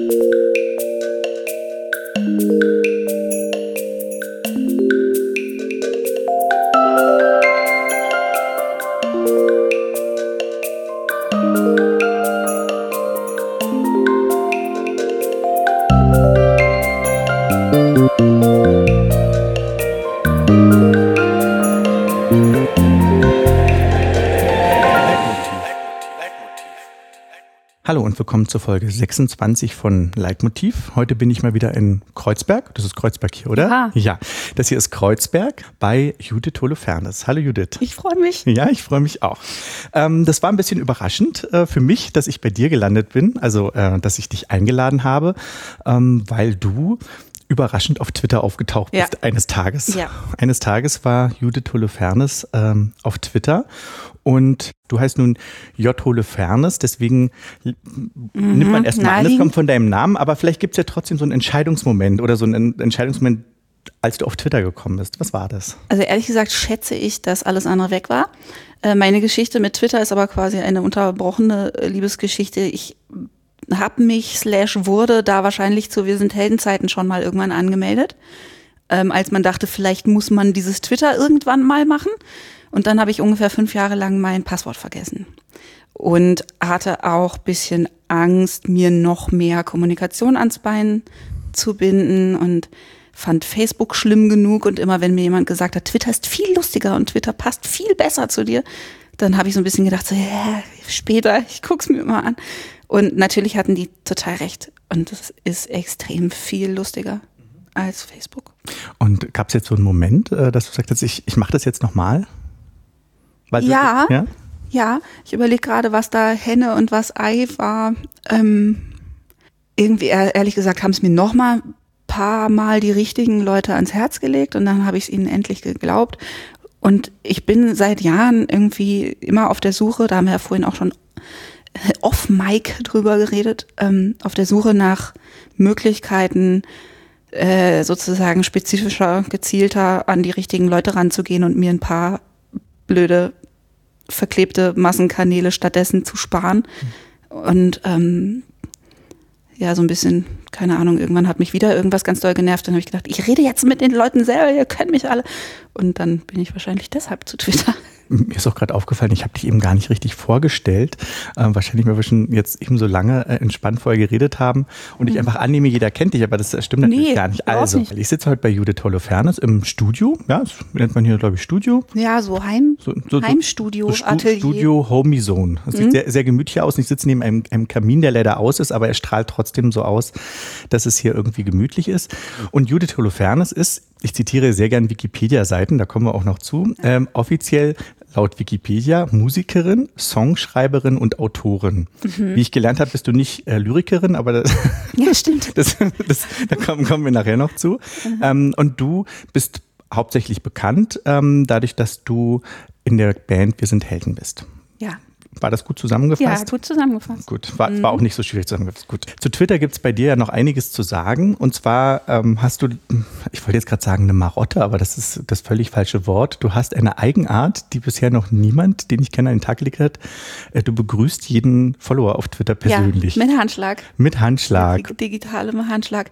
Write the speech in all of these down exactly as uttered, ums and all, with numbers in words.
Hallo und willkommen zur Folge sechsundzwanzig von Leitmotiv. Heute bin ich mal wieder in Kreuzberg. Das ist Kreuzberg hier, oder? Ja. Ja, das hier ist Kreuzberg bei Judith Holofernes. Hallo Judith. Ich freue mich. Ja, ich freue mich auch. Ähm, das war ein bisschen überraschend äh, für mich, dass ich bei dir gelandet bin, also äh, dass ich dich eingeladen habe, ähm, weil du überraschend auf Twitter aufgetaucht bist Ja. eines Tages. Ja. Eines Tages war Judith Holofernes ähm, auf Twitter und du heißt nun J. Holofernes, deswegen mhm, nimmt man erstmal an, das kommt von deinem Namen, aber vielleicht gibt es ja trotzdem so einen Entscheidungsmoment oder so einen Entscheidungsmoment, als du auf Twitter gekommen bist. Was war das? Also ehrlich gesagt schätze ich, dass alles andere weg war. Äh, meine Geschichte mit Twitter ist aber quasi eine unterbrochene Liebesgeschichte. Ich habe mich slash wurde da wahrscheinlich zu Wir sind Heldenzeiten schon mal irgendwann angemeldet, ähm, als man dachte, vielleicht muss man dieses Twitter irgendwann mal machen. Und dann habe ich ungefähr fünf Jahre lang mein Passwort vergessen und hatte auch ein bisschen Angst, mir noch mehr Kommunikation ans Bein zu binden und fand Facebook schlimm genug. Und immer wenn mir jemand gesagt hat, Twitter ist viel lustiger und Twitter passt viel besser zu dir, dann habe ich so ein bisschen gedacht, so, ja, später, ich guck's mir mal an. Und natürlich hatten die total recht. Und es ist extrem viel lustiger als Facebook. Und gab es jetzt so einen Moment, dass du sagst, ich, ich mache das jetzt nochmal? Ja, ja, ja. Ich überlege gerade, was da Henne und was Ei war. Ähm, irgendwie, ehrlich gesagt, haben es mir noch mal ein paar Mal die richtigen Leute ans Herz gelegt. Und dann habe ich es ihnen endlich geglaubt. Und ich bin seit Jahren irgendwie immer auf der Suche, da haben wir ja vorhin auch schon off-Mic drüber geredet, ähm, auf der Suche nach Möglichkeiten, äh, sozusagen spezifischer, gezielter an die richtigen Leute ranzugehen und mir ein paar blöde, verklebte Massenkanäle stattdessen zu sparen. Und ähm, ja, so ein bisschen, keine Ahnung, irgendwann hat mich wieder irgendwas ganz doll genervt. Dann habe ich gedacht, ich rede jetzt mit den Leuten selber, ihr könnt mich alle. Und dann bin ich wahrscheinlich deshalb zu Twitter. Mir ist auch gerade aufgefallen, ich habe dich eben gar nicht richtig vorgestellt. Äh, wahrscheinlich, weil wir schon jetzt eben so lange äh, entspannt vorher geredet haben und ich Mhm. einfach annehme, jeder kennt dich, aber das stimmt natürlich Nee, gar nicht. überhaupt Also, nicht. ich sitze heute bei Judith Holofernes im Studio. Ja, das nennt man hier, glaube ich, Studio. Ja, so Heim, So, so, Heimstudio, so Stu- Atelier. Studio Homey Zone. Das sieht Mhm. sehr, sehr gemütlich aus. Und ich sitze neben einem, einem Kamin, der leider aus ist, aber er strahlt trotzdem so aus, dass es hier irgendwie gemütlich ist. Und Judith Holofernes ist, ich zitiere sehr gern Wikipedia-Seiten, da kommen wir auch noch zu, ähm, offiziell laut Wikipedia Musikerin, Songschreiberin und Autorin. Mhm. Wie ich gelernt habe, bist du nicht äh, Lyrikerin, aber das, Ja, stimmt. das, das, da kommen, kommen wir nachher noch zu. Mhm. Ähm, und du bist hauptsächlich bekannt, ähm, dadurch, dass du in der Band Wir sind Helden bist. Ja, War das gut zusammengefasst? ja, gut zusammengefasst. Gut, war, Mhm. war auch nicht so schwierig zusammengefasst. Gut. Zu Twitter gibt es bei dir ja noch einiges zu sagen. Und zwar ähm, hast du, ich wollte jetzt gerade sagen eine Marotte, aber das ist das völlig falsche Wort. Du hast eine Eigenart, die bisher noch niemand, den ich kenne, an den Tag gelegt hat. Äh, Du begrüßt jeden Follower auf Twitter persönlich. Ja, mit Handschlag. Mit Handschlag. Dig- Digitale Handschlag.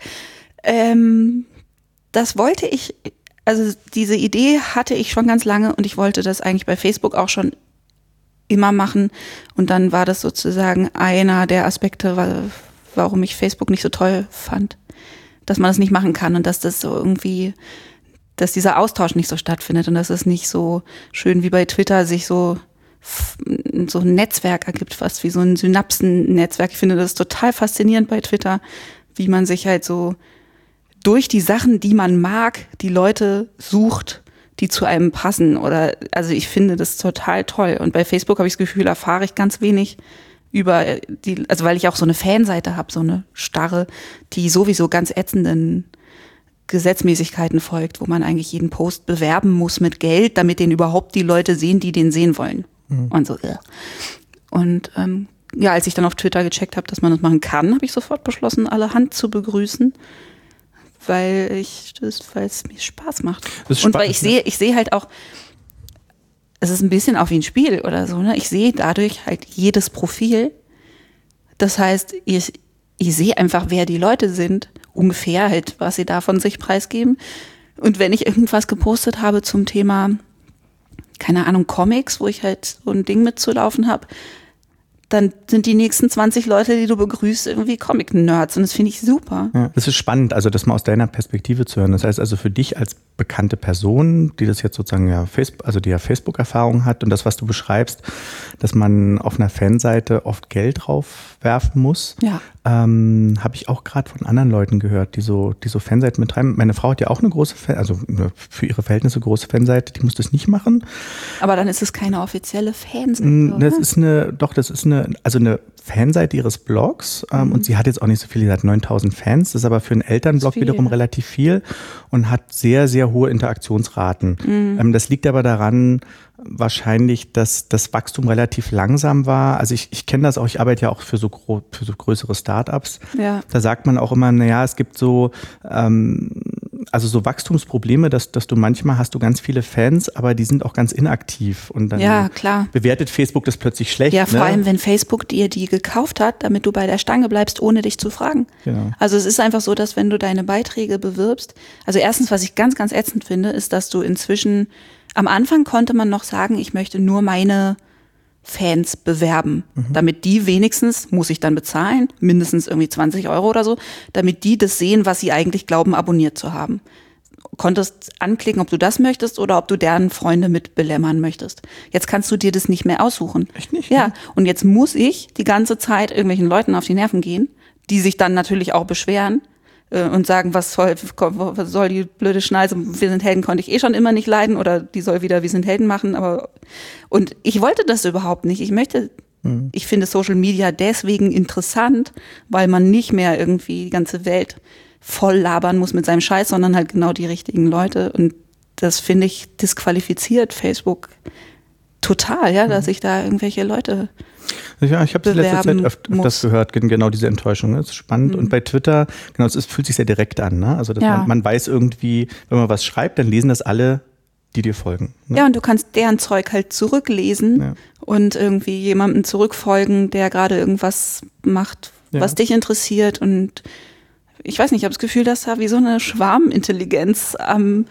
Ähm, das wollte ich, also diese Idee hatte ich schon ganz lange und ich wollte das eigentlich bei Facebook auch schon immer machen. Und dann war das sozusagen einer der Aspekte, wa- warum ich Facebook nicht so toll fand, dass man das nicht machen kann und dass das so irgendwie, dass dieser Austausch nicht so stattfindet und dass es nicht so schön wie bei Twitter sich so f- so ein Netzwerk ergibt, fast wie so ein Synapsen-Netzwerk. Ich finde das total faszinierend bei Twitter, wie man sich halt so durch die Sachen, die man mag, die Leute sucht, die zu einem passen. Oder also ich finde das total toll. Und bei Facebook habe ich das Gefühl, erfahre ich ganz wenig über die, also weil ich auch so eine Fanseite habe, so eine starre, die sowieso ganz ätzenden Gesetzmäßigkeiten folgt, wo man eigentlich jeden Post bewerben muss mit Geld, damit den überhaupt die Leute sehen, die den sehen wollen. Mhm. Und so. Ja. Und ähm, ja, als ich dann auf Twitter gecheckt habe, dass man das machen kann, habe ich sofort beschlossen, alle Hand zu begrüßen. Weil ich das, weil es mir Spaß macht. Und weil ich sehe, ich sehe halt auch, es ist ein bisschen auch wie ein Spiel oder so, ne? Ich sehe dadurch halt jedes Profil. Das heißt, ich, ich sehe einfach, wer die Leute sind, ungefähr halt, was sie da von sich preisgeben. Und wenn ich irgendwas gepostet habe zum Thema, keine Ahnung, Comics, wo ich halt so ein Ding mitzulaufen habe, dann sind die nächsten zwanzig Leute, die du begrüßt, irgendwie Comic-Nerds. Und das finde ich super. Ja, das ist spannend, also das mal aus deiner Perspektive zu hören. Das heißt also für dich als bekannte Person, die das jetzt sozusagen ja Facebook, also die ja Facebook-Erfahrung hat und das, was du beschreibst, dass man auf einer Fanseite oft Geld drauf werfen muss, Ja. ähm, habe ich auch gerade von anderen Leuten gehört, die so, die so Fanseiten betreiben. Meine Frau hat ja auch eine große Fan, also eine für ihre Verhältnisse große Fanseite, die muss das nicht machen. Aber dann ist es keine offizielle Fanseite, Mm, Das oder? ist eine, doch, das ist eine, also eine Fanseite ihres Blogs ähm, Mhm. und sie hat jetzt auch nicht so viele, sie hat neuntausend Fans, das ist aber für einen Elternblog viel, wiederum ja. relativ viel und hat sehr, sehr hohe Interaktionsraten. Mhm. Ähm, das liegt aber daran, wahrscheinlich, dass das Wachstum relativ langsam war. Also ich, ich kenne das auch, ich arbeite ja auch für so, gro- für so größere Startups. Ja. Da sagt man auch immer, naja, es gibt so, ähm, also so Wachstumsprobleme, dass, dass du manchmal hast du ganz viele Fans, aber die sind auch ganz inaktiv und dann Ja, klar. bewertet Facebook das plötzlich schlecht. Ja, vor ne? allem, wenn Facebook dir die gekauft hat, damit du bei der Stange bleibst, ohne dich zu fragen. Genau. Also es ist einfach so, dass wenn du deine Beiträge bewirbst, also erstens, was ich ganz, ganz ätzend finde, ist, dass du inzwischen, am Anfang konnte man noch sagen, ich möchte nur meine Fans bewerben, Mhm. damit die wenigstens, muss ich dann bezahlen, mindestens irgendwie zwanzig Euro oder so, damit die das sehen, was sie eigentlich glauben, abonniert zu haben. Konntest anklicken, ob du das möchtest oder ob du deren Freunde mit belämmern möchtest. Jetzt kannst du dir das nicht mehr aussuchen. Echt nicht? Ja, und jetzt muss ich die ganze Zeit irgendwelchen Leuten auf die Nerven gehen, die sich dann natürlich auch beschweren äh, und sagen, was soll, was soll die blöde Schneise, wir sind Helden konnte ich eh schon immer nicht leiden oder die soll wieder wir sind Helden machen, aber und ich wollte das überhaupt nicht. Ich möchte, mhm. ich finde Social Media deswegen interessant, weil man nicht mehr irgendwie die ganze Welt voll labern muss mit seinem Scheiß, sondern halt genau die richtigen Leute. Und das finde ich disqualifiziert Facebook total, ja, dass ich da irgendwelche Leute Ja, ich habe es in letzter Zeit bewerben öf öfters muss. gehört, gen- genau diese Enttäuschung. Ne? Das ist spannend. Mhm. Und bei Twitter, genau, es ist, fühlt sich sehr direkt an. Ne? Also dass Ja. man, man weiß irgendwie, wenn man was schreibt, dann lesen das alle, die dir folgen. Ne? Ja, und du kannst deren Zeug halt zurücklesen Ja. und irgendwie jemandem zurückfolgen, der gerade irgendwas macht, Ja. was dich interessiert. Und ich weiß nicht, ich habe das Gefühl, dass da wie so eine Schwarmintelligenz am,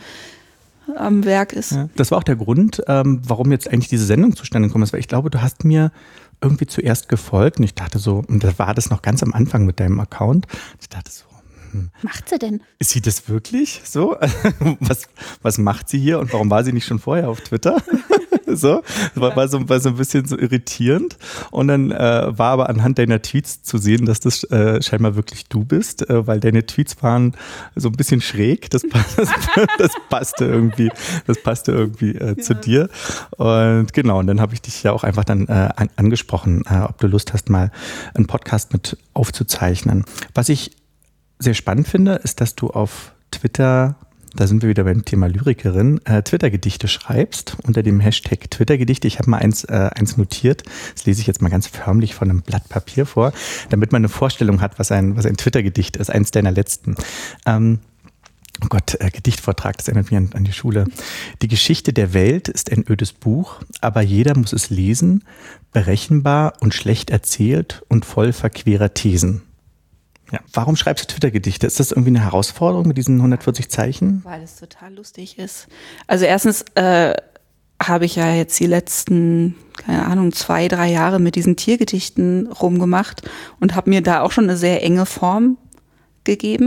am Werk ist. Ja. Das war auch der Grund, ähm, warum jetzt eigentlich diese Sendung zustande gekommen ist, weil ich glaube, du hast mir irgendwie zuerst gefolgt und ich dachte so, und da war das noch ganz am Anfang mit deinem Account, ich dachte so, Macht sie denn? ist sie das wirklich so? Was, was macht sie hier und warum war sie nicht schon vorher auf Twitter? So, war, war, so, war so ein bisschen so irritierend. Und dann äh, war aber anhand deiner Tweets zu sehen, dass das äh, scheinbar wirklich du bist, äh, weil deine Tweets waren so ein bisschen schräg. Das, das, das passte irgendwie, das passte irgendwie äh, zu dir. Und genau, und dann habe ich dich ja auch einfach dann äh, an, angesprochen, äh, ob du Lust hast, mal einen Podcast mit aufzuzeichnen. Was ich sehr spannend finde, ist, dass du auf Twitter, da sind wir wieder beim Thema Lyrikerin, äh, Twitter-Gedichte schreibst unter dem Hashtag Twitter-Gedichte. Ich habe mal eins, äh, eins notiert, das lese ich jetzt mal ganz förmlich von einem Blatt Papier vor, damit man eine Vorstellung hat, was ein, was ein Twitter-Gedicht ist, eins deiner letzten. Ähm, Oh Gott, äh, Gedichtvortrag, das erinnert mich an, an die Schule. Die Geschichte der Welt ist ein ödes Buch, aber jeder muss es lesen, berechenbar und schlecht erzählt und voll verquerer Thesen. Ja. Warum schreibst du Twitter-Gedichte? Ist das irgendwie eine Herausforderung mit diesen hundertvierzig Zeichen? Weil es total lustig ist. Also erstens äh, habe ich ja jetzt die letzten, keine Ahnung, zwei, drei Jahre mit diesen Tiergedichten rumgemacht und habe mir da auch schon eine sehr enge Form gegeben.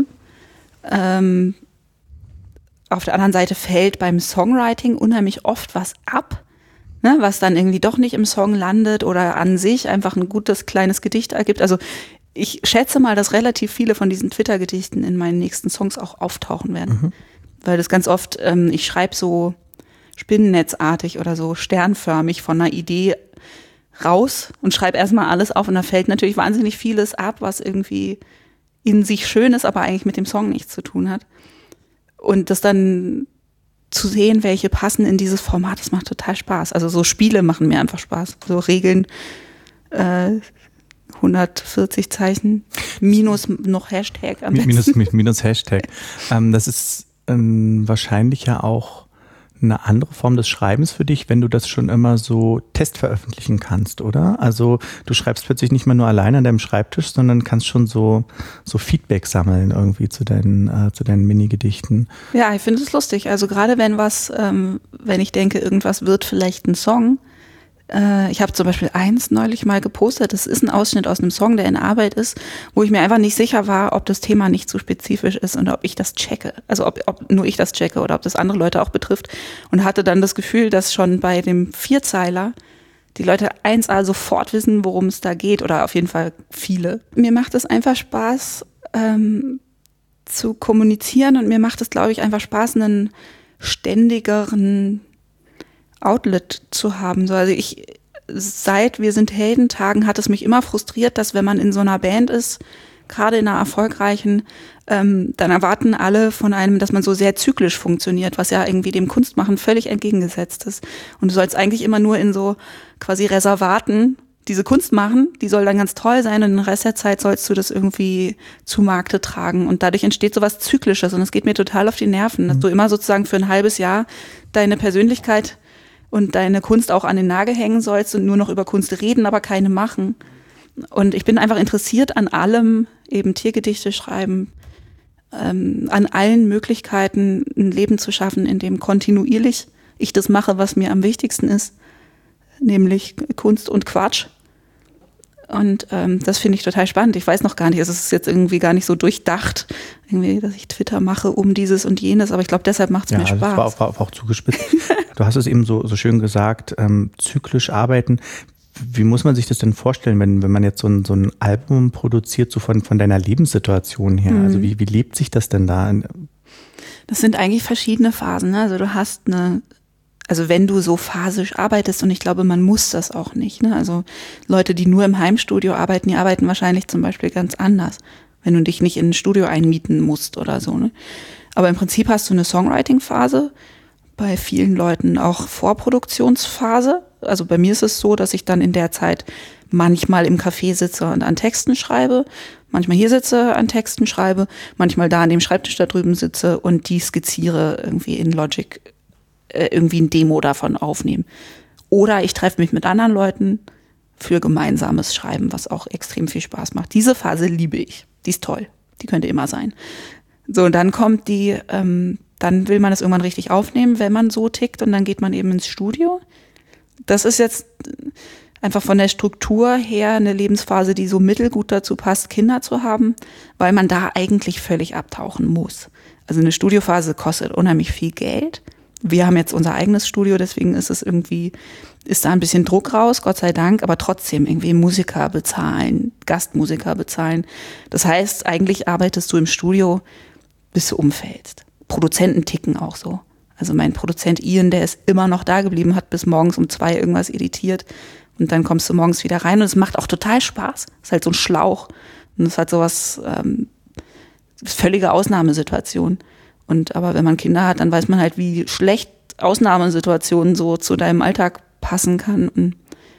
Ähm, auf der anderen Seite fällt beim Songwriting unheimlich oft was ab, ne, was dann irgendwie doch nicht im Song landet oder an sich einfach ein gutes kleines Gedicht ergibt. Also ich schätze mal, dass relativ viele von diesen Twitter-Gedichten in meinen nächsten Songs auch auftauchen werden. Mhm. Weil das ganz oft, ähm, ich schreibe so spinnennetzartig oder so sternförmig von einer Idee raus und schreibe erstmal alles auf und da fällt natürlich wahnsinnig vieles ab, was irgendwie in sich schön ist, aber eigentlich mit dem Song nichts zu tun hat. Und das dann zu sehen, welche passen in dieses Format, das macht total Spaß. Also so Spiele machen mir einfach Spaß. So Regeln, äh, hundertvierzig Zeichen, minus noch Hashtag am besten. Minus, minus Hashtag. ähm, das ist ähm, wahrscheinlich ja auch eine andere Form des Schreibens für dich, wenn du das schon immer so testveröffentlichen kannst, oder? Also du schreibst plötzlich nicht mehr nur allein an deinem Schreibtisch, sondern kannst schon so, so Feedback sammeln irgendwie zu deinen, äh, zu deinen Mini-Gedichten. Ja, ich finde es lustig. Also gerade wenn was, ähm, wenn ich denke, irgendwas wird vielleicht ein Song. Äh, ich habe zum Beispiel eins neulich mal gepostet, das ist ein Ausschnitt aus einem Song, der in Arbeit ist, wo ich mir einfach nicht sicher war, ob das Thema nicht zu spezifisch ist und ob ich das checke. Also ob, ob nur ich das checke oder ob das andere Leute auch betrifft. Und hatte dann das Gefühl, dass schon bei dem Vierzeiler die Leute eins a sofort wissen, worum es da geht, oder auf jeden Fall viele. Mir macht es einfach Spaß, ähm, zu kommunizieren, und mir macht es, glaube ich, einfach Spaß, einen ständigeren Outlet zu haben. So, also ich, seit Wir sind Heldentagen hat es mich immer frustriert, dass wenn man in so einer Band ist, gerade in einer erfolgreichen, ähm, dann erwarten alle von einem, dass man so sehr zyklisch funktioniert, was ja irgendwie dem Kunstmachen völlig entgegengesetzt ist. Und du sollst eigentlich immer nur in so quasi Reservaten diese Kunst machen, die soll dann ganz toll sein, und den Rest der Zeit sollst du das irgendwie zu Markte tragen. Und dadurch entsteht so was Zyklisches, und es geht mir total auf die Nerven, dass du immer sozusagen für ein halbes Jahr deine Persönlichkeit und deine Kunst auch an den Nagel hängen sollst und nur noch über Kunst reden, aber keine machen. Und ich bin einfach interessiert an allem, eben Tiergedichte schreiben, ähm, an allen Möglichkeiten, ein Leben zu schaffen, in dem kontinuierlich ich das mache, was mir am wichtigsten ist, nämlich Kunst und Quatsch. Und ähm, das finde ich total spannend. Ich weiß noch gar nicht, es ist jetzt irgendwie gar nicht so durchdacht, irgendwie, dass ich Twitter mache um dieses und jenes, aber ich glaube, deshalb macht es ja, mir Spaß. Das war auch, war auch zugespitzt. Du hast es eben so, so schön gesagt, ähm, zyklisch arbeiten. Wie muss man sich das denn vorstellen, wenn, wenn man jetzt so ein, so ein Album produziert, so von, von deiner Lebenssituation her? Mhm. Also wie, wie lebt sich das denn da? Das sind eigentlich verschiedene Phasen, ne? Also du hast eine Also wenn du so phasisch arbeitest, und ich glaube, man muss das auch nicht, ne? Also Leute, die nur im Heimstudio arbeiten, die arbeiten wahrscheinlich zum Beispiel ganz anders, wenn du dich nicht in ein Studio einmieten musst oder so, ne? Aber im Prinzip hast du eine Songwriting-Phase, bei vielen Leuten auch Vorproduktionsphase. Also bei mir ist es so, dass ich dann in der Zeit manchmal im Café sitze und an Texten schreibe, manchmal hier sitze, an Texten schreibe, manchmal da an dem Schreibtisch da drüben sitze und die skizziere irgendwie in Logic, irgendwie ein Demo davon aufnehmen. Oder ich treffe mich mit anderen Leuten für gemeinsames Schreiben, was auch extrem viel Spaß macht. Diese Phase liebe ich. Die ist toll. Die könnte immer sein. So, und dann kommt die, ähm, dann will man es irgendwann richtig aufnehmen, wenn man so tickt, und dann geht man eben ins Studio. Das ist jetzt einfach von der Struktur her eine Lebensphase, die so mittelgut dazu passt, Kinder zu haben, weil man da eigentlich völlig abtauchen muss. Also eine Studiophase kostet unheimlich viel Geld. Wir haben jetzt unser eigenes Studio, deswegen ist es irgendwie, ist da ein bisschen Druck raus, Gott sei Dank, aber trotzdem irgendwie Musiker bezahlen, Gastmusiker bezahlen. Das heißt, eigentlich arbeitest du im Studio, bis du umfällst. Produzenten ticken auch so. Also mein Produzent Ian, der ist immer noch da geblieben, hat bis morgens um zwei irgendwas editiert, und dann kommst du morgens wieder rein, und es macht auch total Spaß. Es ist halt so ein Schlauch, und es hat sowas, ähm, völlige Ausnahmesituation. Und aber wenn man Kinder hat, dann weiß man halt, wie schlecht Ausnahmesituationen so zu deinem Alltag passen kann. Und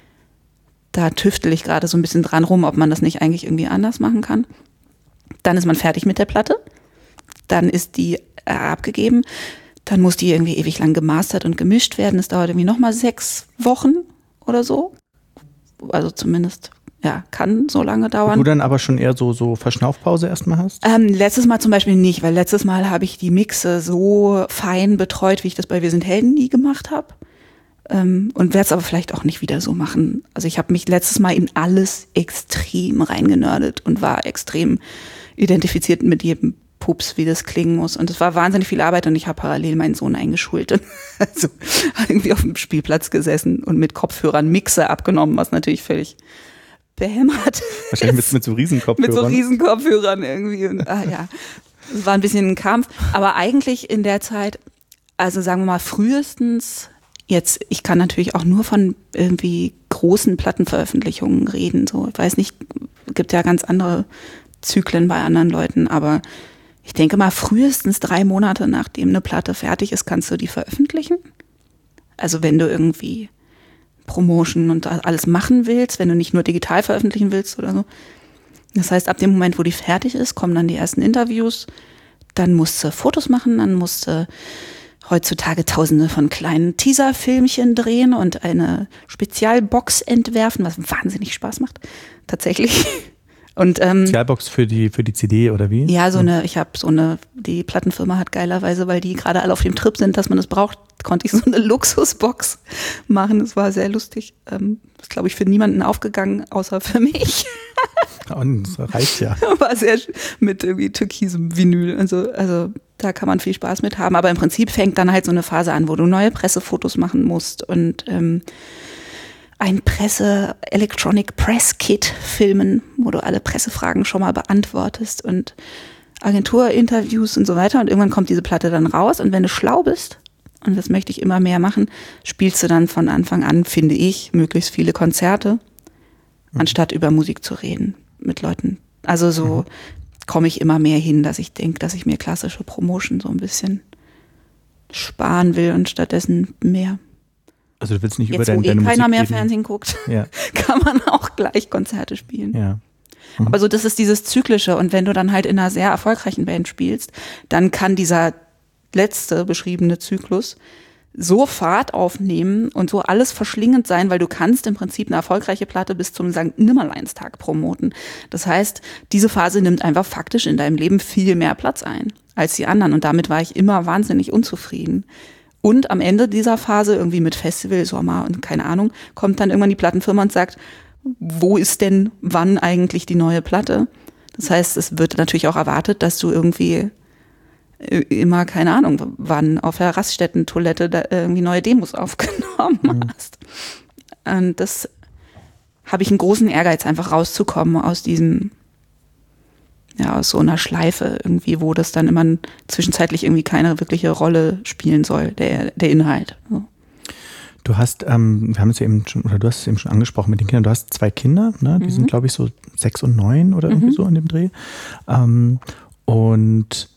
da tüftel ich gerade so ein bisschen dran rum, ob man das nicht eigentlich irgendwie anders machen kann. Dann ist man fertig mit der Platte. Dann ist die äh, abgegeben. Dann muss die irgendwie ewig lang gemastert und gemischt werden. Das dauert irgendwie nochmal sechs Wochen oder so. Also zumindest, ja, kann so lange dauern. Wo du dann aber schon eher so, so Verschnaufpause erstmal hast? Ähm, letztes Mal zum Beispiel nicht, weil letztes Mal habe ich die Mixe so fein betreut, wie ich das bei Wir sind Helden nie gemacht habe. Ähm, und werde es aber vielleicht auch nicht wieder so machen. Also ich habe mich letztes Mal in alles extrem reingenördet und war extrem identifiziert mit jedem Pups, wie das klingen muss. Und es war wahnsinnig viel Arbeit, und ich habe parallel meinen Sohn eingeschult. Also irgendwie auf dem Spielplatz gesessen und mit Kopfhörern Mixe abgenommen, was natürlich völlig behämmert. Wahrscheinlich mit, mit so Riesenkopfhörern. Mit so Riesenkopfhörern irgendwie. Und, ah ja, es war ein bisschen ein Kampf. Aber eigentlich in der Zeit, also sagen wir mal frühestens, jetzt, ich kann natürlich auch nur von irgendwie großen Plattenveröffentlichungen reden. So, ich weiß nicht, gibt ja ganz andere Zyklen bei anderen Leuten, aber ich denke mal, frühestens drei Monate nachdem eine Platte fertig ist, kannst du die veröffentlichen. Also wenn du irgendwie Promotion und alles machen willst, wenn du nicht nur digital veröffentlichen willst oder so. Das heißt, ab dem Moment, wo die fertig ist, kommen dann die ersten Interviews. Dann musst du Fotos machen, dann musst du heutzutage tausende von kleinen Teaser-Filmchen drehen und eine Spezialbox entwerfen, was wahnsinnig Spaß macht, tatsächlich. Und, ähm, Spezialbox für die, für die C D oder wie? Ja, so eine, ich habe so eine, die Plattenfirma hat geilerweise, weil die gerade alle auf dem Trip sind, dass man das braucht, konnte ich so eine Luxusbox machen. Das war sehr lustig. Ähm, ist, glaube ich, für niemanden aufgegangen, außer für mich. Und das reicht ja. War sehr mit irgendwie türkisem Vinyl. Also, also da kann man viel Spaß mit haben. Aber im Prinzip fängt dann halt so eine Phase an, wo du neue Pressefotos machen musst und ähm, ein Presse, Electronic Press Kit filmen, wo du alle Pressefragen schon mal beantwortest und Agenturinterviews und so weiter. Und irgendwann kommt diese Platte dann raus. Und wenn du schlau bist, und das möchte ich immer mehr machen, spielst du dann von Anfang an, finde ich, möglichst viele Konzerte, mhm. anstatt über Musik zu reden mit Leuten. Also so mhm. komme ich immer mehr hin, dass ich denke, dass ich mir klassische Promotion so ein bisschen sparen will und stattdessen mehr. Also du willst nicht Jetzt, über deine, wo eh deine keiner Musik mehr reden. Fernsehen guckt, Ja. kann man auch gleich Konzerte spielen. Ja. Mhm. Aber so, das ist dieses Zyklische. Und wenn du dann halt in einer sehr erfolgreichen Band spielst, dann kann dieser letzte beschriebene Zyklus so Fahrt aufnehmen und so alles verschlingend sein, weil du kannst im Prinzip eine erfolgreiche Platte bis zum Sankt Nimmerleinstag promoten. Das heißt, diese Phase nimmt einfach faktisch in deinem Leben viel mehr Platz ein als die anderen. Und damit war ich immer wahnsinnig unzufrieden. Und am Ende dieser Phase, irgendwie mit Festival, Sommer und keine Ahnung, kommt dann irgendwann die Plattenfirma und sagt, wo ist denn wann eigentlich die neue Platte? Das heißt, es wird natürlich auch erwartet, dass du irgendwie immer, keine Ahnung, wann auf der Raststätten-Toilette da irgendwie neue Demos aufgenommen Mhm. hast. Und das habe ich einen großen Ehrgeiz, einfach rauszukommen aus diesem, ja, aus so einer Schleife irgendwie, wo das dann immer zwischenzeitlich irgendwie keine wirkliche Rolle spielen soll, der, der Inhalt. So. Du hast, ähm, wir haben es ja eben schon, oder du hast es eben schon angesprochen mit den Kindern, du hast zwei Kinder, ne? Die Mhm. sind, glaube ich, so sechs und neun oder irgendwie Mhm. so an dem Dreh. Ähm, und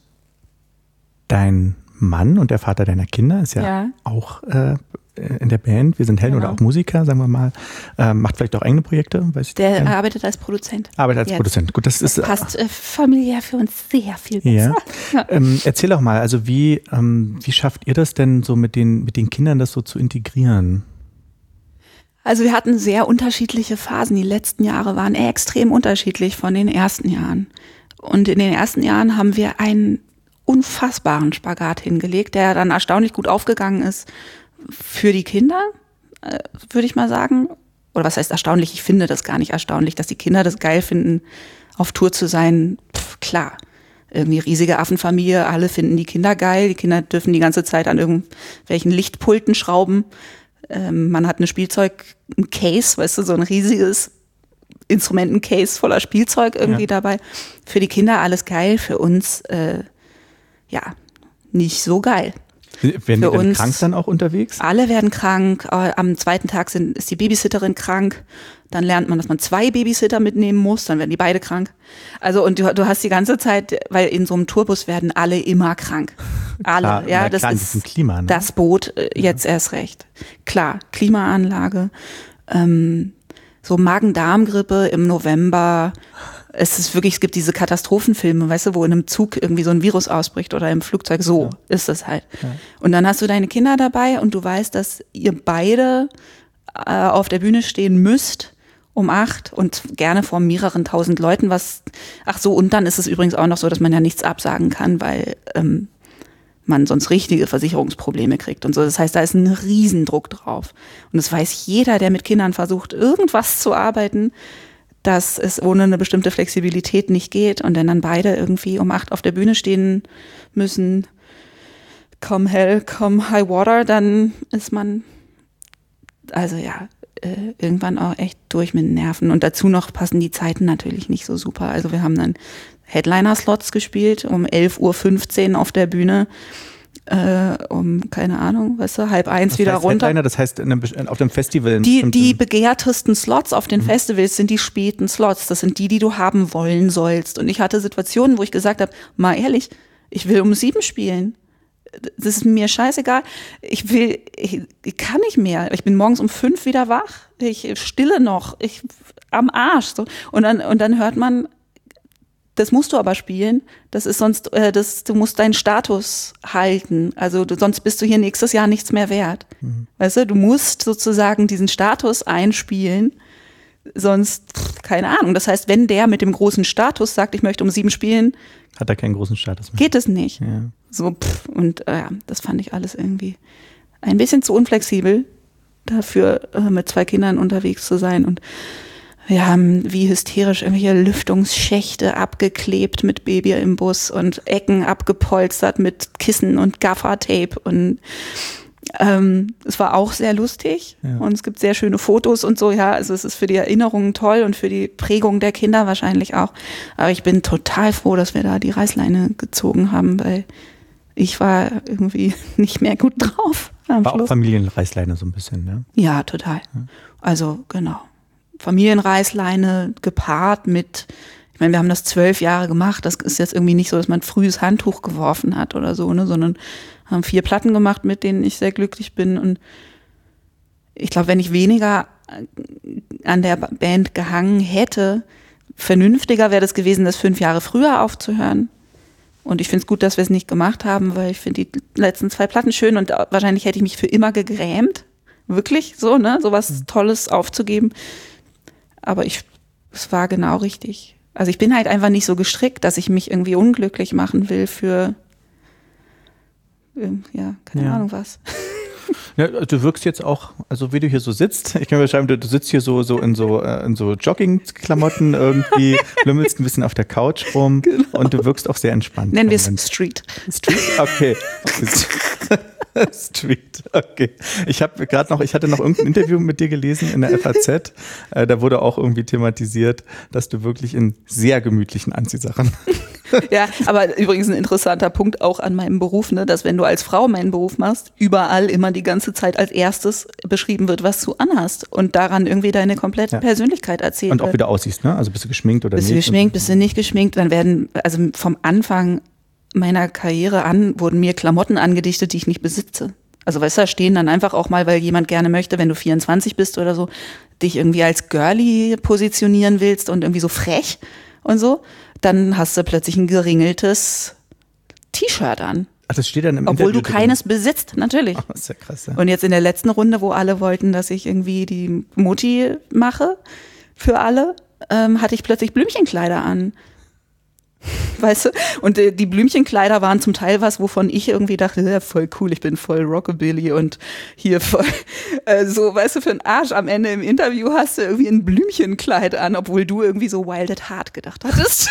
dein Mann und der Vater deiner Kinder ist ja, Ja. auch äh, in der Band. Wir sind Helden Genau. oder auch Musiker, sagen wir mal. Ähm, macht vielleicht auch eigene Projekte, weiß ich Der nicht. arbeitet als Produzent. Arbeitet als jetzt. Produzent. Gut, das, Das ist. passt äh, familiär für uns sehr viel Ja. besser. Ja. Ähm, erzähl doch mal, also wie, ähm, wie schafft ihr das denn so mit den, mit den Kindern, das so zu integrieren? Also wir hatten sehr unterschiedliche Phasen. Die letzten Jahre waren extrem unterschiedlich von den ersten Jahren. Und in den ersten Jahren haben wir einen unfassbaren Spagat hingelegt, der dann erstaunlich gut aufgegangen ist für die Kinder, äh, würde ich mal sagen. Oder was heißt erstaunlich? Ich finde das gar nicht erstaunlich, dass die Kinder das geil finden, auf Tour zu sein. Pff, klar, irgendwie riesige Affenfamilie, alle finden die Kinder geil. Die Kinder dürfen die ganze Zeit an irgendwelchen Lichtpulten schrauben. Ähm, man hat eine Spielzeug, ein Case, weißt du, so ein riesiges Instrumentencase voller Spielzeug irgendwie ja. dabei. Für die Kinder alles geil, für uns äh, ja, nicht so geil. Werden Für die dann uns, krank dann auch unterwegs? Alle werden krank. Am zweiten Tag sind, ist die Babysitterin krank. Dann lernt man, dass man zwei Babysitter mitnehmen muss. Dann werden die beide krank. Also und du, du hast die ganze Zeit, weil in so einem Tourbus werden alle immer krank. Alle, klar, ja, na, das klar, ist Klima, ne? das Boot äh, jetzt ja. erst recht. Klar, Klimaanlage, ähm, so Magen-Darm-Grippe im November. Es ist wirklich, es gibt diese Katastrophenfilme, weißt du, wo in einem Zug irgendwie so ein Virus ausbricht oder im Flugzeug. So ja. ist es halt. Ja. Und dann hast du deine Kinder dabei und du weißt, dass ihr beide äh, auf der Bühne stehen müsst um acht und gerne vor mehreren tausend Leuten. Was, ach so, und dann ist es übrigens auch noch so, dass man ja nichts absagen kann, weil ähm, man sonst richtige Versicherungsprobleme kriegt und so. Das heißt, da ist ein Riesendruck drauf. Und das weiß jeder, der mit Kindern versucht, irgendwas zu arbeiten, dass es ohne eine bestimmte Flexibilität nicht geht und wenn dann beide irgendwie um acht auf der Bühne stehen müssen, come hell, come high water, dann ist man, also ja, äh, irgendwann auch echt durch mit den Nerven. Und dazu noch passen die Zeiten natürlich nicht so super. Also wir haben dann Headliner-Slots gespielt, um elf Uhr fünfzehn auf der Bühne, Äh, um, keine Ahnung, weißt du, halb eins das wieder heißt runter. Headliner, das heißt in einem, auf dem Festival. Die, die begehrtesten Slots auf den mhm. Festivals sind die späten Slots. Das sind die, die du haben wollen sollst. Und ich hatte Situationen, wo ich gesagt habe, mal ehrlich, ich will um sieben spielen. Das ist mir scheißegal. Ich will, ich, ich kann nicht mehr. Ich bin morgens um fünf wieder wach. Ich stille noch. Ich am Arsch. So. Und dann, und dann hört man das musst du aber spielen. Das ist sonst, äh, das, du musst deinen Status halten. Also du, sonst bist du hier nächstes Jahr nichts mehr wert. Mhm. Weißt du, du musst sozusagen diesen Status einspielen. Sonst, pff, keine Ahnung. Das heißt, wenn der mit dem großen Status sagt, ich möchte um sieben spielen, hat er keinen großen Status mehr. Geht es nicht. Ja. So, pff, und äh, das fand ich alles irgendwie ein bisschen zu unflexibel, dafür äh, mit zwei Kindern unterwegs zu sein. Und wir haben wie hysterisch irgendwelche Lüftungsschächte abgeklebt mit Baby im Bus und Ecken abgepolstert mit Kissen und Gaffertape. Und ähm, es war auch sehr lustig. Ja. Und es gibt sehr schöne Fotos und so. Ja, also es ist für die Erinnerungen toll und für die Prägung der Kinder wahrscheinlich auch. Aber ich bin total froh, dass wir da die Reißleine gezogen haben, weil ich war irgendwie nicht mehr gut drauf. Am war Schluss. Auch Familienreißleine so ein bisschen, ne? Ja, total. Ja. Also genau. Familienreißleine gepaart mit, ich meine, wir haben das zwölf Jahre gemacht. Das ist jetzt irgendwie nicht so, dass man ein frühes Handtuch geworfen hat oder so, ne, sondern haben vier Platten gemacht, mit denen ich sehr glücklich bin. Und ich glaube, wenn ich weniger an der Band gehangen hätte, vernünftiger wäre das gewesen, das fünf Jahre früher aufzuhören. Und ich finde es gut, dass wir es nicht gemacht haben, weil ich finde die letzten zwei Platten schön und wahrscheinlich hätte ich mich für immer gegrämt. Wirklich so, ne? Sowas Tolles aufzugeben. Aber ich, es war genau richtig. Also ich bin halt einfach nicht so gestrickt, dass ich mich irgendwie unglücklich machen will für, ja, keine ja. Ahnung was. Ja, du wirkst jetzt auch, also wie du hier so sitzt, ich kann mir beschreiben, du, du sitzt hier so, so in so, äh, in so Jogging-Klamotten irgendwie, lümmelst ein bisschen auf der Couch rum genau. Und du wirkst auch sehr entspannt. Nennen wir es Street. Street? Okay. Street, okay. Ich habe gerade noch, ich hatte noch irgendein Interview mit dir gelesen in der F A Z. Äh, da wurde auch irgendwie thematisiert, dass du wirklich in sehr gemütlichen Anziehsachen. Ja, aber übrigens ein interessanter Punkt auch an meinem Beruf, ne, dass wenn du als Frau meinen Beruf machst, überall immer die ganze Zeit als erstes beschrieben wird, was du anhast und daran irgendwie deine komplette ja. Persönlichkeit erzählt. Und auch wieder aussiehst, ne? Also bist du geschminkt oder bist nicht? Bist du geschminkt, bist du nicht geschminkt, dann werden, also vom Anfang meiner Karriere an wurden mir Klamotten angedichtet, die ich nicht besitze. Also weißt du, da stehen dann einfach auch mal, weil jemand gerne möchte, wenn du vierundzwanzig bist oder so, dich irgendwie als Girlie positionieren willst und irgendwie so frech und so, dann hast du plötzlich ein geringeltes T-Shirt an. Ach, das steht dann im Obwohl Interview du keines drin. Besitzt, natürlich. Ach, das ist ja krass, ja. Und jetzt in der letzten Runde, wo alle wollten, dass ich irgendwie die Mutti mache für alle, ähm, hatte ich plötzlich Blümchenkleider an. Weißt du? Und äh, die Blümchenkleider waren zum Teil was, wovon ich irgendwie dachte, ja, voll cool, ich bin voll Rockabilly und hier voll äh, so, weißt du, für einen Arsch. Am Ende im Interview hast du irgendwie ein Blümchenkleid an, obwohl du irgendwie so Wild at Heart gedacht hattest.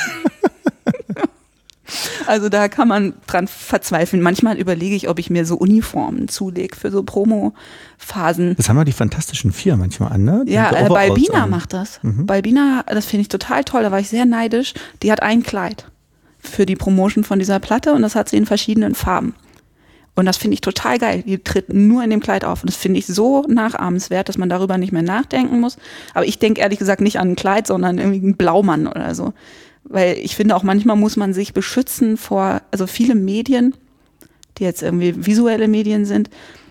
Also da kann man dran verzweifeln. Manchmal überlege ich, ob ich mir so Uniformen zulege für so Promo-Phasen. Das haben ja die Fantastischen Vier manchmal an, ne? Die ja, so äh, Balbina macht das. Mhm. Balbina, das finde ich total toll, da war ich sehr neidisch. Die hat ein Kleid für die Promotion von dieser Platte und das hat sie in verschiedenen Farben. Und das finde ich total geil. Die tritt nur in dem Kleid auf. Und das finde ich so nachahmenswert, dass man darüber nicht mehr nachdenken muss. Aber ich denke ehrlich gesagt nicht an ein Kleid, sondern irgendwie einen Blaumann oder so. Weil ich finde auch manchmal muss man sich beschützen vor, also viele Medien, die jetzt irgendwie visuelle Medien sind,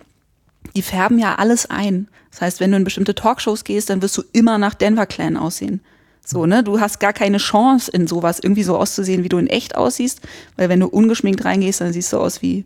die färben ja alles ein. Das heißt, wenn du in bestimmte Talkshows gehst, dann wirst du immer nach Denver Clan aussehen. So, ne? Du hast gar keine Chance, in sowas irgendwie so auszusehen, wie du in echt aussiehst. Weil wenn du ungeschminkt reingehst, dann siehst du aus wie,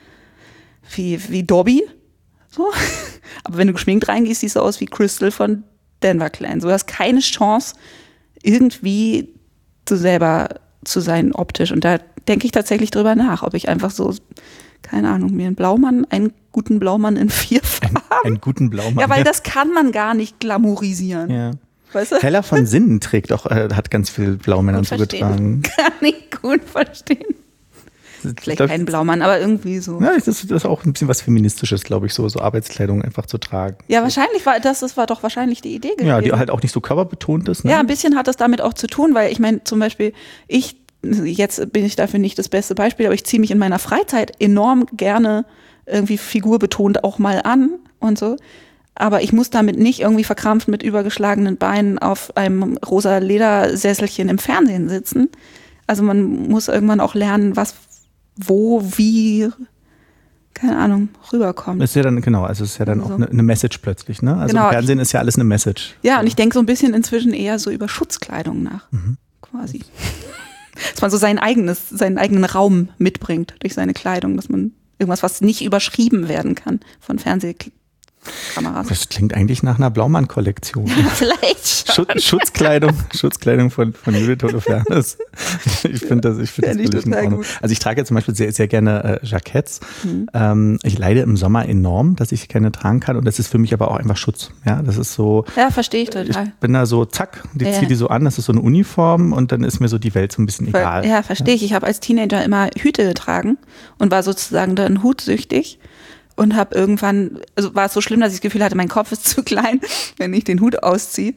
wie, wie Dobby. So. Aber wenn du geschminkt reingehst, siehst du aus wie Crystal von Denver Clan. So, du hast keine Chance, irgendwie du selber zu sein optisch. Und da denke ich tatsächlich drüber nach, ob ich einfach so, keine Ahnung, mir einen Blaumann, einen guten Blaumann in vier Farben. Ein, einen guten Blaumann. Ja, weil ja. Das kann man gar nicht glamourisieren. Ja. Weißt du? Hella von Sinnen trägt auch, äh, hat ganz viel Blaumännern zugetragen. Kann ich gut verstehen. Vielleicht glaub, kein Blaumann, aber irgendwie so. Ja, das ist, das ist auch ein bisschen was Feministisches, glaube ich, so, so Arbeitskleidung einfach zu tragen. Ja, wahrscheinlich war das, das war doch wahrscheinlich die Idee gewesen. Ja, die halt auch nicht so körperbetont ist. Ne? Ja, ein bisschen hat das damit auch zu tun, weil ich meine, zum Beispiel, ich, jetzt bin ich dafür nicht das beste Beispiel, aber ich ziehe mich in meiner Freizeit enorm gerne irgendwie figurbetont auch mal an und so. Aber ich muss damit nicht irgendwie verkrampft mit übergeschlagenen Beinen auf einem rosa Ledersesselchen im Fernsehen sitzen. Also man muss irgendwann auch lernen, was wo, wie, keine Ahnung, rüberkommt. Ist ja dann, genau, also es ist ja dann also. auch eine, eine Message plötzlich, ne? Also genau. Im Fernsehen ist ja alles eine Message. Ja, und ich denke so ein bisschen inzwischen eher so über Schutzkleidung nach, mhm. quasi. Dass man so sein eigenes, seinen eigenen Raum mitbringt durch seine Kleidung, dass man irgendwas, was nicht überschrieben werden kann von Fernsehkameras. Das klingt eigentlich nach einer Blaumann-Kollektion. Ja, vielleicht. Schutz, Schutzkleidung, Schutzkleidung von, von Judith Holofernes. Ich finde das, ich finde das völlig in Ordnung. Also ich trage ja zum Beispiel sehr, sehr gerne äh, Jacketts. Mhm. Ähm, ich leide im Sommer enorm, dass ich keine tragen kann und das ist für mich aber auch einfach Schutz. Ja, das ist so. Ja, verstehe ich total. Ich bin da so, zack, die ja. ziehe die so an, das ist so eine Uniform und dann ist mir so die Welt so ein bisschen egal. Ja, verstehe ich. Ich habe als Teenager immer Hüte getragen und war sozusagen dann hutsüchtig. Und habe irgendwann, also war es so schlimm, dass ich das Gefühl hatte, mein Kopf ist zu klein, wenn ich den Hut ausziehe.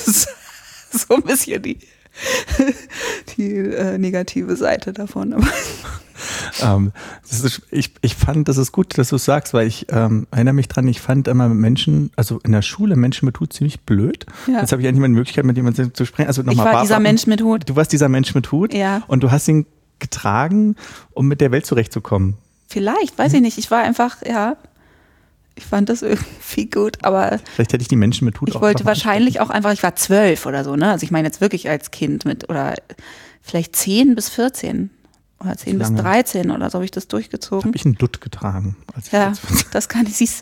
So ein bisschen die, die äh, negative Seite davon. ähm, das ist, ich, ich fand, das ist gut, dass du es sagst, weil ich ähm, erinnere mich dran, ich fand immer Menschen, also in der Schule Menschen mit Hut ziemlich blöd. Ja. Jetzt habe ich endlich mal die Möglichkeit, mit jemandem zu sprechen. Also noch ich mal war Barbara, dieser Mensch mit Hut. Du warst dieser Mensch mit Hut ja. Und du hast ihn getragen, um mit der Welt zurechtzukommen. Vielleicht, weiß ich nicht. Ich war einfach, ja, ich fand das irgendwie gut, aber vielleicht hätte ich die Menschen mit Hut ich auch wollte wahrscheinlich auch einfach, ich war zwölf oder so, ne? Also ich meine jetzt wirklich als Kind mit, oder vielleicht zehn bis vierzehn oder zehn bis dreizehn oder so habe ich das durchgezogen. Habe ich einen Dutt getragen. Als ich ja, das kann ich, siehst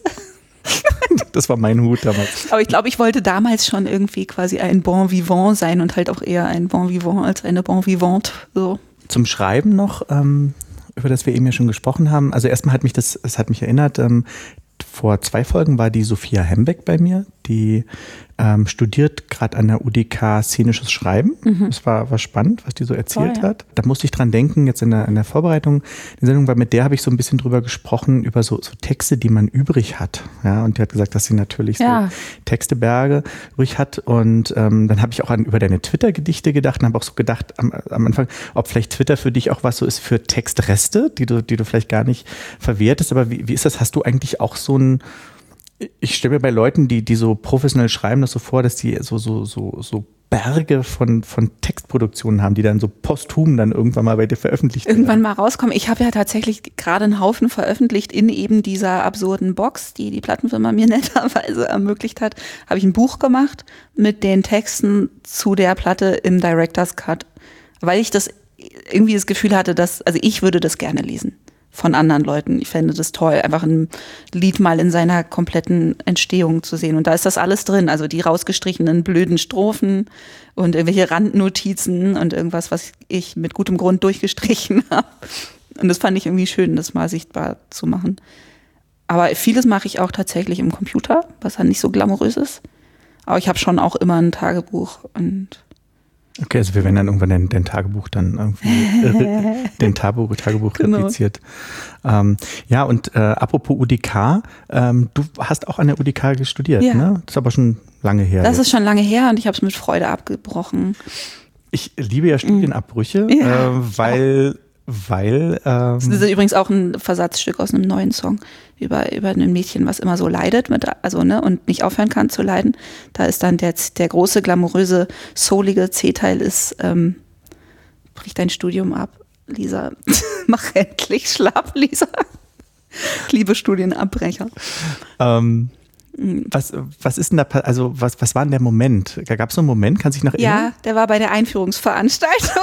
Das war mein Hut damals. Aber ich glaube, ich wollte damals schon irgendwie quasi ein Bon Vivant sein und halt auch eher ein Bon Vivant als eine Bon Vivante, so. Zum Schreiben noch, ähm, über das wir eben ja schon gesprochen haben. Also erstmal hat mich das, es hat mich erinnert, ähm, vor zwei Folgen war die Sophia Hembeck bei mir, die ähm, studiert gerade an der U D K szenisches Schreiben. Mhm. Das war, war spannend, was die so erzählt oh, ja. hat. Da musste ich dran denken, jetzt in der, in der Vorbereitung der Sendung, weil mit der habe ich so ein bisschen drüber gesprochen, über so, so Texte, die man übrig hat. Ja, und die hat gesagt, dass sie natürlich ja. so Texteberge übrig hat. Und ähm, dann habe ich auch an, über deine Twitter-Gedichte gedacht und habe auch so gedacht am, am Anfang, ob vielleicht Twitter für dich auch was so ist für Textreste, die du, die du vielleicht gar nicht verwertest. Aber wie, wie ist das? Hast du eigentlich auch so ein Ich stelle mir bei Leuten, die, die so professionell schreiben, das so vor, dass die so, so, so, so Berge von, von Textproduktionen haben, die dann so posthum dann irgendwann mal bei dir veröffentlicht werden. Irgendwann mal rauskommen. Ich habe ja tatsächlich gerade einen Haufen veröffentlicht in eben dieser absurden Box, die die Plattenfirma mir netterweise ermöglicht hat. Habe ich ein Buch gemacht mit den Texten zu der Platte im Director's Cut, weil ich das irgendwie das Gefühl hatte, dass, also ich würde das gerne lesen. Von anderen Leuten. Ich fände das toll, einfach ein Lied mal in seiner kompletten Entstehung zu sehen. Und da ist das alles drin. Also die rausgestrichenen blöden Strophen und irgendwelche Randnotizen und irgendwas, was ich mit gutem Grund durchgestrichen habe. Und das fand ich irgendwie schön, das mal sichtbar zu machen. Aber vieles mache ich auch tatsächlich im Computer, was dann nicht so glamourös ist. Aber ich habe schon auch immer ein Tagebuch und okay, also wir werden dann irgendwann dein, dein Tagebuch dann irgendwie, den Tagebuch, Tagebuch genau. repliziert. Ähm, ja, und äh, apropos U D K, ähm, du hast auch an der U D K studiert, ja. ne? Das ist aber schon lange her. Das jetzt. ist schon lange her und ich habe es mit Freude abgebrochen. Ich liebe ja Studienabbrüche, ja. äh, weil... Weil ähm das ist übrigens auch ein Versatzstück aus einem neuen Song über über ein Mädchen, was immer so leidet mit, also ne und nicht aufhören kann zu leiden. Da ist dann der der große glamouröse soulige C-Teil ist ähm, brich dein Studium ab, Lisa, mach endlich schlapp, Lisa. Ich liebe Studienabbrecher. Ähm Was, was ist denn da, also was, was war denn der Moment? Gab es so einen Moment, kannst du dich noch erinnern? Ja, der war bei der Einführungsveranstaltung.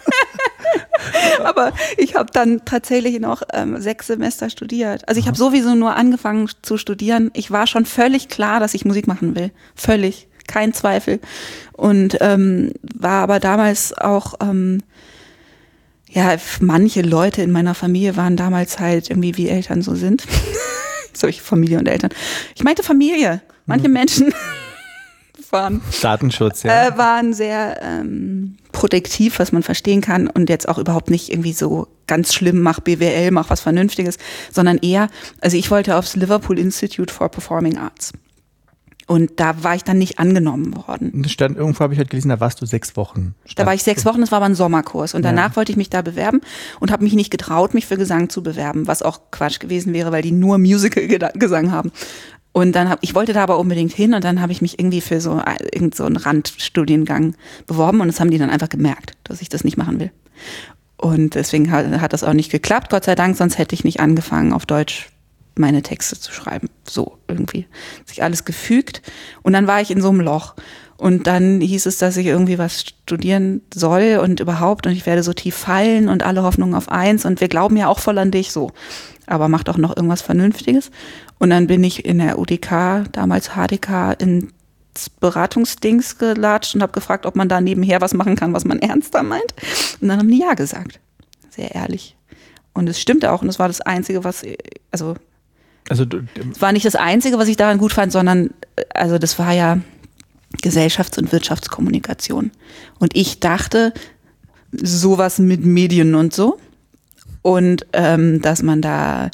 Aber ich habe dann tatsächlich noch ähm, sechs Semester studiert. Also ich habe sowieso nur angefangen zu studieren. Ich war schon völlig klar, dass ich Musik machen will. Völlig, kein Zweifel. Und ähm, war aber damals auch, ähm, ja, manche Leute in meiner Familie waren damals halt irgendwie, wie Eltern so sind. So, ich Familie und Eltern. Ich meinte Familie. Manche Menschen waren Datenschutz, ja. Äh, waren sehr ähm, protektiv, was man verstehen kann und jetzt auch überhaupt nicht irgendwie so ganz schlimm, mach B W L, mach was Vernünftiges, sondern eher, also ich wollte aufs Liverpool Institute for Performing Arts. Und da war ich dann nicht angenommen worden. Stand, irgendwo habe ich halt gelesen, da warst du sechs Wochen. Da war ich sechs Wochen, das war aber ein Sommerkurs. Und danach ja. wollte ich mich da bewerben und habe mich nicht getraut, mich für Gesang zu bewerben, was auch Quatsch gewesen wäre, weil die nur Musical-Gesang haben. Und dann habe ich wollte da aber unbedingt hin und dann habe ich mich irgendwie für so, irgend so einen Randstudiengang beworben und das haben die dann einfach gemerkt, dass ich das nicht machen will. Und deswegen hat, hat das auch nicht geklappt, Gott sei Dank, sonst hätte ich nicht angefangen, auf Deutsch meine Texte zu schreiben. So irgendwie. Hat sich alles gefügt. Und dann war ich in so einem Loch. Und dann hieß es, dass ich irgendwie was studieren soll und überhaupt und ich werde so tief fallen und alle Hoffnungen auf eins und wir glauben ja auch voll an dich so. Aber mach doch noch irgendwas Vernünftiges. Und dann bin ich in der U D K, damals H D K, ins Beratungsdings gelatscht und habe gefragt, ob man da nebenher was machen kann, was man ernster meint. Und dann haben die ja gesagt. Sehr ehrlich. Und es stimmte auch und es war das Einzige, was, also, also es war nicht das Einzige, was ich daran gut fand, sondern, also das war ja Gesellschafts- und Wirtschaftskommunikation. Und ich dachte, sowas mit Medien und so. Und ähm, dass man da,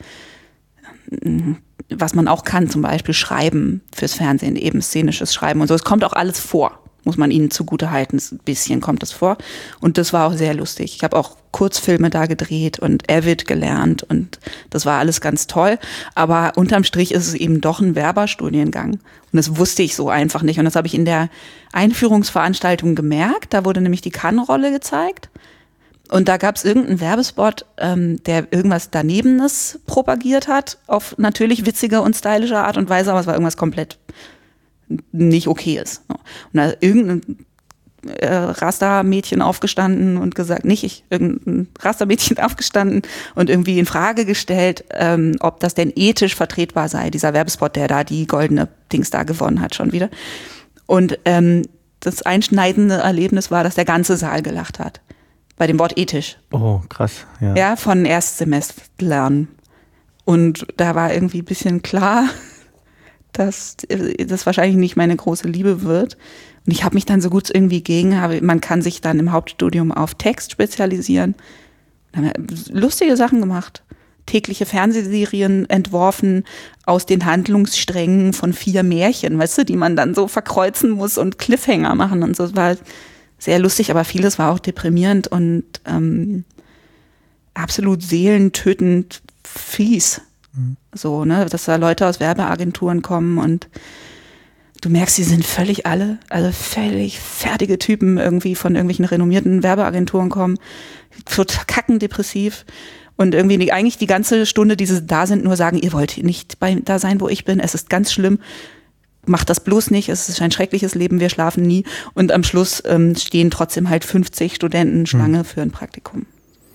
was man auch kann, zum Beispiel Schreiben fürs Fernsehen, eben szenisches Schreiben und so. Es kommt auch alles vor, muss man ihnen zugute halten. Ein bisschen kommt das vor. Und das war auch sehr lustig. Ich habe auch Kurzfilme da gedreht und Avid gelernt und das war alles ganz toll. Aber unterm Strich ist es eben doch ein Werberstudiengang. Und das wusste ich so einfach nicht. Und das habe ich in der Einführungsveranstaltung gemerkt. Da wurde nämlich die Kann-Rolle gezeigt. Und da gab es irgendeinen Werbespot, ähm, der irgendwas Danebenes propagiert hat, auf natürlich witzige und stylische Art und Weise, aber es war irgendwas komplett nicht okay ist. Und da ist irgendein äh, Rastermädchen aufgestanden und gesagt, nicht ich, irgendein Rastermädchen aufgestanden und irgendwie in Frage gestellt, ähm, ob das denn ethisch vertretbar sei, dieser Werbespot, der da die goldene Dings da gewonnen hat schon wieder. Und ähm, das einschneidende Erlebnis war, dass der ganze Saal gelacht hat. Bei dem Wort ethisch. Oh, krass. Ja, ja von Erstsemesterlern. Und da war irgendwie ein bisschen klar, dass das wahrscheinlich nicht meine große Liebe wird. Und ich habe mich dann so gut irgendwie gegen, habe, man kann sich dann im Hauptstudium auf Text spezialisieren. Und haben lustige Sachen gemacht. Tägliche Fernsehserien entworfen aus den Handlungssträngen von vier Märchen, weißt du, die man dann so verkreuzen muss und Cliffhanger machen und so. Das war sehr lustig, aber vieles war auch deprimierend und ähm, absolut seelentötend fies. Mhm. So, ne, dass da Leute aus Werbeagenturen kommen und du merkst, die sind völlig alle, also völlig fertige Typen irgendwie von irgendwelchen renommierten Werbeagenturen kommen, total kackendepressiv und irgendwie die, eigentlich die ganze Stunde, die sie da sind, nur sagen, ihr wollt nicht bei, da sein, wo ich bin, es ist ganz schlimm. Macht das bloß nicht, es ist ein schreckliches Leben, wir schlafen nie. Und am Schluss ähm, stehen trotzdem halt fünfzig Studenten Schlange hm. für ein Praktikum.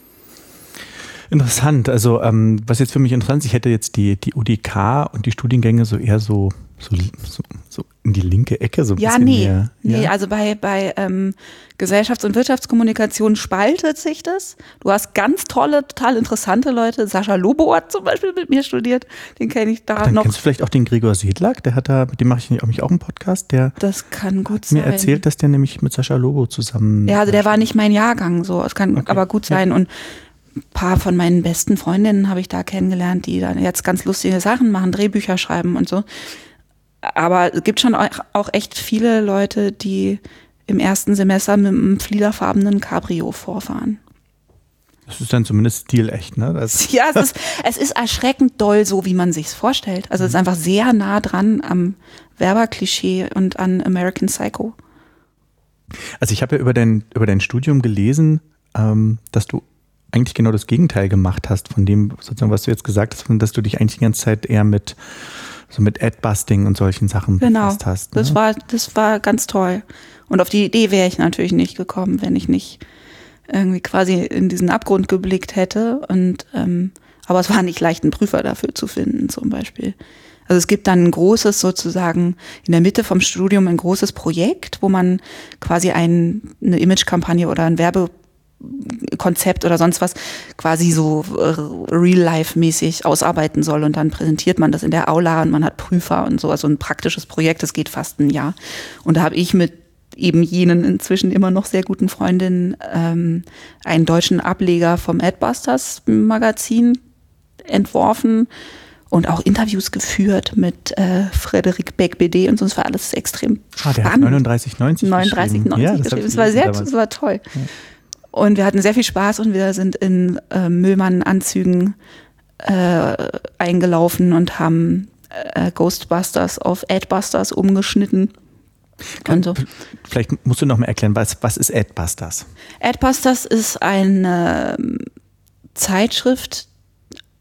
Interessant, also ähm, was jetzt für mich interessant ist, ich hätte jetzt die, die U D K und die Studiengänge so eher so, so, so, so in die linke Ecke, so ein ja, bisschen nee. mehr. Nee, ja, also bei, bei ähm, Gesellschafts- und Wirtschaftskommunikation spaltet sich das. Du hast ganz tolle, total interessante Leute. Sascha Lobo hat zum Beispiel mit mir studiert, den kenne ich da Ach, dann noch. Kennst du vielleicht auch den Gregor Sedlak, der hat da, mit dem mache ich nämlich auch einen Podcast, der das kann gut hat sein. mir erzählt, dass der nämlich mit Sascha Lobo zusammen. Ja, also der war nicht mein Jahrgang, so, es kann Okay. aber gut sein. Ja. Und ein paar von meinen besten Freundinnen habe ich da kennengelernt, die dann jetzt ganz lustige Sachen machen, Drehbücher schreiben und so. Aber es gibt schon auch echt viele Leute, die im ersten Semester mit einem fliederfarbenen Cabrio vorfahren. Das ist dann zumindest stilecht, ne? Das ja, es ist, es ist erschreckend doll, so wie man sich's vorstellt. Also es ist einfach sehr nah dran am Werberklischee und an American Psycho. Also ich habe ja über dein, über dein Studium gelesen, ähm, dass du eigentlich genau das Gegenteil gemacht hast von dem, sozusagen, was du jetzt gesagt hast, dass du dich eigentlich die ganze Zeit eher mit so mit Ad-Busting und solchen Sachen genau. befasst hast. Ne? Das war, das war ganz toll. Und auf die Idee wäre ich natürlich nicht gekommen, wenn ich nicht irgendwie quasi in diesen Abgrund geblickt hätte. Und ähm, aber es war nicht leicht, einen Prüfer dafür zu finden, zum Beispiel. Also es gibt dann ein großes, sozusagen in der Mitte vom Studium ein großes Projekt, wo man quasi ein, eine Imagekampagne oder ein Werbe Konzept oder sonst was quasi so real-life-mäßig ausarbeiten soll und dann präsentiert man das in der Aula und man hat Prüfer und so, also ein praktisches Projekt, das geht fast ein Jahr. Und da habe ich mit eben jenen inzwischen immer noch sehr guten Freundinnen ähm, einen deutschen Ableger vom Adbusters Magazin entworfen und auch Interviews geführt mit äh, Frederik Beck-B D und so, das war alles extrem ah, der spannend. hat neununddreißig neunzig neununddreißig neunzig ja, geschrieben, das war sehr, das war toll. Ja. Und wir hatten sehr viel Spaß und wir sind in äh, Müllmann-Anzügen äh, eingelaufen und haben äh, Ghostbusters auf Adbusters umgeschnitten. Kann, und so. Vielleicht musst du noch mal erklären, was, was ist Adbusters? Adbusters ist eine Zeitschrift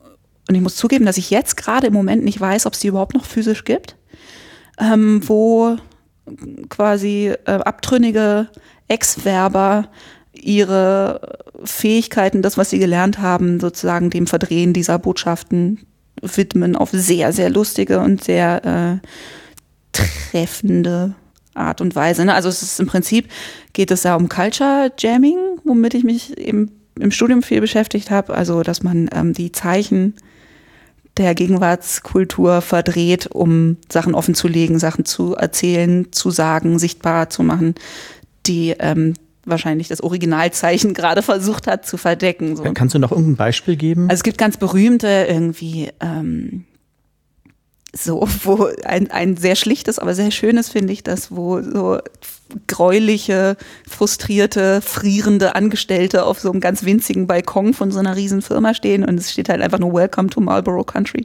und ich muss zugeben, dass ich jetzt gerade im Moment nicht weiß, ob es die überhaupt noch physisch gibt, ähm, wo quasi äh, abtrünnige Ex-Werber ihre Fähigkeiten, das, was sie gelernt haben, sozusagen dem Verdrehen dieser Botschaften widmen auf sehr, sehr lustige und sehr äh, treffende Art und Weise. Ne? Also es ist im Prinzip, geht es da um Culture Jamming, womit ich mich eben im Studium viel beschäftigt habe. Also dass man ähm, die Zeichen der Gegenwartskultur verdreht, um Sachen offenzulegen, Sachen zu erzählen, zu sagen, sichtbar zu machen, die ähm, wahrscheinlich das Originalzeichen gerade versucht hat zu verdecken. So. Kannst du noch irgendein Beispiel geben? Also es gibt ganz berühmte irgendwie ähm, so, wo ein, ein sehr schlichtes, aber sehr schönes finde ich das, wo so gräuliche, frustrierte, frierende Angestellte auf so einem ganz winzigen Balkon von so einer riesen Firma stehen und es steht halt einfach nur Welcome to Marlboro Country.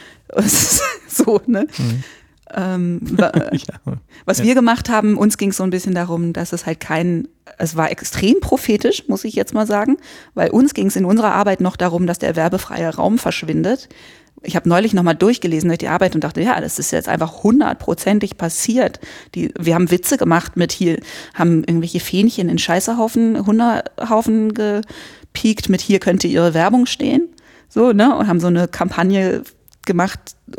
So, ne? Mhm. Ähm, ja. Was ja. wir gemacht haben, uns ging es so ein bisschen darum, dass es halt kein, es war extrem prophetisch, muss ich jetzt mal sagen, weil uns ging es in unserer Arbeit noch darum, dass der werbefreie Raum verschwindet. Ich habe neulich nochmal durchgelesen durch die Arbeit und dachte, ja, das ist jetzt einfach hundertprozentig passiert. Die, wir haben Witze gemacht mit hier, haben irgendwelche Fähnchen in Scheißehaufen, Hunderhaufen gepiekt mit hier könnte ihre Werbung stehen. So, ne? Und haben so eine Kampagne gemacht,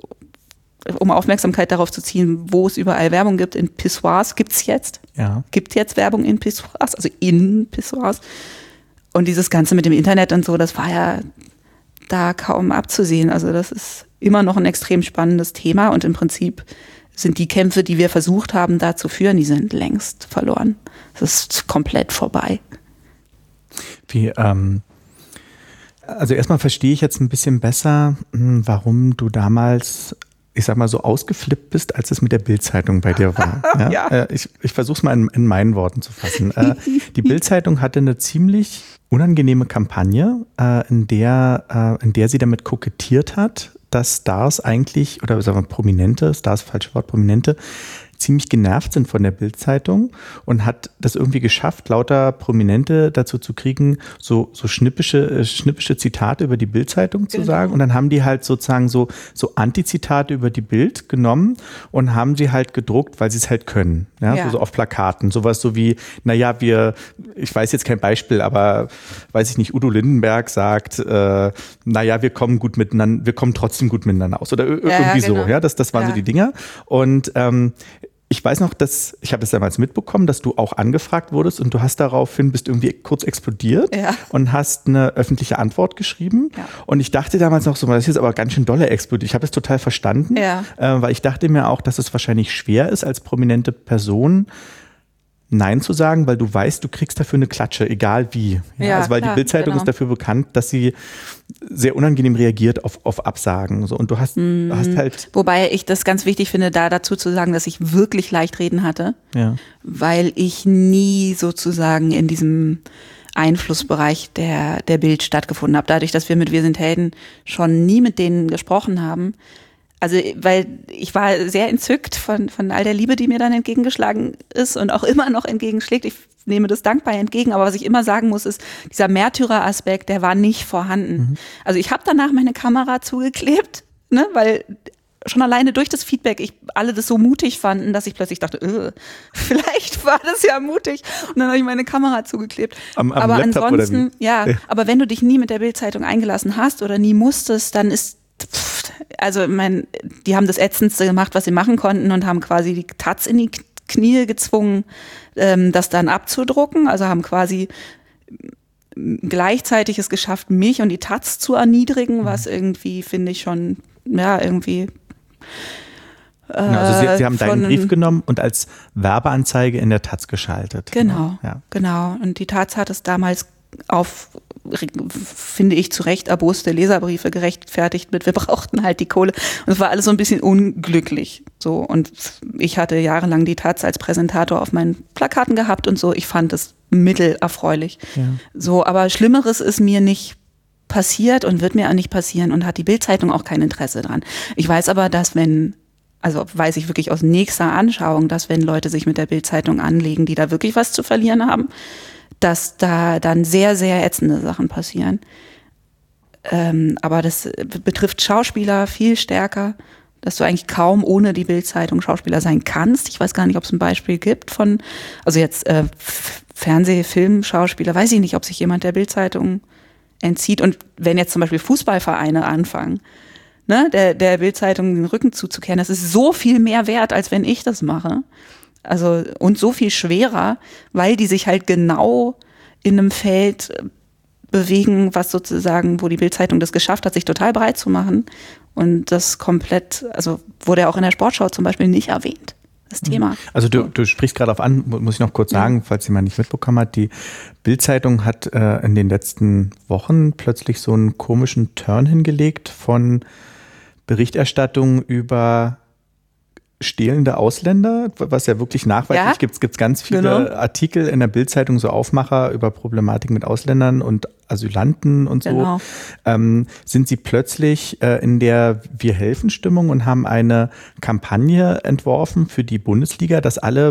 um Aufmerksamkeit darauf zu ziehen, wo es überall Werbung gibt. In Pissoirs gibt's jetzt. Ja. Gibt jetzt Werbung in Pissoirs, also in Pissoirs. Und dieses Ganze mit dem Internet und so, das war ja da kaum abzusehen. Also das ist immer noch ein extrem spannendes Thema und im Prinzip sind die Kämpfe, die wir versucht haben, da zu führen, die sind längst verloren. Das ist komplett vorbei. Wie, ähm, also erstmal verstehe ich jetzt ein bisschen besser, warum du damals, ich sag mal, so ausgeflippt bist, als es mit der Bild-Zeitung bei dir war. Ja? Ja. Äh, ich ich versuche es mal in, in meinen Worten zu fassen. Äh, die Bild-Zeitung hatte eine ziemlich unangenehme Kampagne, äh, in der, äh, in der sie damit kokettiert hat, dass Stars eigentlich, oder sagen wir Prominente, Stars, falsches Wort, Prominente, ziemlich genervt sind von der Bild-Zeitung und hat das irgendwie geschafft, lauter Prominente dazu zu kriegen, so, so schnippische, schnippische Zitate über die Bild-Zeitung zu genau. sagen. Und dann haben die halt sozusagen so, so Antizitate über die Bild genommen und haben sie halt gedruckt, weil sie es halt können. Ja, ja. So, so auf Plakaten. Sowas so wie, naja, wir, ich weiß jetzt kein Beispiel, aber weiß ich nicht, Udo Lindenberg sagt, äh, naja, wir kommen gut miteinander, wir kommen trotzdem gut miteinander aus. Oder irgendwie ja, ja, genau. so. Ja, das, das waren ja. so die Dinger. Und ähm, ich weiß noch, dass ich habe das damals mitbekommen, dass du auch angefragt wurdest und du hast daraufhin, bist irgendwie kurz explodiert ja. und hast eine öffentliche Antwort geschrieben. Ja. Und ich dachte damals noch so, das ist jetzt aber ganz schön dolle explodiert. Ich habe das total verstanden, ja. äh, weil ich dachte mir auch, dass es wahrscheinlich schwer ist, als prominente Person Nein zu sagen, weil du weißt, du kriegst dafür eine Klatsche, egal wie. Ja, ja, also weil klar, die Bild-Zeitung genau. ist dafür bekannt, dass sie sehr unangenehm reagiert auf, auf Absagen. So. Und du hast, mm. hast halt. Wobei ich das ganz wichtig finde, da dazu zu sagen, dass ich wirklich leicht reden hatte, ja. weil ich nie sozusagen in diesem Einflussbereich der, der Bild stattgefunden habe. Dadurch, dass wir mit Wir sind Helden schon nie mit denen gesprochen haben. Also, weil ich war sehr entzückt von, von all der Liebe, die mir dann entgegengeschlagen ist und auch immer noch entgegenschlägt. Ich nehme das dankbar entgegen, aber was ich immer sagen muss, ist, dieser Märtyrer-Aspekt, der war nicht vorhanden. Mhm. Also ich habe danach meine Kamera zugeklebt, ne, weil schon alleine durch das Feedback ich alle das so mutig fanden, dass ich plötzlich dachte, öh, vielleicht war das ja mutig. Und dann habe ich meine Kamera zugeklebt. Am, am aber Laptop ansonsten, oder wie? ja, aber wenn du dich nie mit der Bild-Zeitung eingelassen hast oder nie musstest, dann ist also, ich meine, die haben das Ätzendste gemacht, was sie machen konnten und haben quasi die Taz in die Knie gezwungen, ähm, das dann abzudrucken. Also haben quasi gleichzeitig es geschafft, mich und die Taz zu erniedrigen, was irgendwie, finde ich schon, ja, irgendwie. Äh, genau, also sie, sie haben deinen Brief genommen und als Werbeanzeige in der Taz geschaltet. Genau, ja. genau. Und die Taz hat es damals auf, finde ich, zu Recht erboste Leserbriefe gerechtfertigt mit, wir brauchten halt die Kohle. Und es war alles so ein bisschen unglücklich. So. Und ich hatte jahrelang die Taz als Präsentator auf meinen Plakaten gehabt und so. Ich fand es mittelerfreulich. Ja. So, aber Schlimmeres ist mir nicht passiert und wird mir auch nicht passieren und hat die Bild-Zeitung auch kein Interesse dran. Ich weiß aber, dass wenn, also weiß ich wirklich aus nächster Anschauung, dass wenn Leute sich mit der Bild-Zeitung anlegen, die da wirklich was zu verlieren haben, dass da dann sehr, sehr ätzende Sachen passieren. Ähm, aber das betrifft Schauspieler viel stärker, dass du eigentlich kaum ohne die Bild-Zeitung Schauspieler sein kannst. Ich weiß gar nicht, ob es ein Beispiel gibt von, also jetzt äh, Fernseh-, Film-, Schauspieler, weiß ich nicht, ob sich jemand der Bild-Zeitung entzieht. Und wenn jetzt zum Beispiel Fußballvereine anfangen, ne, der, der Bild-Zeitung den Rücken zuzukehren, das ist so viel mehr wert, als wenn ich das mache. Also, und so viel schwerer, weil die sich halt genau in einem Feld bewegen, was sozusagen, wo die Bild-Zeitung das geschafft hat, sich total breit zu machen. Und das komplett, also wurde auch in der Sportschau zum Beispiel nicht erwähnt, das Thema. Also du, du sprichst gerade auf an, muss ich noch kurz sagen, falls jemand nicht mitbekommen hat, die Bild-Zeitung hat äh, in den letzten Wochen plötzlich so einen komischen Turn hingelegt von Berichterstattung über stehlende Ausländer, was ja wirklich nachweislich ja, gibt. Es gibt ganz viele genau. Artikel in der Bild-Zeitung, so Aufmacher über Problematik mit Ausländern und Asylanten und so. Genau. Ähm, sind sie plötzlich äh, in der Wir-helfen-Stimmung und haben eine Kampagne entworfen für die Bundesliga, dass alle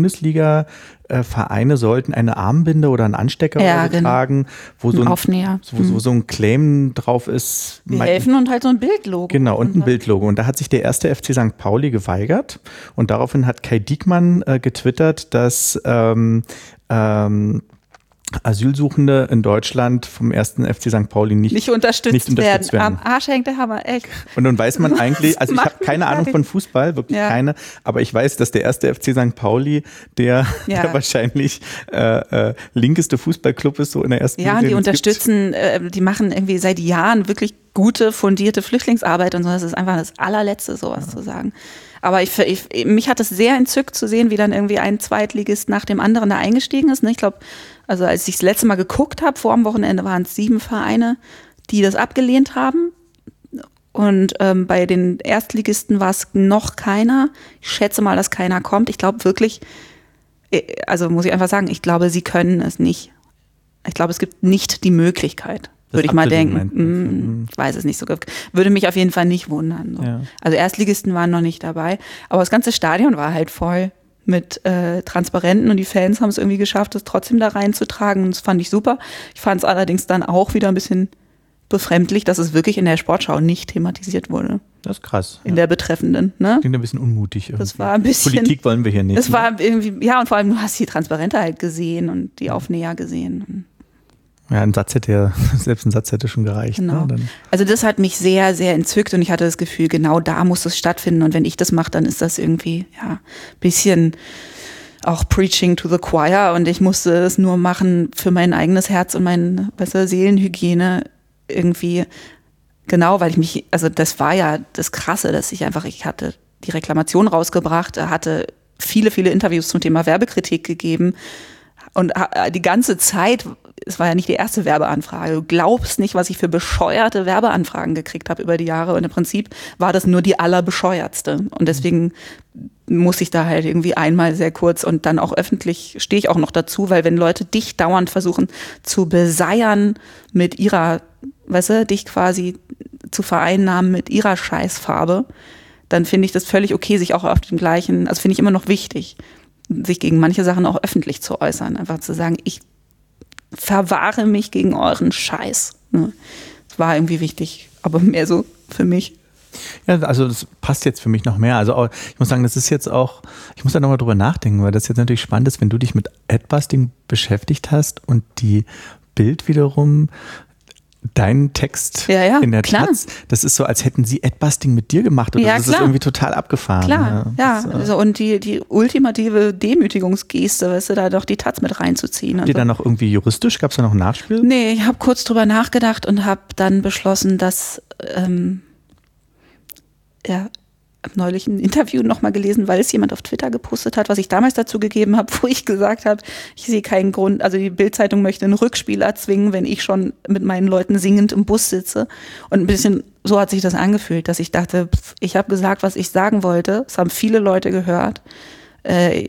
Bundesliga-Vereine sollten eine Armbinde oder einen Anstecker ja, genau. tragen, wo so, ein, Aufnäher. So, wo so ein Claim drauf ist. Wir helfen und halt so ein Bildlogo. Genau, und ein Bildlogo. Und da hat sich der erste F C Sankt Pauli geweigert. Und daraufhin hat Kai Diekmann äh, getwittert, dass ähm, ähm, Asylsuchende in Deutschland vom ersten F C Sankt Pauli nicht, nicht, unterstützt, nicht unterstützt werden. werden. Am Arsch hängt der Hammer, echt. Und nun weiß man eigentlich, also ich habe keine Ahnung von Fußball, wirklich ja. keine, aber ich weiß, dass der erste F C Sankt Pauli der, ja. der wahrscheinlich äh, äh, linkeste Fußballclub ist, so in der ersten Ja, und die unterstützen, äh, die machen irgendwie seit Jahren wirklich gute, fundierte Flüchtlingsarbeit und so. Das ist einfach das allerletzte, sowas ja. zu sagen. Aber ich, ich, mich hat es sehr entzückt zu sehen, wie dann irgendwie ein Zweitligist nach dem anderen da eingestiegen ist. Ich glaube, also als ich das letzte Mal geguckt habe, vor dem Wochenende waren es sieben Vereine, die das abgelehnt haben. Und ähm, bei den Erstligisten war es noch keiner. Ich schätze mal, dass keiner kommt. Ich glaube wirklich, also muss ich einfach sagen, ich glaube, sie können es nicht. Ich glaube, es gibt nicht die Möglichkeit. Würde ich mal denken. Hm, ich weiß es nicht so. Würde mich auf jeden Fall nicht wundern. So. Ja. Also Erstligisten waren noch nicht dabei. Aber das ganze Stadion war halt voll mit äh, Transparenten und die Fans haben es irgendwie geschafft, das trotzdem da reinzutragen. Und das fand ich super. Ich fand es allerdings dann auch wieder ein bisschen befremdlich, dass es wirklich in der Sportschau nicht thematisiert wurde. Das ist krass. In ja. der betreffenden. Ne? Klingt ein bisschen unmutig irgendwie. Das war ein bisschen, Politik wollen wir hier nicht. Das ne? war irgendwie, ja, und vor allem, du hast die Transparente halt gesehen und die Aufnäher gesehen. Ja, ein Satz hätte ja, selbst ein Satz hätte schon gereicht. Genau. Ne? Dann also das hat mich sehr, sehr entzückt und ich hatte das Gefühl, genau da muss es stattfinden und wenn ich das mache, dann ist das irgendwie, ja, ein bisschen auch Preaching to the Choir und ich musste es nur machen für mein eigenes Herz und meine, weißt du, Seelenhygiene irgendwie, genau, weil ich mich, also das war ja das Krasse, dass ich einfach, ich hatte die Reklamation rausgebracht, hatte viele, viele Interviews zum Thema Werbekritik gegeben und die ganze Zeit, es war ja nicht die erste Werbeanfrage, du glaubst nicht, was ich für bescheuerte Werbeanfragen gekriegt habe über die Jahre und im Prinzip war das nur die allerbescheuertste und deswegen muss ich da halt irgendwie einmal sehr kurz und dann auch öffentlich stehe ich auch noch dazu, weil wenn Leute dich dauernd versuchen zu beseiern mit ihrer, weißt du, dich quasi zu vereinnahmen mit ihrer Scheißfarbe, dann finde ich das völlig okay, sich auch auf den gleichen, also finde ich immer noch wichtig, sich gegen manche Sachen auch öffentlich zu äußern, einfach zu sagen, ich verwahre mich gegen euren Scheiß. Ne? Das war irgendwie wichtig, aber mehr so für mich. Ja, also das passt jetzt für mich noch mehr. Also ich muss sagen, das ist jetzt auch, ich muss da nochmal drüber nachdenken, weil das jetzt natürlich spannend ist, wenn du dich mit Adbusting beschäftigt hast und die Bild wiederum deinen Text ja, ja, in der klar. Taz, das ist so, als hätten sie Adbusting mit dir gemacht oder ja, das klar. ist irgendwie total abgefahren. Klar, ja. Das, also, und die, die ultimative Demütigungsgeste, weißt du, da doch die Taz mit reinzuziehen. Habt ihr dann noch irgendwie juristisch, gab es da noch ein Nachspiel? Nee, ich habe kurz drüber nachgedacht und habe dann beschlossen, dass ähm, ja, habe neulich ein Interview nochmal gelesen, weil es jemand auf Twitter gepostet hat, was ich damals dazu gegeben habe, wo ich gesagt habe, ich sehe keinen Grund, also die Bild-Zeitung möchte einen Rückspiel erzwingen, wenn ich schon mit meinen Leuten singend im Bus sitze. Und ein bisschen so hat sich das angefühlt, dass ich dachte, pff, ich habe gesagt, was ich sagen wollte. Es haben viele Leute gehört. Äh,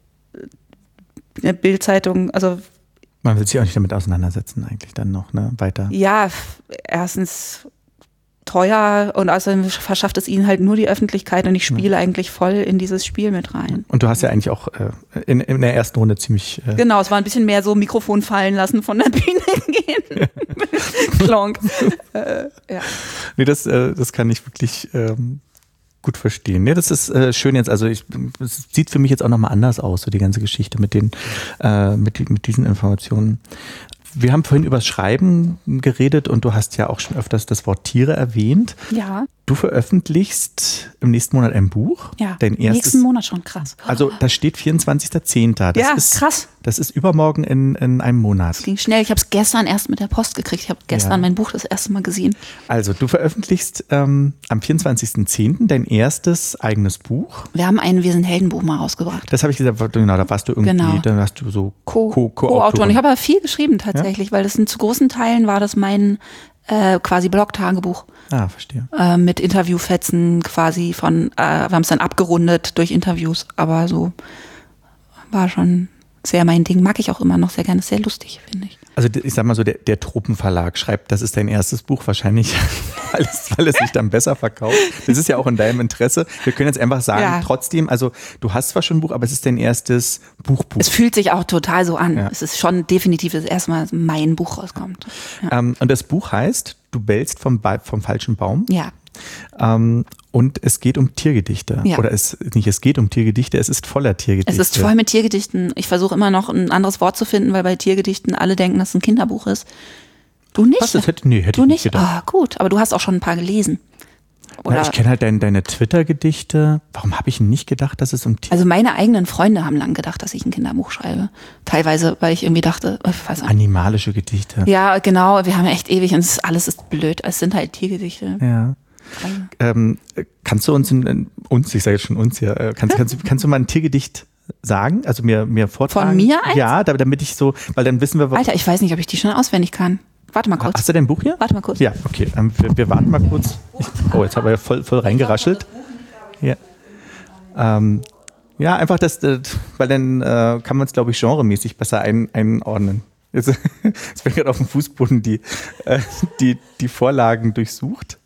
Bild-Zeitung, also man will sich auch nicht damit auseinandersetzen eigentlich dann noch, ne? Weiter. Ja, erstens teuer und außerdem verschafft es ihnen halt nur die Öffentlichkeit und ich spiele mhm. eigentlich voll in dieses Spiel mit rein. Und du hast ja eigentlich auch äh, in, in der ersten Runde ziemlich... Äh genau, es war ein bisschen mehr so Mikrofon fallen lassen, von der Bühne gehen. Klonk. äh, ja. Nee, das, äh, das kann ich wirklich ähm, gut verstehen. Nee, das ist äh, schön jetzt, also ich, es sieht für mich jetzt auch nochmal anders aus, so die ganze Geschichte mit, den, äh, mit, mit diesen Informationen. Wir haben vorhin über das Schreiben geredet und du hast ja auch schon öfters das Wort Tiere erwähnt. Ja. Du veröffentlichst im nächsten Monat ein Buch. Ja, dein erstes, nächsten Monat schon, krass. Also da steht vierundzwanzigster zehnter Ja, ist, krass. Das ist übermorgen in, in einem Monat. Das ging schnell. Ich habe es gestern erst mit der Post gekriegt. Ich habe gestern ja. mein Buch das erste Mal gesehen. Also du veröffentlichst ähm, am vierundzwanzigster zehnter dein erstes eigenes Buch. Wir haben ein Wir sind Heldenbuch mal rausgebracht. Das habe ich gesagt, genau, da warst du irgendwie, genau. da warst du so Co-Autorin. Co- Co- ich habe aber viel geschrieben tatsächlich, ja? weil das sind zu großen Teilen war das mein äh, quasi Blog-Tagebuch. Ah, verstehe. Äh, mit Interviewfetzen quasi von, äh, wir haben es dann abgerundet durch Interviews, aber so war schon sehr mein Ding. Mag ich auch immer noch sehr gerne, ist sehr lustig, finde ich. Also ich sag mal so, der, der Tropenverlag schreibt, das ist dein erstes Buch, wahrscheinlich, weil es, weil es sich dann besser verkauft. Das ist ja auch in deinem Interesse. Wir können jetzt einfach sagen, ja. trotzdem, also du hast zwar schon ein Buch, aber es ist dein erstes Buchbuch. Es fühlt sich auch total so an. Ja. Es ist schon definitiv das erste Mal, dass mein Buch rauskommt. Ja. Ähm, und das Buch heißt, du bellst vom, ba- vom falschen Baum. Ja. Ähm, und es geht um Tiergedichte. Ja. Oder es nicht, es geht um Tiergedichte, es ist voller Tiergedichte. Es ist voll mit Tiergedichten. Ich versuche immer noch ein anderes Wort zu finden, weil bei Tiergedichten alle denken, dass es ein Kinderbuch ist. Du nicht? Was, das hätte, nee, hätte du ich nicht? nicht gedacht. Ah, gut, aber du hast auch schon ein paar gelesen. Oder? Na, ich kenne halt dein, deine Twitter-Gedichte. Warum habe ich nicht gedacht, dass es um Tier... Also meine eigenen Freunde haben lang gedacht, dass ich ein Kinderbuch schreibe. Teilweise, weil ich irgendwie dachte, ich weiß nicht. Animalische Gedichte. Ja, genau. Wir haben ja echt ewig und es ist, alles ist blöd. Es sind halt Tiergedichte. Ja. Ähm, kannst du uns, in, in, uns, ich sage jetzt schon uns hier, äh, kannst, kannst, kannst du mal ein Tiergedicht sagen? Also mir, mir vortragen? Von mir eins? Ja, damit ich so, weil dann wissen wir... Alter, ich weiß nicht, ob ich die schon auswendig kann. Warte mal kurz. Hast du dein Buch hier? Warte mal kurz. Ja, okay. Ähm, wir, wir warten mal kurz. Ich, oh, jetzt haben wir ja voll, voll reingeraschelt. Ja. Ähm, ja, einfach das, das weil dann äh, kann man es, glaube ich, genremäßig besser ein, einordnen. Jetzt, jetzt bin ich gerade auf dem Fußboden die, äh, die, die Vorlagen durchsucht.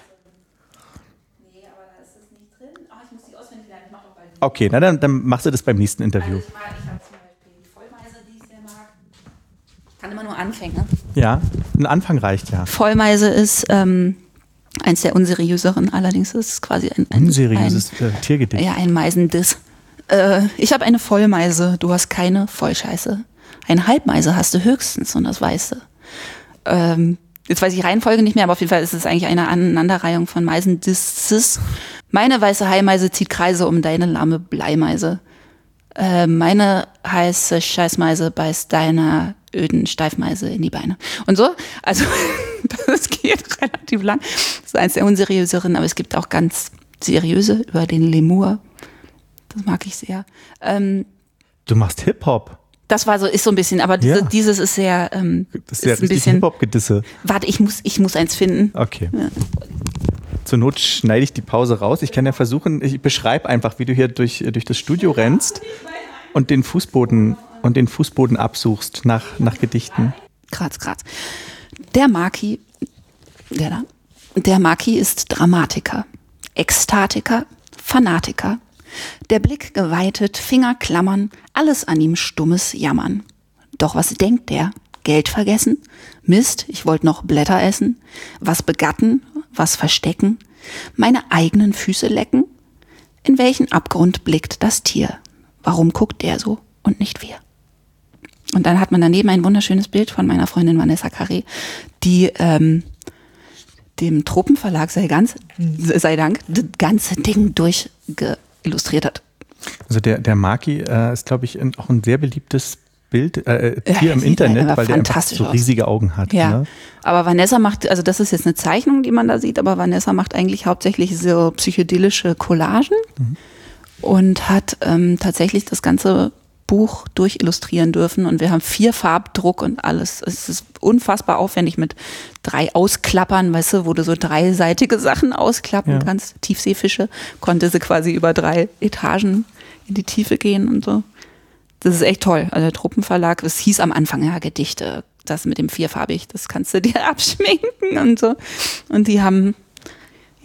Nee, aber da ist es nicht drin. Ach, ich muss die auswendig lernen. Ich mach doch bald. Okay, na dann, dann machst du das beim nächsten Interview. Also ich mag, ich habe zum Beispiel die Vollmeise, die ich sehr mag. Ich kann immer nur Anfänge. Ja, ein Anfang reicht ja. Vollmeise ist ähm, eins der unseriöseren, allerdings ist es quasi ein, ein unseriöses ein, äh, Tiergedicht. Ja, ein Meisendiss. Äh, ich habe eine Vollmeise, du hast keine Vollscheiße. Eine Halbmeise hast du höchstens und das weißt du. Ähm, jetzt weiß ich die Reihenfolge nicht mehr, aber auf jeden Fall ist es eigentlich eine Aneinanderreihung von Meisendisses. Meine weiße Haimeise zieht Kreise um deine lahme Bleimeise. Äh, meine heiße Scheißmeise beißt deiner öden Steifmeise in die Beine. Und so, also das geht relativ lang. Das ist eins der unseriöseren, aber es gibt auch ganz seriöse über den Lemur. Das mag ich sehr. Ähm, du machst Hip-Hop. Das war so, ist so ein bisschen, aber diese, ja. dieses ist sehr, ähm, das ist, ja ist ein bisschen Hip-Hop-Gedisse. Warte, ich muss, ich muss eins finden. Okay. Ja. Zur Not schneide ich die Pause raus. Ich kann ja versuchen, ich beschreibe einfach, wie du hier durch, durch das Studio rennst und den Fußboden und den Fußboden absuchst nach, nach Gedichten. Kratz, kratz. Der Maki, der da, der Maki ist Dramatiker, Ekstatiker, Fanatiker. Der Blick geweitet, Finger klammern, alles an ihm stummes Jammern. Doch was denkt der? Geld vergessen? Mist, ich wollte noch Blätter essen. Was begatten? Was verstecken? Meine eigenen Füße lecken? In welchen Abgrund blickt das Tier? Warum guckt der so und nicht wir? Und dann hat man daneben ein wunderschönes Bild von meiner Freundin Vanessa Carré, die ähm, dem Tropenverlag sei, ganz, sei Dank das ganze Ding durchge illustriert hat. Also der, der Maki äh, ist, glaube ich, ein, auch ein sehr beliebtes Bild, äh, Tier ja, im Internet, weil der einfach so aus. riesige Augen hat. Ja, ne? Aber Vanessa macht, also das ist jetzt eine Zeichnung, die man da sieht, aber Vanessa macht eigentlich hauptsächlich so psychedelische Collagen mhm. und hat ähm, tatsächlich das ganze Buch durchillustrieren dürfen und wir haben vier Farbdruck und alles. Es ist unfassbar aufwendig mit drei Ausklappern, weißt du, wo du so dreiseitige Sachen ausklappen ja. kannst. Tiefseefische konnte sie quasi über drei Etagen in die Tiefe gehen und so. Das ist echt toll. Also der Tropenverlag, es hieß am Anfang ja Gedichte, das mit dem vierfarbig, das kannst du dir abschminken und so. Und die haben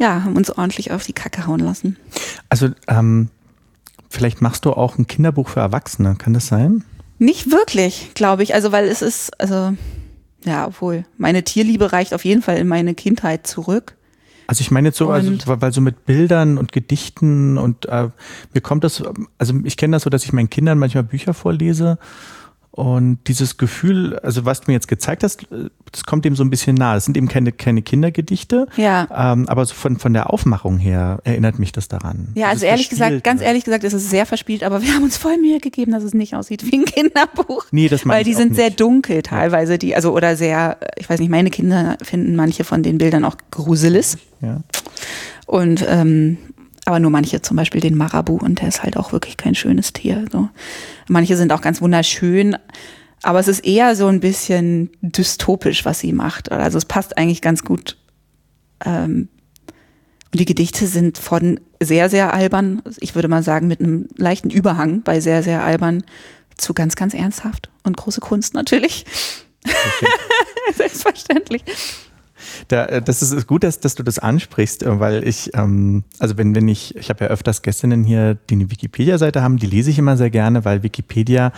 ja, haben uns ordentlich auf die Kacke hauen lassen. Also ähm, vielleicht machst du auch ein Kinderbuch für Erwachsene, kann das sein? Nicht wirklich, glaube ich. Also weil es ist, also ja, obwohl, meine Tierliebe reicht auf jeden Fall in meine Kindheit zurück. Also ich meine jetzt so, also, weil so mit Bildern und Gedichten und äh, mir kommt das, also ich kenne das so, dass ich meinen Kindern manchmal Bücher vorlese und dieses Gefühl, also was du mir jetzt gezeigt hast, das kommt dem so ein bisschen nahe. Das sind eben keine, keine Kindergedichte, ja. ähm, aber so von, von der Aufmachung her erinnert mich das daran. Ja, also ehrlich gesagt, ganz ehrlich gesagt, ist es sehr verspielt, aber wir haben uns voll Mühe gegeben, dass es nicht aussieht wie ein Kinderbuch. Nee, das meine ich Weil die auch sind nicht. sehr dunkel teilweise, die, also oder sehr, ich weiß nicht, meine Kinder finden manche von den Bildern auch gruselig. Ja. Und ähm, aber nur manche, zum Beispiel den Marabu, und der ist halt auch wirklich kein schönes Tier. So. Manche sind auch ganz wunderschön, aber es ist eher so ein bisschen dystopisch, was sie macht. Also es passt eigentlich ganz gut. Ähm, und die Gedichte sind von sehr, sehr albern, ich würde mal sagen mit einem leichten Überhang bei sehr, sehr albern zu ganz, ganz ernsthaft und große Kunst natürlich. Okay. Selbstverständlich. Da, das ist gut, dass, dass du das ansprichst, weil ich, ähm, also wenn, wenn ich, ich habe ja öfters Gästinnen hier, die eine Wikipedia-Seite haben, die lese ich immer sehr gerne, weil Wikipedia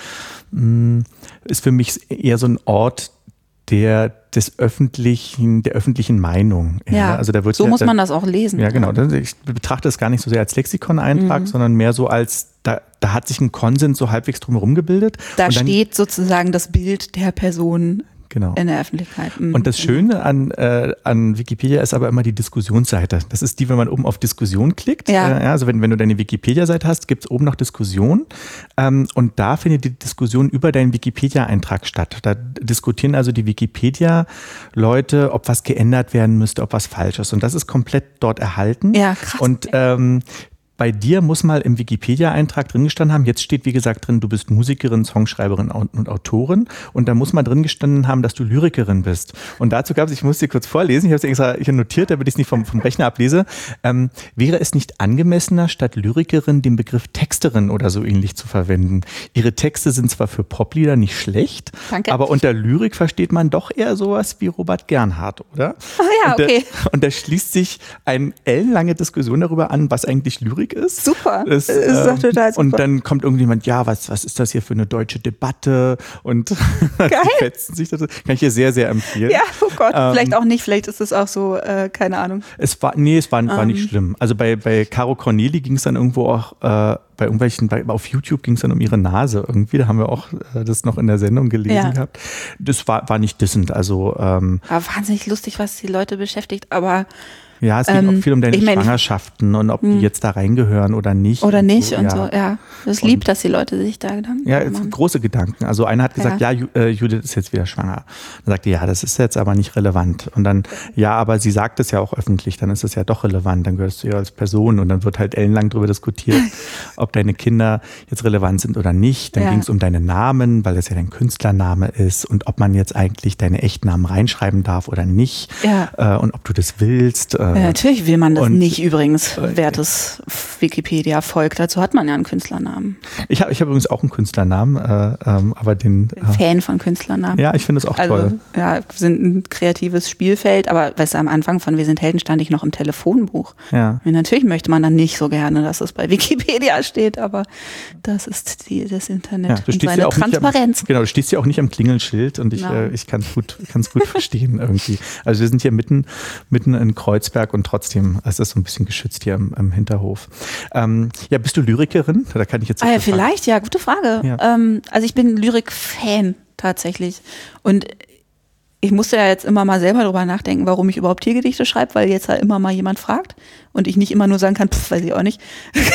mh, ist für mich eher so ein Ort der des öffentlichen, der öffentlichen Meinung. Ja, ja, also da wird so ja, muss da, man das auch lesen. Ja, genau. Ich betrachte es gar nicht so sehr als Lexikon-Eintrag, mhm. sondern mehr so als, da, da hat sich ein Konsens so halbwegs drumherum gebildet. Da und dann, steht sozusagen das Bild der Person genau. in der Öffentlichkeit. Mhm. Und das Schöne an, äh, an Wikipedia ist aber immer die Diskussionsseite. Das ist die, wenn man oben auf Diskussion klickt. Ja. Äh, also wenn, wenn du deine Wikipedia-Seite hast, gibt es oben noch Diskussion. Ähm, und da findet die Diskussion über deinen Wikipedia-Eintrag statt. Da diskutieren also die Wikipedia-Leute, ob was geändert werden müsste, ob was falsch ist. Und das ist komplett dort erhalten. Ja, krass. Und ähm, bei dir muss mal im Wikipedia-Eintrag drin gestanden haben, jetzt steht wie gesagt drin, du bist Musikerin, Songschreiberin und Autorin, und da muss mal drin gestanden haben, dass du Lyrikerin bist. Und dazu gab es, ich muss dir kurz vorlesen, ich habe es extra hier notiert, damit ich es nicht vom, vom Rechner ablese, ähm, wäre es nicht angemessener, statt Lyrikerin den Begriff Texterin oder so ähnlich zu verwenden? Ihre Texte sind zwar für Poplieder nicht schlecht, Danke. Aber unter Lyrik versteht man doch eher sowas wie Robert Gernhardt, oder? Ah ja, und da, okay. Und da schließt sich eine ellenlange Diskussion darüber an, was eigentlich Lyrik ist. Super. Das, das ist doch total super. Und dann kommt irgendjemand, ja, was, was ist das hier für eine deutsche Debatte? Und die fetzen sich das. Kann ich hier sehr, sehr empfehlen. Ja, oh Gott, ähm, vielleicht auch nicht, vielleicht ist es auch so, äh, keine Ahnung. Es war, nee, es war, um. war nicht schlimm. Also bei, bei Caro Corneli ging es dann irgendwo auch, äh, bei irgendwelchen, bei, auf YouTube ging es dann um ihre Nase irgendwie. Da haben wir auch äh, das noch in der Sendung gelesen ja. gehabt. Das war, war nicht dissend. Also, ähm, war wahnsinnig lustig, was die Leute beschäftigt, aber ja, es geht ähm, auch viel um deine ich mein, Schwangerschaften und ob die jetzt da reingehören oder nicht. Oder und nicht so, und ja. so, ja. Das ist lieb, dass die Leute sich da Gedanken Ja, machen. große Gedanken. Also einer hat gesagt, ja, ja äh, Judith ist jetzt wieder schwanger. Dann sagte, ja, das ist jetzt aber nicht relevant. Und dann, ja, aber sie sagt es ja auch öffentlich, dann ist es ja doch relevant, dann gehörst du ja als Person. Und dann wird halt ellenlang darüber diskutiert, ob deine Kinder jetzt relevant sind oder nicht. Dann ja. ging es um deinen Namen, weil das ja dein Künstlername ist und ob man jetzt eigentlich deine echten Namen reinschreiben darf oder nicht. Ja. Äh, und ob du das willst. Äh, ja, natürlich will man das und, nicht übrigens, äh, wertes Wikipedia folgt. Dazu hat man ja einen Künstlernamen. Ich habe ich hab übrigens auch einen Künstlernamen, äh, ähm, aber den... Ich bin Fan von Künstlernamen. Ja, ich finde es auch also, toll. Ja, sind ein kreatives Spielfeld, aber weißt du, am Anfang von Wir sind Helden stand ich noch im Telefonbuch. Ja. Und natürlich möchte man dann nicht so gerne, dass es bei Wikipedia steht, aber das ist die, das Internet ja, du und seine ja Transparenz. Am, genau, du stehst ja auch nicht am Klingelschild und ich, äh, ich kann es gut, kann's gut verstehen irgendwie. Also wir sind hier mitten, mitten in Kreuzberg und trotzdem ist das so ein bisschen geschützt hier im, im Hinterhof. Ähm, ja, bist du Lyrikerin? Da kann ich jetzt ah, ja, vielleicht, ja, gute Frage. Ja. Ähm, also ich bin Lyrik-Fan tatsächlich. Und ich musste ja jetzt immer mal selber darüber nachdenken, warum ich überhaupt Tiergedichte schreibe, weil jetzt halt immer mal jemand fragt und ich nicht immer nur sagen kann, pff, weiß ich auch nicht,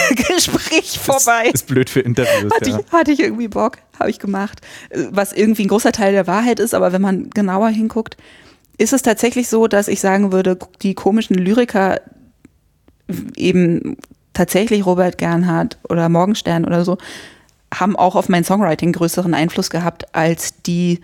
Gespräch vorbei. Das ist blöd für Interviews. Hatte, ja. ich, hatte ich irgendwie Bock, habe ich gemacht. Was irgendwie ein großer Teil der Wahrheit ist, aber wenn man genauer hinguckt, ist es tatsächlich so, dass ich sagen würde, die komischen Lyriker, eben tatsächlich Robert Gernhardt oder Morgenstern oder so, haben auch auf mein Songwriting größeren Einfluss gehabt als die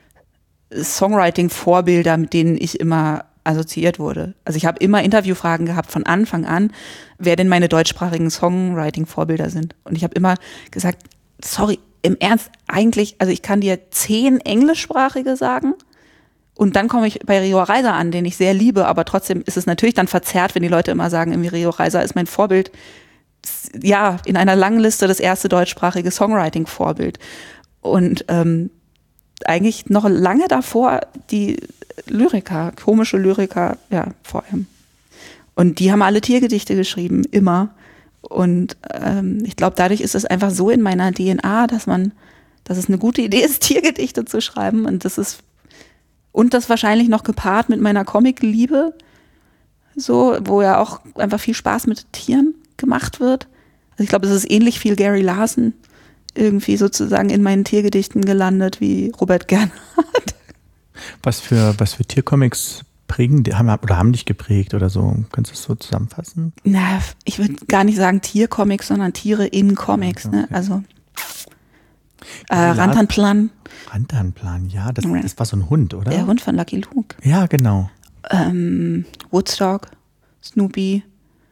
Songwriting-Vorbilder, mit denen ich immer assoziiert wurde. Also ich habe immer Interviewfragen gehabt von Anfang an, wer denn meine deutschsprachigen Songwriting-Vorbilder sind. Und ich habe immer gesagt, sorry, im Ernst, eigentlich, also ich kann dir zehn englischsprachige sagen Und dann komme ich bei Rio Reiser an, den ich sehr liebe, aber trotzdem ist es natürlich dann verzerrt, wenn die Leute immer sagen, irgendwie Rio Reiser ist mein Vorbild. Ja, in einer langen Liste das erste deutschsprachige Songwriting-Vorbild. Und ähm, eigentlich noch lange davor die Lyriker, komische Lyriker, ja, vor allem. Und die haben alle Tiergedichte geschrieben, immer. Und ähm, ich glaube, dadurch ist es einfach so in meiner D N A, dass man, dass es eine gute Idee ist, Tiergedichte zu schreiben. Und das ist, und das wahrscheinlich noch gepaart mit meiner Comic-Liebe, so, wo ja auch einfach viel Spaß mit Tieren gemacht wird. Also ich glaube, es ist ähnlich viel Gary Larson irgendwie sozusagen in meinen Tiergedichten gelandet wie Robert Gernhardt. Was für, was für Tiercomics prägen, die haben, oder haben dich geprägt oder so? Kannst du das so zusammenfassen? Na, ich würde gar nicht sagen Tiercomics, sondern Tiere in Comics. Okay. Ne? Also äh, Rantanplan. Rantanplan, ja, das, das war so ein Hund, oder? Der Hund von Lucky Luke. Ja, genau. Ähm, Woodstock, Snoopy.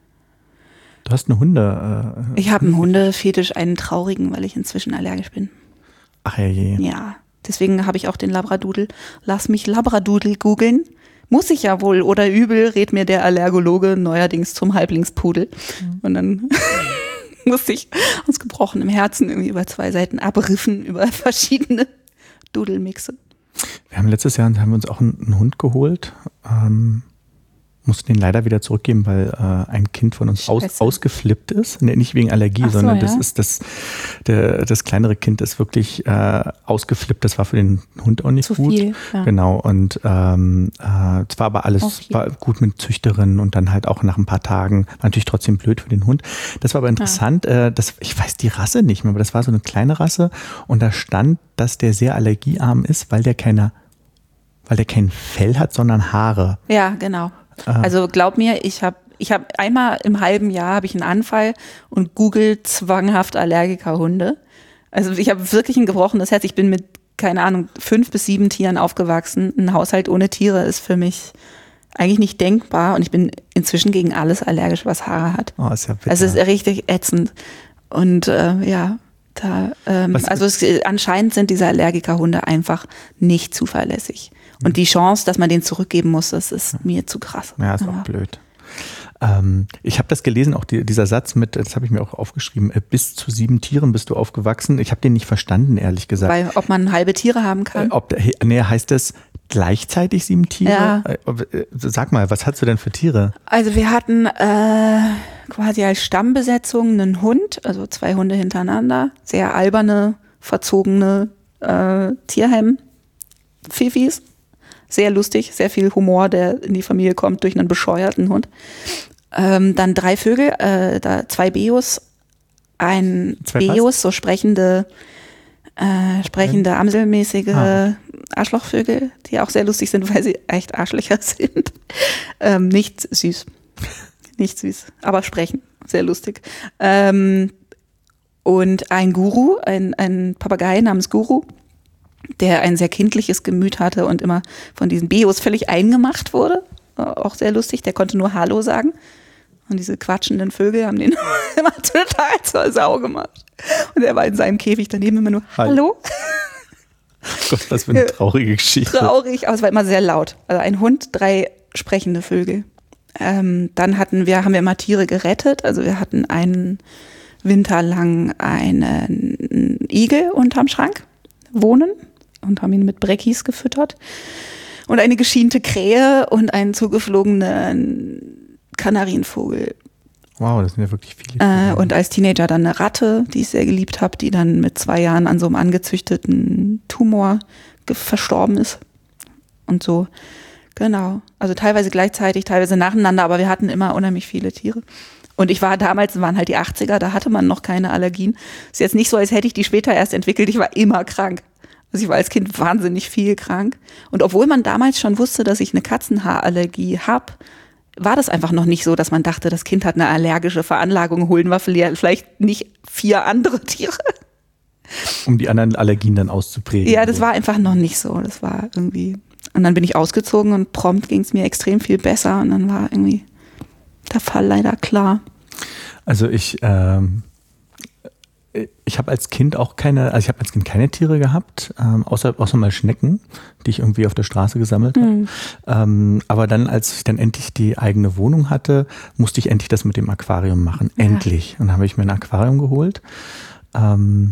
Du hast eine Hunde. Äh, ich habe einen Hundefetisch, einen traurigen, weil ich inzwischen allergisch bin. Ach ja, je. Ja, deswegen habe ich auch den Labradoodle. Lass mich Labradoodle googeln. Muss ich ja wohl oder übel, rät mir der Allergologe neuerdings zum Halblingspudel. Mhm. Und dann musste ich aus gebrochenem Herzen irgendwie über zwei Seiten abriffen über verschiedene Dudelmixe. Wir haben letztes Jahr haben wir uns auch einen, einen Hund geholt. Ähm, mussten den leider wieder zurückgeben, weil äh, ein Kind von uns aus, ausgeflippt ist. Nee, nicht wegen Allergie, so, sondern das ja? ist das, der, das kleinere Kind ist wirklich äh, ausgeflippt. Das war für den Hund auch nicht Zu gut. Viel, ja. Genau. Und ähm, äh, es war aber alles war gut mit Züchterin und dann halt auch nach ein paar Tagen war natürlich trotzdem blöd für den Hund. Das war aber interessant. Ja. Äh, das, ich weiß die Rasse nicht mehr, aber das war so eine kleine Rasse und da stand, dass der sehr allergiearm ist, weil der keine, weil der kein Fell hat, sondern Haare. Ja, genau. Also glaub mir, ich habe ich hab einmal im halben Jahr habe ich einen Anfall und google zwanghaft Allergikerhunde. Also ich habe wirklich ein gebrochenes Herz. Ich bin mit, keine Ahnung, fünf bis sieben Tieren aufgewachsen. Ein Haushalt ohne Tiere ist für mich eigentlich nicht denkbar und ich bin inzwischen gegen alles allergisch, was Haare hat. Oh, ist ja bitter. Also es ist richtig ätzend. Und äh, ja, da, ähm, also es, anscheinend sind diese Allergikerhunde einfach nicht zuverlässig. Und die Chance, dass man den zurückgeben muss, das ist ja. mir zu krass. Ja, ist auch blöd. Ähm, ich habe das gelesen, auch die, dieser Satz mit, das habe ich mir auch aufgeschrieben, bis zu sieben Tieren bist du aufgewachsen. Ich habe den nicht verstanden, ehrlich gesagt. Weil, ob man halbe Tiere haben kann? Äh, ob, nee, heißt das gleichzeitig sieben Tiere? Ja. Äh, sag mal, was hattest du denn für Tiere? Also wir hatten äh, quasi als Stammbesetzung einen Hund, also zwei Hunde hintereinander, sehr alberne, verzogene äh, Tierheim-Fifis. Sehr lustig, sehr viel Humor, der in die Familie kommt durch einen bescheuerten Hund. Ähm, dann drei Vögel, äh, da zwei Beos, ein zwei Beos, was? so sprechende, äh, sprechende amselmäßige ah. Arschlochvögel, die auch sehr lustig sind, weil sie echt Arschlöcher sind. Ähm, nicht süß, nicht süß, aber sprechen, sehr lustig. Ähm, und ein Guru, ein, ein Papagei namens Guru, der ein sehr kindliches Gemüt hatte und immer von diesen Beos völlig eingemacht wurde. Auch sehr lustig, der konnte nur Hallo sagen. Und diese quatschenden Vögel haben den immer total zur Sau gemacht. Und er war in seinem Käfig daneben immer nur Hallo. Gott, was für eine traurige Geschichte. Traurig, aber es war immer sehr laut. Also ein Hund, drei sprechende Vögel. Ähm, dann hatten wir, haben wir immer Tiere gerettet. Also wir hatten einen Winter lang einen Igel unterm Schrank wohnen und haben ihn mit Breckis gefüttert und eine geschiente Krähe und einen zugeflogenen Kanarienvogel. Wow, das sind ja wirklich viele. Äh, und als Teenager dann eine Ratte, die ich sehr geliebt habe, die dann mit zwei Jahren an so einem angezüchteten Tumor verstorben ist und so. Genau, also teilweise gleichzeitig, teilweise nacheinander, aber wir hatten immer unheimlich viele Tiere. Und ich war damals, waren halt die achtziger, da hatte man noch keine Allergien. Ist jetzt nicht so, als hätte ich die später erst entwickelt. Ich war immer krank. Also ich war als Kind wahnsinnig viel krank. Und obwohl man damals schon wusste, dass ich eine Katzenhaarallergie habe, war das einfach noch nicht so, dass man dachte, das Kind hat eine allergische Veranlagung, holen wir vielleicht nicht vier andere Tiere. Um die anderen Allergien dann auszuprägen. Ja, das war einfach noch nicht so. Das war irgendwie. Und dann bin ich ausgezogen und prompt ging es mir extrem viel besser. Und dann war irgendwie der Fall leider klar. Also ich, ähm, ich habe als Kind auch keine, also ich habe als Kind keine Tiere gehabt, ähm, außer, außer mal Schnecken, die ich irgendwie auf der Straße gesammelt habe. Mhm. Ähm, aber dann, als ich dann endlich die eigene Wohnung hatte, musste ich endlich das mit dem Aquarium machen. Ja. Endlich. Und dann habe ich mir ein Aquarium geholt. Ähm,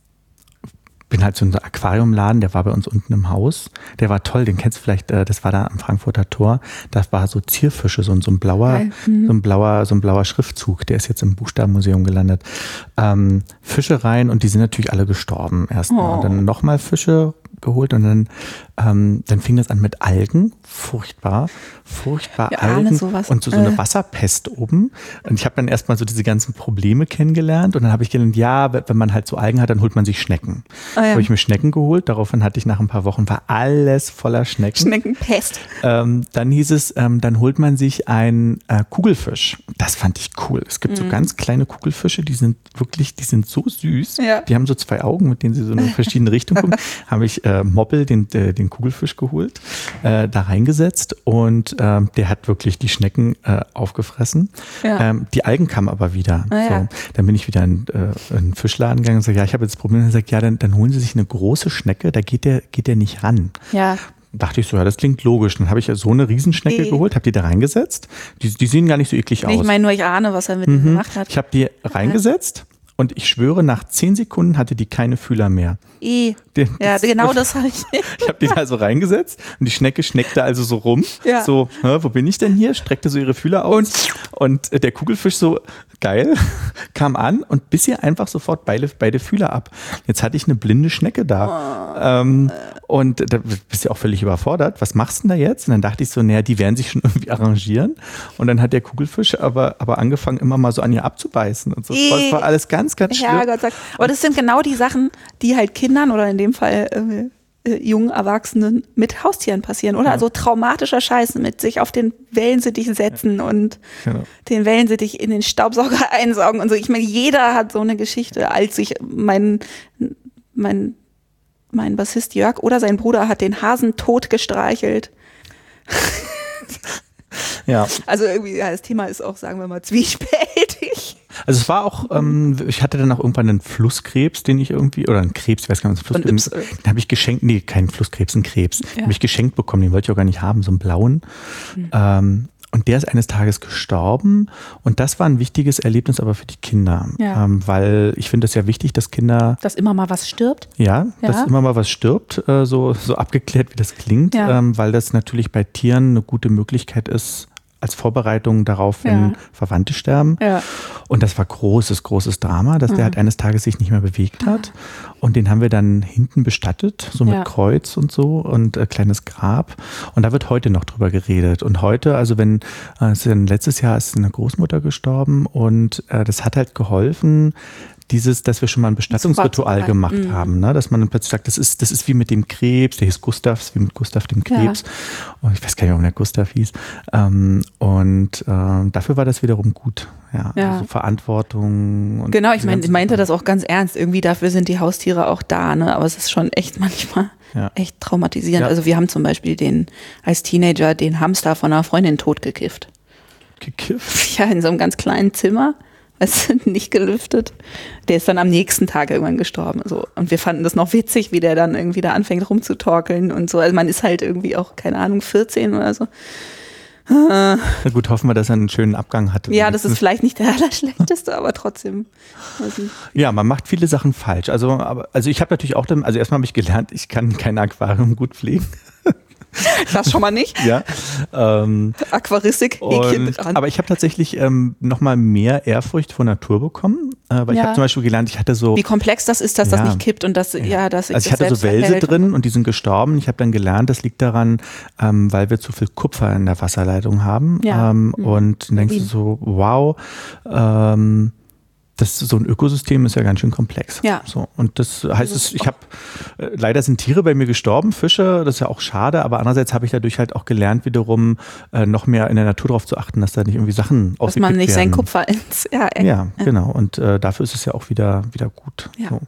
bin halt zu einem Aquariumladen, der war bei uns unten im Haus. Der war toll, den kennst du vielleicht, äh, das war da am Frankfurter Tor. Das war so Zierfische, so, so ein blauer, mhm. so ein blauer, so ein blauer Schriftzug. Der ist jetzt im Buchstabenmuseum gelandet. Ähm, Fische rein und die sind natürlich alle gestorben erstmal. Oh. Und dann nochmal Fische geholt und dann, ähm, dann fing das an mit Algen. Furchtbar, furchtbar ja, Algen sowas. Und so, so eine äh. Wasserpest oben. Und ich habe dann erstmal so diese ganzen Probleme kennengelernt und dann habe ich gelernt, ja, wenn man halt so Algen hat, dann holt man sich Schnecken. Oh ja. Habe ich mir Schnecken geholt, daraufhin hatte ich nach ein paar Wochen, war alles voller Schnecken. Schneckenpest. Ähm, dann hieß es, ähm, dann holt man sich einen äh, Kugelfisch. Das fand ich cool. Es gibt mhm. so ganz kleine Kugelfische, die sind wirklich, die sind so süß. Ja. Die haben so zwei Augen, mit denen sie so in verschiedene Richtungen gucken. Habe ich äh, Moppel, den, äh, den Kugelfisch geholt, äh, da reingesetzt und äh, der hat wirklich die Schnecken äh, aufgefressen. Ja. Ähm, die Algen kamen aber wieder. Ah, ja. So, dann bin ich wieder in, äh, in den Fischladen gegangen und sage, ja, ich habe jetzt das Problem. Und er sagt, ja, dann, dann holen Sie sich eine große Schnecke, da geht der, geht der nicht ran. Ja. Dachte ich so, ja, das klingt logisch. Dann habe ich ja so eine Riesenschnecke e- geholt, habe die da reingesetzt. Die, die sehen gar nicht so eklig aus. Ich meine nur, ich ahne, was er mit mhm. gemacht hat. Ich habe die reingesetzt. Und ich schwöre, nach zehn Sekunden hatte die keine Fühler mehr. I. Den, ja, genau das habe ich. Ich habe die da so reingesetzt und die Schnecke schneckte also so rum. Ja. So, wo bin ich denn hier? Streckte so ihre Fühler aus. Und, und der Kugelfisch so, geil, kam an und biss ihr einfach sofort beide, beide Fühler ab. Jetzt hatte ich eine blinde Schnecke da. Oh. Ähm, und da bist du auch völlig überfordert. Was machst du denn da jetzt? Und dann dachte ich so, naja, die werden sich schon irgendwie arrangieren. Und dann hat der Kugelfisch aber, aber angefangen, immer mal so an ihr abzubeißen und so. Das war alles ganz, ganz schlimm. Ja, Gott sei Dank. Aber das sind genau die Sachen, die halt Kindern oder in dem Fall äh, äh, jungen Erwachsenen mit Haustieren passieren, oder? Ja. Also traumatischer Scheiß mit sich auf den Wellensittich setzen ja. und genau. den Wellensittich in den Staubsauger einsaugen und so. Ich meine, jeder hat so eine Geschichte, als ich mein, mein, mein Bassist Jörg oder sein Bruder hat den Hasen tot gestreichelt. Ja. Also irgendwie, ja, das Thema ist auch, sagen wir mal, zwiespältig. Also es war auch, ähm, ich hatte dann auch irgendwann einen Flusskrebs, den ich irgendwie, oder einen Krebs, ich weiß gar nicht, was Flusskrebs, den, den habe ich geschenkt, nee, keinen Flusskrebs, einen Krebs, ja. den habe ich geschenkt bekommen, den wollte ich auch gar nicht haben, so einen blauen. Mhm. Ähm, und der ist eines Tages gestorben und das war ein wichtiges Erlebnis aber für die Kinder, ja. ähm, weil ich finde es ja wichtig, dass Kinder... Dass immer mal was stirbt? Ja, ja. dass immer mal was stirbt, äh, so, so abgeklärt wie das klingt, ja. ähm, weil das natürlich bei Tieren eine gute Möglichkeit ist, als Vorbereitung darauf, wenn ja. Verwandte sterben. Ja. Und das war großes, großes Drama, dass mhm. der halt eines Tages sich nicht mehr bewegt hat. Und den haben wir dann hinten bestattet, so mit ja. Kreuz und so und äh, kleines Grab. Und da wird heute noch drüber geredet. Und heute, also wenn, äh, letztes Jahr ist eine Großmutter gestorben und äh, das hat halt geholfen, dieses, dass wir schon mal ein Bestattungsritual gemacht mhm. haben, ne? Dass man dann plötzlich sagt, das ist, das ist wie mit dem Krebs, der hieß Gustav, wie mit Gustav dem Krebs. Ja. Und ich weiß gar nicht, warum der Gustav hieß. Ähm, und äh, dafür war das wiederum gut. Ja, ja. Also Verantwortung. Und genau, ich mein, meinte das auch ganz ernst. Irgendwie dafür sind die Haustiere auch da, ne? Aber es ist schon echt manchmal ja. echt traumatisierend. Ja. Also wir haben zum Beispiel den, als Teenager den Hamster von einer Freundin totgekifft. Gekifft? Ja, in so einem ganz kleinen Zimmer. Es sind nicht gelüftet. Der ist dann am nächsten Tag irgendwann gestorben. So. Und wir fanden das noch witzig, wie der dann irgendwie da anfängt rumzutorkeln und so. Also man ist halt irgendwie auch, keine Ahnung, vierzehn oder so. Na gut, hoffen wir, dass er einen schönen Abgang hatte. Ja, das ist vielleicht nicht der allerschlechteste, aber trotzdem. Ja, man macht viele Sachen falsch. Also, aber, also ich habe natürlich auch, also erstmal habe ich gelernt, ich kann kein Aquarium gut pflegen. Das schon mal nicht. Ja. Ähm, Aquaristik, Häkchen mit an. Aber ich habe tatsächlich ähm, nochmal mehr Ehrfurcht vor Natur bekommen. Äh, weil ja. ich habe zum Beispiel gelernt, ich hatte so... Wie komplex das ist, dass ja. das nicht kippt und dass, ja, ja dass also ich hatte so Wälse drin und die sind gestorben. Ich habe dann gelernt, das liegt daran, ähm, weil wir zu viel Kupfer in der Wasserleitung haben. Ja. Ähm, mhm. Und dann denkst du so, wow, ähm, das, so ein Ökosystem ist ja ganz schön komplex. Ja. So, und das heißt, es, ich habe, äh, leider sind Tiere bei mir gestorben, Fische, das ist ja auch schade, aber andererseits habe ich dadurch halt auch gelernt, wiederum äh, noch mehr in der Natur darauf zu achten, dass da nicht irgendwie Sachen ausgekippt werden. Dass man nicht sein Kupfer ins, ja, ja, ja, genau. Und äh, dafür ist es ja auch wieder, wieder gut. Ja. So.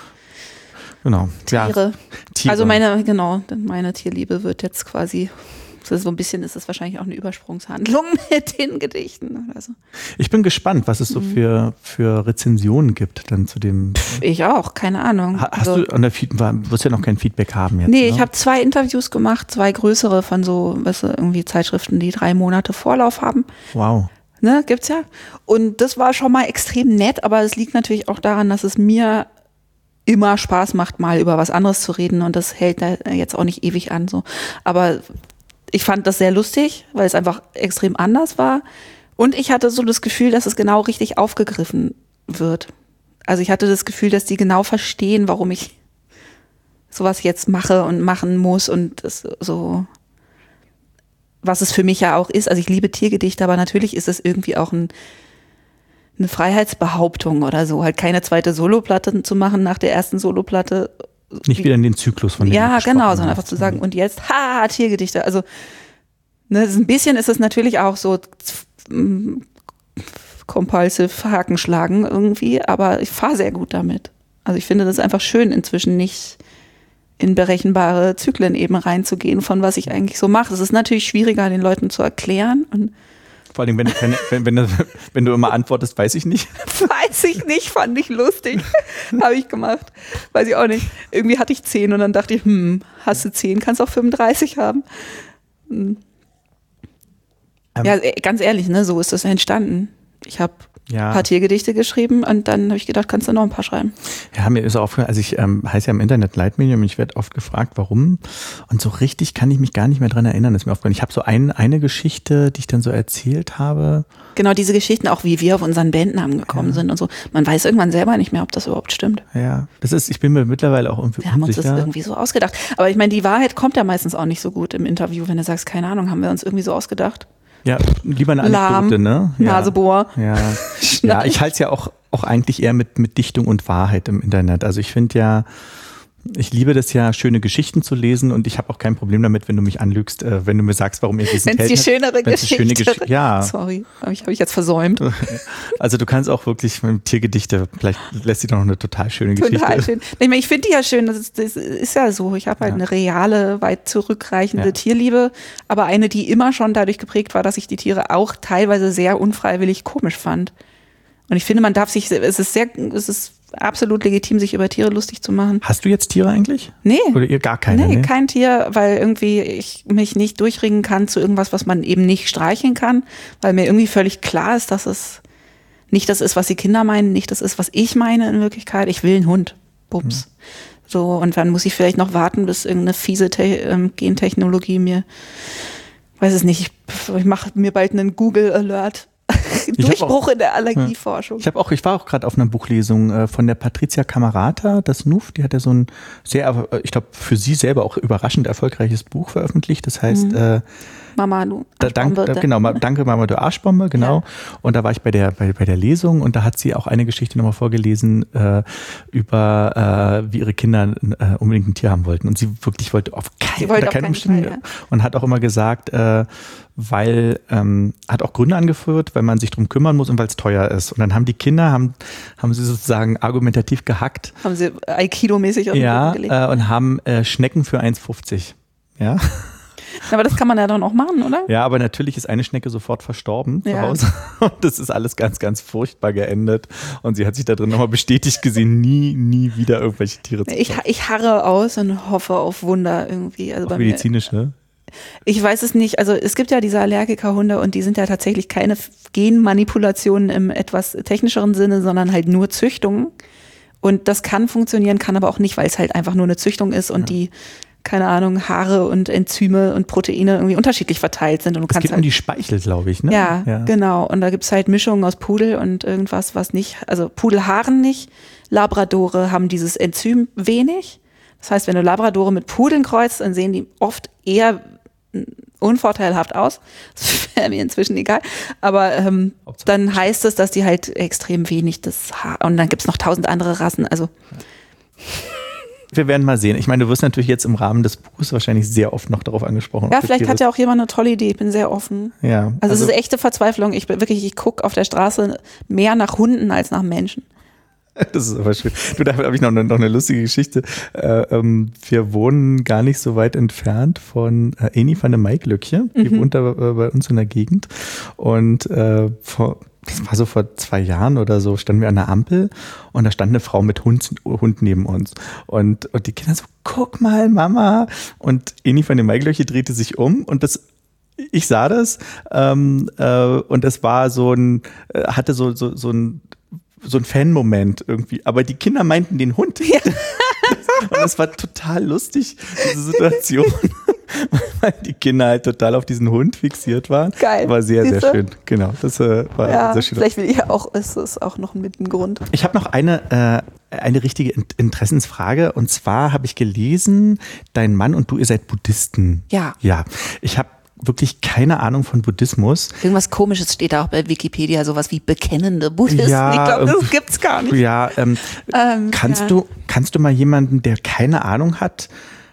Genau. Tiere. Ja, Tiere. Also meine, genau, meine Tierliebe wird jetzt quasi so ein bisschen ist es wahrscheinlich auch eine Übersprungshandlung mit den Gedichten oder so. Ich bin gespannt, was es so mhm. für, für Rezensionen gibt dann zu dem. Pff, ich auch, keine Ahnung. Ha, hast also, du an der Feed, du wirst ja noch kein Feedback haben jetzt? Nee, ne? Ich habe zwei Interviews gemacht, zwei größere von so, weißt du, irgendwie Zeitschriften, die drei Monate Vorlauf haben. Wow. Ne, gibt's ja. Und das war schon mal extrem nett, aber es liegt natürlich auch daran, dass es mir immer Spaß macht, mal über was anderes zu reden und das hält da jetzt auch nicht ewig an. So. Aber ich fand das sehr lustig, weil es einfach extrem anders war. Und ich hatte so das Gefühl, dass es genau richtig aufgegriffen wird. Also ich hatte das Gefühl, dass die genau verstehen, warum ich sowas jetzt mache und machen muss und das so, was es für mich ja auch ist. Also ich liebe Tiergedichte, aber natürlich ist es irgendwie auch ein, eine Freiheitsbehauptung oder so, halt keine zweite Soloplatte zu machen nach der ersten Soloplatte. Nicht wieder in den Zyklus von dem. Ja, genau, sondern einfach zu sagen, und jetzt, ha, Tiergedichte. Also ne, ein bisschen ist es natürlich auch so compulsive Hakenschlagen irgendwie, aber ich fahre sehr gut damit. Also ich finde das einfach schön, inzwischen nicht in berechenbare Zyklen eben reinzugehen, von was ich eigentlich so mache. Es ist natürlich schwieriger, den Leuten zu erklären. Und vor allem, wenn du, keine, wenn, wenn, du, wenn du immer antwortest, weiß ich nicht. Weiß ich nicht, fand ich lustig. Habe ich gemacht. Weiß ich auch nicht. Irgendwie hatte ich zehn und dann dachte ich, hm, hast du zehn, kannst auch fünfunddreißig haben. Hm. Ähm. Ja, ganz ehrlich, ne, so ist das entstanden. Ich habe ja. ein paar Tiergedichte geschrieben und dann habe ich gedacht, kannst du noch ein paar schreiben. Ja, mir ist auch aufgefallen, also ich ähm, heiße ja im Internet Leitmedium und ich werde oft gefragt, warum, und so richtig kann ich mich gar nicht mehr dran erinnern, ist mir aufgefallen. Ich habe so ein, eine Geschichte, die ich dann so erzählt habe. Genau, diese Geschichten, auch wie wir auf unseren Bandnamen gekommen ja. sind und so. Man weiß irgendwann selber nicht mehr, ob das überhaupt stimmt. Ja, das ist, ich bin mir mittlerweile auch irgendwie wir haben unsicher. uns das irgendwie so ausgedacht. Aber ich meine, die Wahrheit kommt ja meistens auch nicht so gut im Interview, wenn du sagst, keine Ahnung, haben wir uns irgendwie so ausgedacht. Ja, lieber eine Anekdote, Lahm, ne? Ja. Nasebohr. Ja, ja, ich halte es ja auch, auch eigentlich eher mit, mit Dichtung und Wahrheit im Internet. Also ich finde ja, ich liebe das ja, schöne Geschichten zu lesen und ich habe auch kein Problem damit, wenn du mich anlügst, äh, wenn du mir sagst, warum ihr diesen Wenn es die schönere Geschichte schöne Gesch- ja. Sorry, habe ich, hab ich jetzt versäumt. Also du kannst auch wirklich mit Tiergedichte, vielleicht lässt sich doch noch eine total schöne total Geschichte. Total schön. Ich, meine, ich finde die ja schön, das ist, das ist ja so. Ich habe halt ja. eine reale, weit zurückreichende ja. Tierliebe, aber eine, die immer schon dadurch geprägt war, dass ich die Tiere auch teilweise sehr unfreiwillig komisch fand. Und ich finde, man darf sich, es ist sehr, es ist absolut legitim, sich über Tiere lustig zu machen. Hast du jetzt Tiere eigentlich? Nee. Oder ihr gar keine? Nee, nee, kein Tier, weil irgendwie ich mich nicht durchringen kann zu irgendwas, was man eben nicht streicheln kann, weil mir irgendwie völlig klar ist, dass es nicht das ist, was die Kinder meinen, nicht das ist, was ich meine in Wirklichkeit. Ich will einen Hund. Bums. Hm. So, und dann muss ich vielleicht noch warten, bis irgendeine fiese Te- ähm, Gentechnologie mir, weiß es nicht, ich, ich mache mir bald einen Google Alert. Durchbruch auch, in der Allergieforschung. Ich habe auch, ich war auch gerade auf einer Buchlesung äh, von der Patricia Camerata, das N U F, die hat ja so ein sehr, ich glaube für sie selber auch überraschend erfolgreiches Buch veröffentlicht, das heißt mhm. äh, Mama, du da, dank, da, genau, ma, danke Mama, du Arschbombe, genau. Ja. Und da war ich bei der bei, bei der Lesung und da hat sie auch eine Geschichte nochmal vorgelesen äh, über äh, wie ihre Kinder äh, unbedingt ein Tier haben wollten und sie wirklich wollte auf keinen Fall kein Umständen ja. und hat auch immer gesagt, äh, weil, ähm, hat auch Gründe angeführt, weil man sich drum kümmern muss und weil es teuer ist. Und dann haben die Kinder, haben, haben sie sozusagen argumentativ gehackt. Haben sie Aikido-mäßig auf den ja, Boden gelegt. Äh, und haben äh, Schnecken für eins fünfzig. Ja. Aber das kann man ja dann auch machen, oder? Ja, aber natürlich ist eine Schnecke sofort verstorben ja. zu Hause. Und das ist alles ganz, ganz furchtbar geendet. Und sie hat sich da drin nochmal bestätigt gesehen, nie, nie wieder irgendwelche Tiere zu ich, ich harre aus und hoffe auf Wunder irgendwie. Also auch medizinisch, ne? Ich weiß es nicht. Also es gibt ja diese Allergikerhunde und die sind ja tatsächlich keine Genmanipulationen im etwas technischeren Sinne, sondern halt nur Züchtungen. Und das kann funktionieren, kann aber auch nicht, weil es halt einfach nur eine Züchtung ist und ja. die, keine Ahnung, Haare und Enzyme und Proteine irgendwie unterschiedlich verteilt sind. Und du es kannst geht halt, um die Speichel, glaube ich, ne? Ja, ja, genau. Und da gibt es halt Mischungen aus Pudel und irgendwas, was nicht, also Pudelhaaren nicht. Labradore haben dieses Enzym wenig. Das heißt, wenn du Labradore mit Pudeln kreuzt, dann sehen die oft eher unvorteilhaft aus. Das wäre mir inzwischen egal. Aber ähm, dann heißt es, dass die halt extrem wenig das Haar. Und dann gibt es noch tausend andere Rassen. Also wir werden mal sehen. Ich meine, du wirst natürlich jetzt im Rahmen des Buches wahrscheinlich sehr oft noch darauf angesprochen. Ja, vielleicht hat ja auch jemand eine tolle Idee. Ich bin sehr offen. Ja. Also, also es ist echte Verzweiflung. Ich bin wirklich, ich gucke auf der Straße mehr nach Hunden als nach Menschen. Das ist aber schön. Du, da habe ich noch eine, noch eine lustige Geschichte. Äh, ähm, wir wohnen gar nicht so weit entfernt von äh, Eni van der Maiklöckje. Die mhm. wohnt da äh, bei uns in der Gegend. Und äh, vor, das war so vor zwei Jahren oder so, standen wir an der Ampel und da stand eine Frau mit Hund, Hund neben uns. Und, und die Kinder so, guck mal, Mama. Und Eni van der Maiklöckje drehte sich um und das ich sah das ähm, äh, und das war so ein, äh, hatte so, so, so ein so ein Fan-Moment irgendwie. Aber die Kinder meinten den Hund. Ja. Und das war total lustig, diese Situation. Weil die Kinder halt total auf diesen Hund fixiert waren. Geil. War sehr, Siehste? sehr schön. Genau, das äh, war ja, sehr schön. Vielleicht will ich auch, ist es auch noch mit ein Grund. Ich habe noch eine, äh, eine richtige Interessensfrage. Und zwar habe ich gelesen, dein Mann und du, ihr seid Buddhisten. Ja. Ja. Ich habe wirklich keine Ahnung von Buddhismus. Irgendwas Komisches steht da auch bei Wikipedia, sowas wie bekennende Buddhisten. Ja, ich glaube, das gibt's gar nicht. Ja, ähm, ähm, kannst, ja. Du, kannst du mal jemanden, der keine Ahnung hat,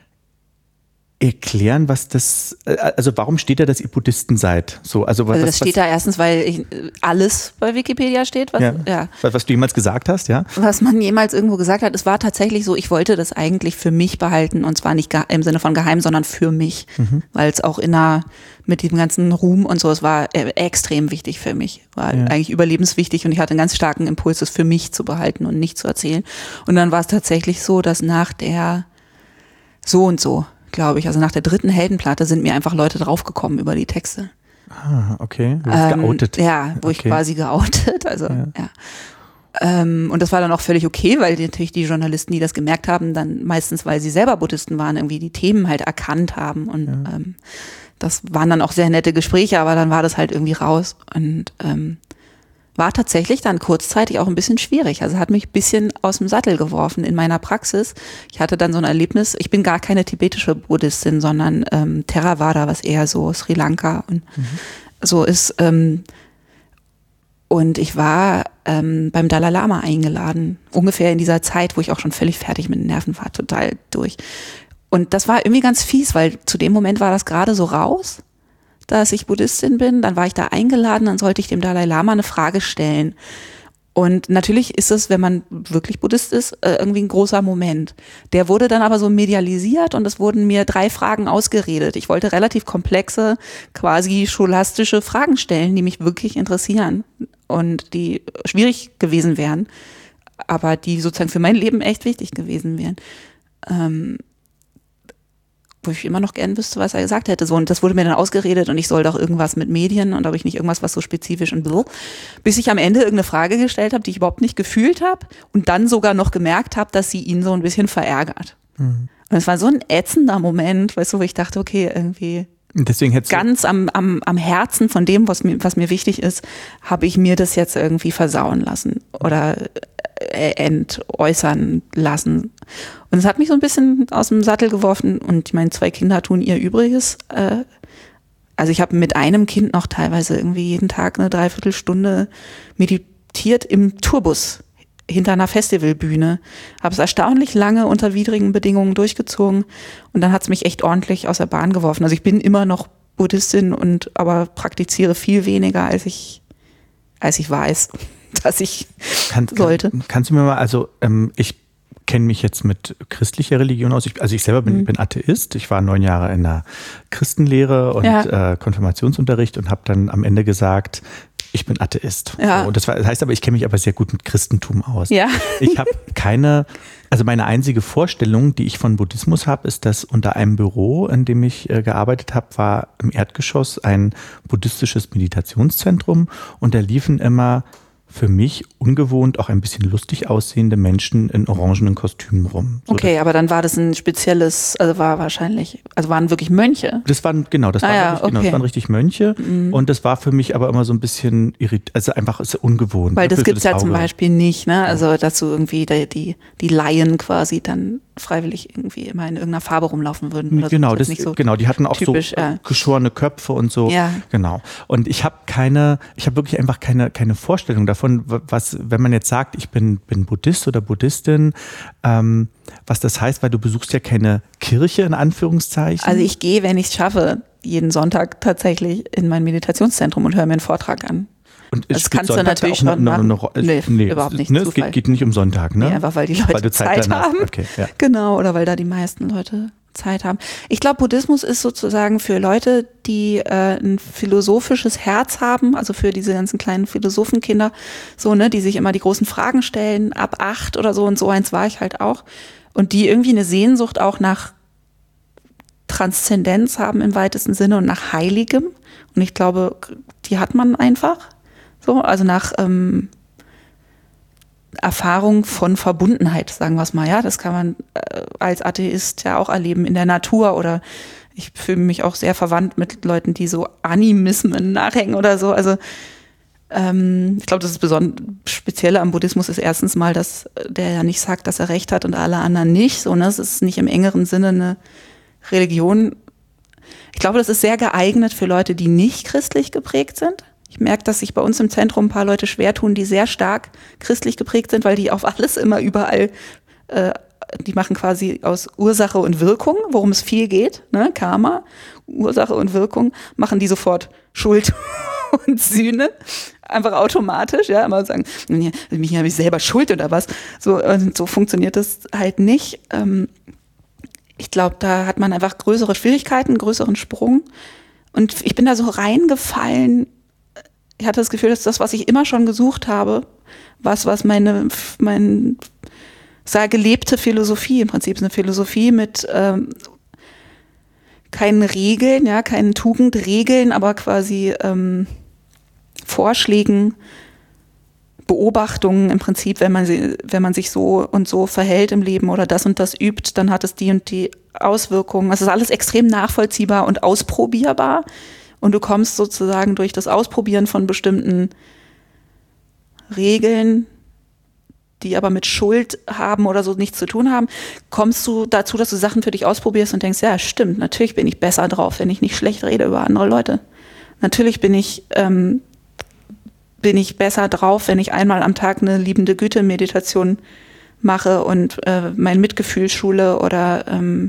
erklären, was das, also warum steht da, dass ihr Buddhisten seid? So, also, was, also das steht was, da erstens, weil ich, alles bei Wikipedia steht, was, ja, ja. Was, was du jemals gesagt hast, ja? Was man jemals irgendwo gesagt hat, es war tatsächlich so, ich wollte das eigentlich für mich behalten und zwar nicht im Sinne von geheim, sondern für mich, mhm. weil es auch in einer, mit dem ganzen Ruhm und so, es war extrem wichtig für mich, war ja. eigentlich überlebenswichtig und ich hatte einen ganz starken Impuls, es für mich zu behalten und nicht zu erzählen. Und dann war es tatsächlich so, dass nach der so und so, glaube ich. Also nach der dritten Heldenplatte sind mir einfach Leute draufgekommen über die Texte. Ah, okay. Du bist ähm, geoutet. Ja, wo okay. ich quasi geoutet. Also, ja. ja. Ähm, und das war dann auch völlig okay, weil die, natürlich die Journalisten, die das gemerkt haben, dann meistens, weil sie selber Buddhisten waren, irgendwie die Themen halt erkannt haben. Und ja. ähm, das waren dann auch sehr nette Gespräche, aber dann war das halt irgendwie raus. Und ähm, war tatsächlich dann kurzzeitig auch ein bisschen schwierig. Also hat mich ein bisschen aus dem Sattel geworfen in meiner Praxis. Ich hatte dann so ein Erlebnis, ich bin gar keine tibetische Buddhistin, sondern ähm, Theravada, was eher so Sri Lanka und mhm. so ist. Ähm, und ich war ähm, beim Dalai Lama eingeladen, ungefähr in dieser Zeit, wo ich auch schon völlig fertig mit den Nerven war, total durch. Und das war irgendwie ganz fies, weil zu dem Moment war das gerade so raus, dass ich Buddhistin bin, dann war ich da eingeladen, dann sollte ich dem Dalai Lama eine Frage stellen. Und natürlich ist es, wenn man wirklich Buddhist ist, irgendwie ein großer Moment. Der wurde dann aber so medialisiert und es wurden mir drei Fragen ausgeredet. Ich wollte relativ komplexe, quasi scholastische Fragen stellen, die mich wirklich interessieren und die schwierig gewesen wären, aber die sozusagen für mein Leben echt wichtig gewesen wären. Ähm, wo ich immer noch gern wüsste, was er gesagt hätte. So, und das wurde mir dann ausgeredet und ich soll doch irgendwas mit Medien und ob ich nicht irgendwas, was so spezifisch und so. Bis ich am Ende irgendeine Frage gestellt habe, die ich überhaupt nicht gefühlt habe und dann sogar noch gemerkt habe, dass sie ihn so ein bisschen verärgert. Mhm. Und es war so ein ätzender Moment, weißt du, wo ich dachte, okay, irgendwie Deswegen hättest ganz am, am, am Herzen von dem, was mir, was mir wichtig ist, habe ich mir das jetzt irgendwie versauen lassen oder entäußern lassen. Und es hat mich so ein bisschen aus dem Sattel geworfen und meine zwei Kinder tun ihr Übriges. Also ich habe mit einem Kind noch teilweise irgendwie jeden Tag eine Dreiviertelstunde meditiert im Tourbus hinter einer Festivalbühne. Habe es erstaunlich lange unter widrigen Bedingungen durchgezogen und dann hat es mich echt ordentlich aus der Bahn geworfen. Also ich bin immer noch Buddhistin und aber praktiziere viel weniger, als ich, als ich weiß, dass ich kann, sollte. Kann, kannst du mir mal, also ähm, ich kenne mich jetzt mit christlicher Religion aus. Ich, also ich selber bin, mhm. bin Atheist. Ich war neun Jahre in der Christenlehre und ja. äh, Konfirmationsunterricht und habe dann am Ende gesagt, ich bin Atheist. Ja. So, und das, war, das heißt aber, ich kenne mich aber sehr gut mit Christentum aus. Ja. Ich habe keine, also meine einzige Vorstellung, die ich von Buddhismus habe, ist, dass unter einem Büro, in dem ich äh, gearbeitet habe, war im Erdgeschoss ein buddhistisches Meditationszentrum und da liefen immer für mich ungewohnt auch ein bisschen lustig aussehende Menschen in orangenen Kostümen rum. So okay, aber dann war das ein spezielles, also war wahrscheinlich, also waren wirklich Mönche? Das waren, genau, das, ah, waren, ja, wirklich, okay. genau, das waren richtig Mönche mhm. und das war für mich aber immer so ein bisschen irrit, also einfach ist ungewohnt. Weil das gibt es ja Auge. zum Beispiel nicht, ne? Also dass du irgendwie die, die, die Laien quasi dann freiwillig irgendwie immer in irgendeiner Farbe rumlaufen würden. Oder genau, so. das, das nicht so genau, die hatten auch typisch, so ja. geschorene Köpfe und so. Ja. Genau. Und ich habe keine, ich habe wirklich einfach keine, keine Vorstellung davon, was, wenn man jetzt sagt, ich bin, bin Buddhist oder Buddhistin, ähm, was das heißt, weil du besuchst ja keine Kirche in Anführungszeichen. Also ich gehe, wenn ich es schaffe, jeden Sonntag tatsächlich in mein Meditationszentrum und höre mir einen Vortrag an. Und das spielt kannst du Sonntag natürlich da auch schon eine, eine, machen. eine, Nee, nee, überhaupt nicht. Ne, es Zufall. geht, geht nicht um Sonntag, ne? Nee, einfach weil die Leute weil du Zeit, Zeit dann hast. haben. Okay, ja. Genau, oder weil da die meisten Leute Zeit haben. Ich glaube, Buddhismus ist sozusagen für Leute, die äh, ein philosophisches Herz haben, also für diese ganzen kleinen Philosophenkinder, so, ne, die sich immer die großen Fragen stellen, ab acht oder so, und so eins war ich halt auch. Und die irgendwie eine Sehnsucht auch nach Transzendenz haben im weitesten Sinne und nach Heiligem. Und ich glaube, die hat man einfach so, also nach ähm, Erfahrung von Verbundenheit, sagen wir es mal. Ja, das kann man äh, als Atheist ja auch erleben in der Natur, oder ich fühle mich auch sehr verwandt mit Leuten, die so Animismen nachhängen oder so. Also ähm, ich glaube, das ist besonders Spezielle am Buddhismus ist erstens mal, dass der ja nicht sagt, dass er Recht hat und alle anderen nicht. So, ne? Es ist nicht im engeren Sinne eine Religion. Ich glaube, das ist sehr geeignet für Leute, die nicht christlich geprägt sind. Ich merke, dass sich bei uns im Zentrum ein paar Leute schwer tun, die sehr stark christlich geprägt sind, weil die auf alles immer überall, äh, die machen quasi aus Ursache und Wirkung, worum es viel geht, ne? Karma, Ursache und Wirkung, machen die sofort Schuld und Sühne, einfach automatisch, ja, immer sagen, ja, mich habe ich selber Schuld oder was. So, und so funktioniert das halt nicht. Ähm, ich glaube, da hat man einfach größere Schwierigkeiten, einen größeren Sprung. Und ich bin da so reingefallen. Ich hatte das Gefühl, dass das, was ich immer schon gesucht habe, was, was meine, mein, sage, gelebte Philosophie, im Prinzip ist eine Philosophie mit ähm, keinen Regeln, ja, keinen Tugendregeln, aber quasi ähm, Vorschlägen, Beobachtungen im Prinzip, wenn man, sie, wenn man sich so und so verhält im Leben oder das und das übt, dann hat es die und die Auswirkungen. Es ist alles extrem nachvollziehbar und ausprobierbar. Und du kommst sozusagen durch das Ausprobieren von bestimmten Regeln, die aber mit Schuld haben oder so nichts zu tun haben, kommst du dazu, dass du Sachen für dich ausprobierst und denkst, ja, stimmt, natürlich bin ich besser drauf, wenn ich nicht schlecht rede über andere Leute. Natürlich bin ich, ähm, bin ich besser drauf, wenn ich einmal am Tag eine liebende Güte-Meditation mache und äh, mein Mitgefühl schule oder ähm,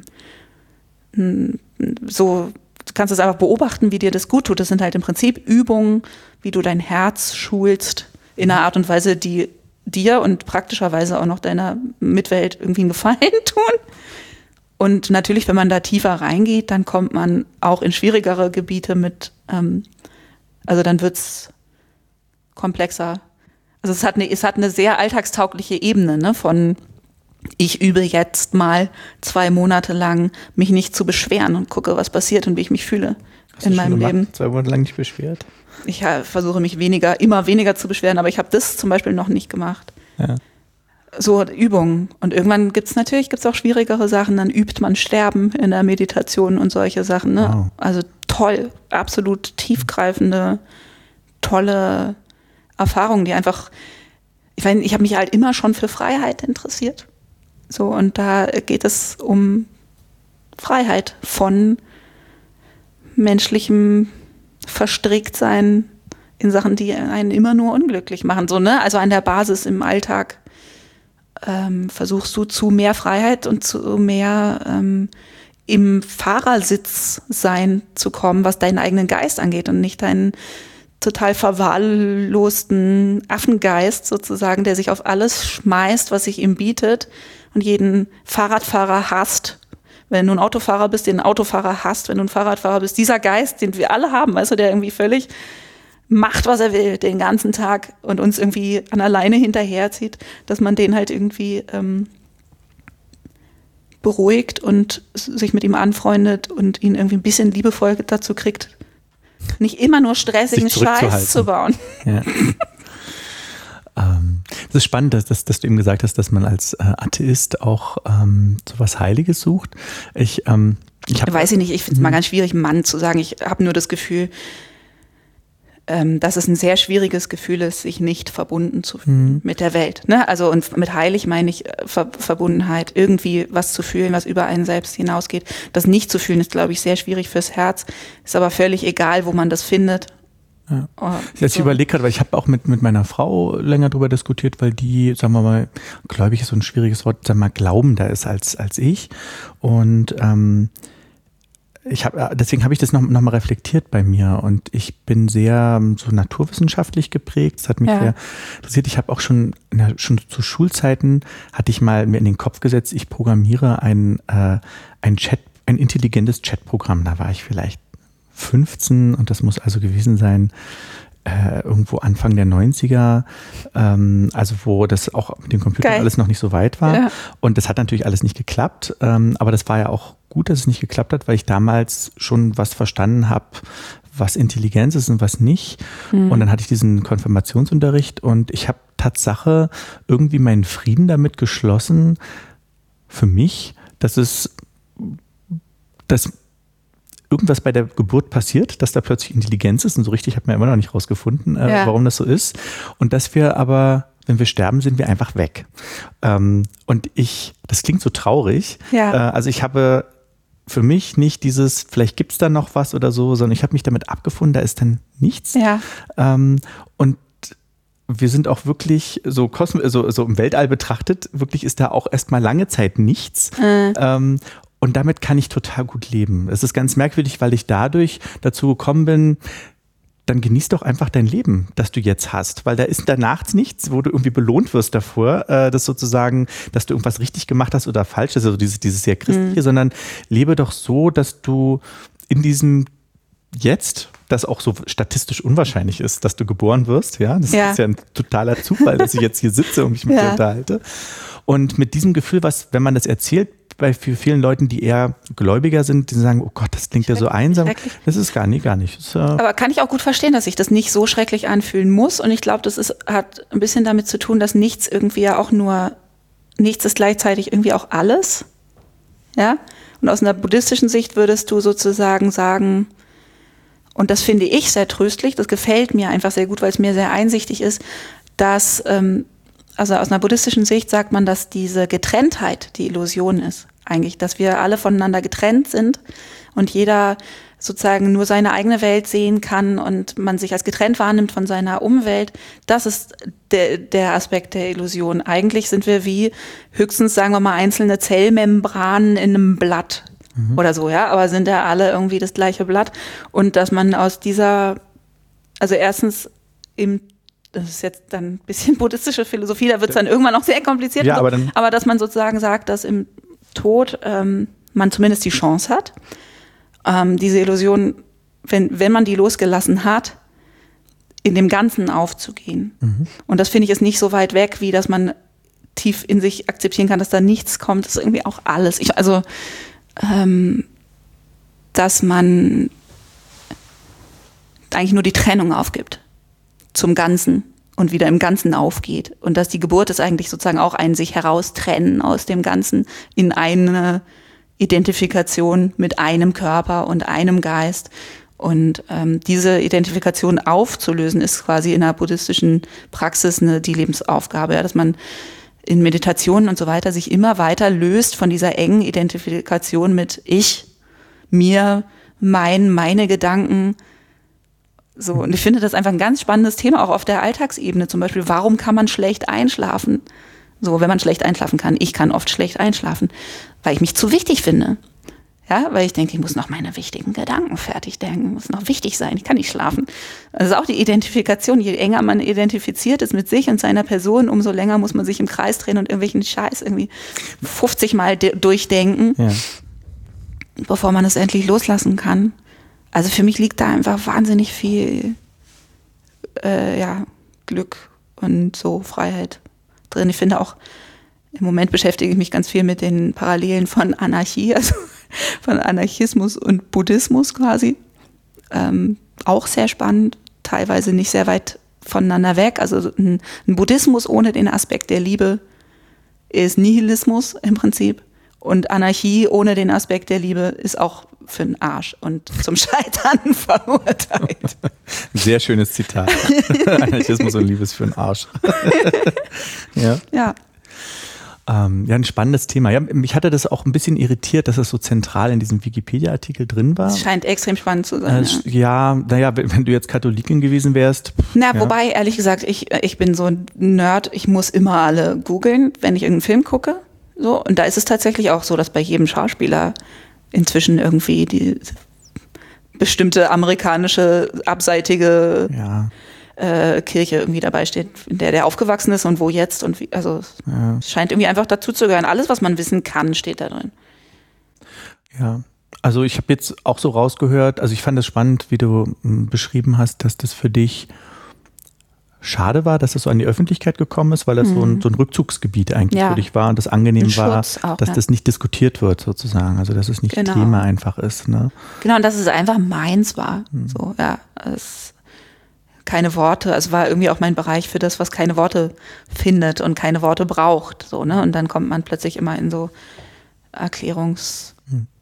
so. Du kannst es einfach beobachten, wie dir das gut tut. Das sind halt im Prinzip Übungen, wie du dein Herz schulst in einer Art und Weise, die dir und praktischerweise auch noch deiner Mitwelt irgendwie einen Gefallen tun. Und natürlich, wenn man da tiefer reingeht, dann kommt man auch in schwierigere Gebiete mit, ähm, also dann wird's komplexer. Also es hat eine, es hat eine sehr alltagstaugliche Ebene, ne, von ich übe jetzt mal zwei Monate lang, mich nicht zu beschweren und gucke, was passiert und wie ich mich fühle Hast in du schon meinem gemacht? Leben. Zwei Monate lang nicht beschwert? Ich ja, versuche mich weniger, immer weniger zu beschweren, aber ich habe das zum Beispiel noch nicht gemacht. Ja. So Übungen. Und irgendwann gibt es natürlich gibt's auch schwierigere Sachen. Dann übt man Sterben in der Meditation und solche Sachen. Ne? Wow. Also toll, absolut tiefgreifende, tolle Erfahrungen, die einfach, ich meine, ich habe mich halt immer schon für Freiheit interessiert. So, und da geht es um Freiheit von menschlichem Verstricktsein in Sachen, die einen immer nur unglücklich machen. So, ne? Also an der Basis im Alltag ähm, versuchst du zu mehr Freiheit und zu mehr ähm, im Fahrersitz sein zu kommen, was deinen eigenen Geist angeht und nicht deinen total verwahrlosten Affengeist sozusagen, der sich auf alles schmeißt, was sich ihm bietet und jeden Fahrradfahrer hasst. Wenn du ein Autofahrer bist, den ein Autofahrer hasst, wenn du ein Fahrradfahrer bist, dieser Geist, den wir alle haben, weißt du, der irgendwie völlig macht, was er will, den ganzen Tag und uns irgendwie an alleine hinterherzieht, dass man den halt irgendwie ähm, beruhigt und sich mit ihm anfreundet und ihn irgendwie ein bisschen liebevoll dazu kriegt, nicht immer nur stressigen Scheiß zu bauen. Ja. ähm, das ist spannend, dass, dass, dass du eben gesagt hast, dass man als äh, Atheist auch ähm, so was Heiliges sucht. Ich, ähm, ich hab, Weiß ich nicht, ich finde es mal ganz schwierig, Mann zu sagen. Ich habe nur das Gefühl, ähm, dass es ein sehr schwieriges Gefühl ist, sich nicht verbunden zu fühlen mhm. mit der Welt. Ne? Also und mit heilig meine ich äh, Ver- Verbundenheit, irgendwie was zu fühlen, was über einen selbst hinausgeht. Das nicht zu fühlen ist, glaube ich, sehr schwierig fürs Herz. Ist aber völlig egal, wo man das findet. Ja. Oh, Jetzt so. überlege gerade, weil ich habe auch mit, mit meiner Frau länger drüber diskutiert, weil die, sagen wir mal, gläubig ist so ein schwieriges Wort, sagen wir mal, glaubender ist als, als ich. Und ähm, ich habe, deswegen habe ich das noch, noch mal reflektiert bei mir und ich bin sehr so naturwissenschaftlich geprägt. Das hat mich ja. sehr interessiert. Ich habe auch schon, na, schon zu Schulzeiten hatte ich mal mir in den Kopf gesetzt, ich programmiere ein, äh, ein Chat, ein intelligentes Chatprogramm. Da war ich vielleicht fünfzehn und das muss also gewesen sein, Äh, irgendwo Anfang der neunziger, ähm, also wo das auch mit dem Computer Geil. alles noch nicht so weit war. Ja. Und das hat natürlich alles nicht geklappt, ähm, aber das war ja auch gut, dass es nicht geklappt hat, weil ich damals schon was verstanden habe, was Intelligenz ist und was nicht. Mhm. Und dann hatte ich diesen Konfirmationsunterricht und ich habe Tatsache irgendwie meinen Frieden damit geschlossen, für mich, dass es, dass irgendwas bei der Geburt passiert, dass da plötzlich Intelligenz ist und so richtig hat man immer noch nicht rausgefunden, äh, ja. warum das so ist. Und dass wir aber, wenn wir sterben, sind wir einfach weg. Ähm, und ich, das klingt so traurig. Ja. Äh, also ich habe für mich nicht dieses, vielleicht gibt es da noch was oder so, sondern ich habe mich damit abgefunden, da ist dann nichts. Ja. Ähm, und wir sind auch wirklich so, kosm- so, so im Weltall betrachtet, wirklich ist da auch erstmal lange Zeit nichts. Mhm. Ähm, Und damit kann ich total gut leben. Es ist ganz merkwürdig, weil ich dadurch dazu gekommen bin, dann genieß doch einfach dein Leben, das du jetzt hast. Weil da ist danach nichts, wo du irgendwie belohnt wirst davor, äh, das sozusagen, dass du irgendwas richtig gemacht hast oder falsch, also dieses, dieses sehr Christliche, mhm. sondern lebe doch so, dass du in diesem Jetzt, das auch so statistisch unwahrscheinlich ist, dass du geboren wirst, ja, das ja. ist ja ein totaler Zufall, dass ich jetzt hier sitze und mich mit ja. dir unterhalte. Und mit diesem Gefühl, was, wenn man das erzählt, bei vielen Leuten, die eher gläubiger sind, die sagen, oh Gott, das klingt ja so einsam. Das ist gar nicht, gar nicht. Das, äh Aber kann ich auch gut verstehen, dass sich das nicht so schrecklich anfühlen muss. Und ich glaube, das ist, hat ein bisschen damit zu tun, dass nichts irgendwie ja auch nur, nichts ist gleichzeitig irgendwie auch alles. Ja? Und aus einer buddhistischen Sicht würdest du sozusagen sagen, und das finde ich sehr tröstlich, das gefällt mir einfach sehr gut, weil es mir sehr einsichtig ist, dass, ähm, also aus einer buddhistischen Sicht sagt man, dass diese Getrenntheit die Illusion ist eigentlich, dass wir alle voneinander getrennt sind und jeder sozusagen nur seine eigene Welt sehen kann und man sich als getrennt wahrnimmt von seiner Umwelt. Das ist der, der Aspekt der Illusion. Eigentlich sind wir wie höchstens, sagen wir mal, einzelne Zellmembranen in einem Blatt mhm. oder so, ja, aber sind ja alle irgendwie das gleiche Blatt und dass man aus dieser, also erstens im das ist jetzt dann ein bisschen buddhistische Philosophie, da wird es dann irgendwann auch sehr kompliziert. Ja, aber, dann aber dass man sozusagen sagt, dass im Tod ähm, man zumindest die Chance hat, ähm, diese Illusion, wenn, wenn man die losgelassen hat, in dem Ganzen aufzugehen. Mhm. Und das finde ich ist nicht so weit weg, wie dass man tief in sich akzeptieren kann, dass da nichts kommt. Das ist irgendwie auch alles. Ich, also, ähm, dass man eigentlich nur die Trennung aufgibt zum Ganzen und wieder im Ganzen aufgeht. Und dass die Geburt ist eigentlich sozusagen auch ein sich heraustrennen aus dem Ganzen in eine Identifikation mit einem Körper und einem Geist. Und ähm, diese Identifikation aufzulösen, ist quasi in der buddhistischen Praxis eine, die Lebensaufgabe, ja, dass man in Meditationen und so weiter sich immer weiter löst von dieser engen Identifikation mit ich, mir, mein, meine Gedanken. So, und ich finde das einfach ein ganz spannendes Thema, auch auf der Alltagsebene. Zum Beispiel, warum kann man schlecht einschlafen? So, wenn man schlecht einschlafen kann. Ich kann oft schlecht einschlafen, weil ich mich zu wichtig finde. Ja, weil ich denke, ich muss noch meine wichtigen Gedanken fertig denken, muss noch wichtig sein, ich kann nicht schlafen. Also auch die Identifikation, je enger man identifiziert ist mit sich und seiner Person, umso länger muss man sich im Kreis drehen und irgendwelchen Scheiß irgendwie fünfzig Mal de- durchdenken, ja. bevor man es endlich loslassen kann. Also für mich liegt da einfach wahnsinnig viel äh, ja, Glück und so Freiheit drin. Ich finde auch, im Moment beschäftige ich mich ganz viel mit den Parallelen von Anarchie, also von Anarchismus und Buddhismus quasi. Ähm, auch sehr spannend, teilweise nicht sehr weit voneinander weg. Also ein, ein Buddhismus ohne den Aspekt der Liebe ist Nihilismus im Prinzip. Und Anarchie ohne den Aspekt der Liebe ist auch für den Arsch und zum Scheitern verurteilt. Sehr schönes Zitat. Anarchismus und Liebe ist für den Arsch. ja. Ja. Ähm, ja, ein spannendes Thema. Ja, mich hatte das auch ein bisschen irritiert, dass das so zentral in diesem Wikipedia-Artikel drin war. Es scheint extrem spannend zu sein. Äh, ja, naja, wenn du jetzt Katholikin gewesen wärst. Na, ja. wobei, ehrlich gesagt, ich, ich bin so ein Nerd, ich muss immer alle googeln, wenn ich irgendeinen Film gucke. So, und da ist es tatsächlich auch so, dass bei jedem Schauspieler inzwischen irgendwie die bestimmte amerikanische abseitige ja. äh, Kirche irgendwie dabei steht, in der der aufgewachsen ist und wo jetzt und wie, also ja. es scheint irgendwie einfach dazu zu gehören. Alles, was man wissen kann, steht da drin. Ja, also ich habe jetzt auch so rausgehört, also ich fand es spannend, wie du m, beschrieben hast, dass das für dich schade war, dass es so an die Öffentlichkeit gekommen ist, weil das hm. so, ein, so ein Rückzugsgebiet eigentlich ja. für dich war und das angenehm war, auch, dass ja. das nicht diskutiert wird sozusagen, also dass es nicht genau. Thema einfach ist. Ne? Genau, und dass es einfach meins war. Hm. So, ja, es, keine Worte, es war irgendwie auch mein Bereich für das, was keine Worte findet und keine Worte braucht. So, ne? Und dann kommt man plötzlich immer in so Erklärungszwänge.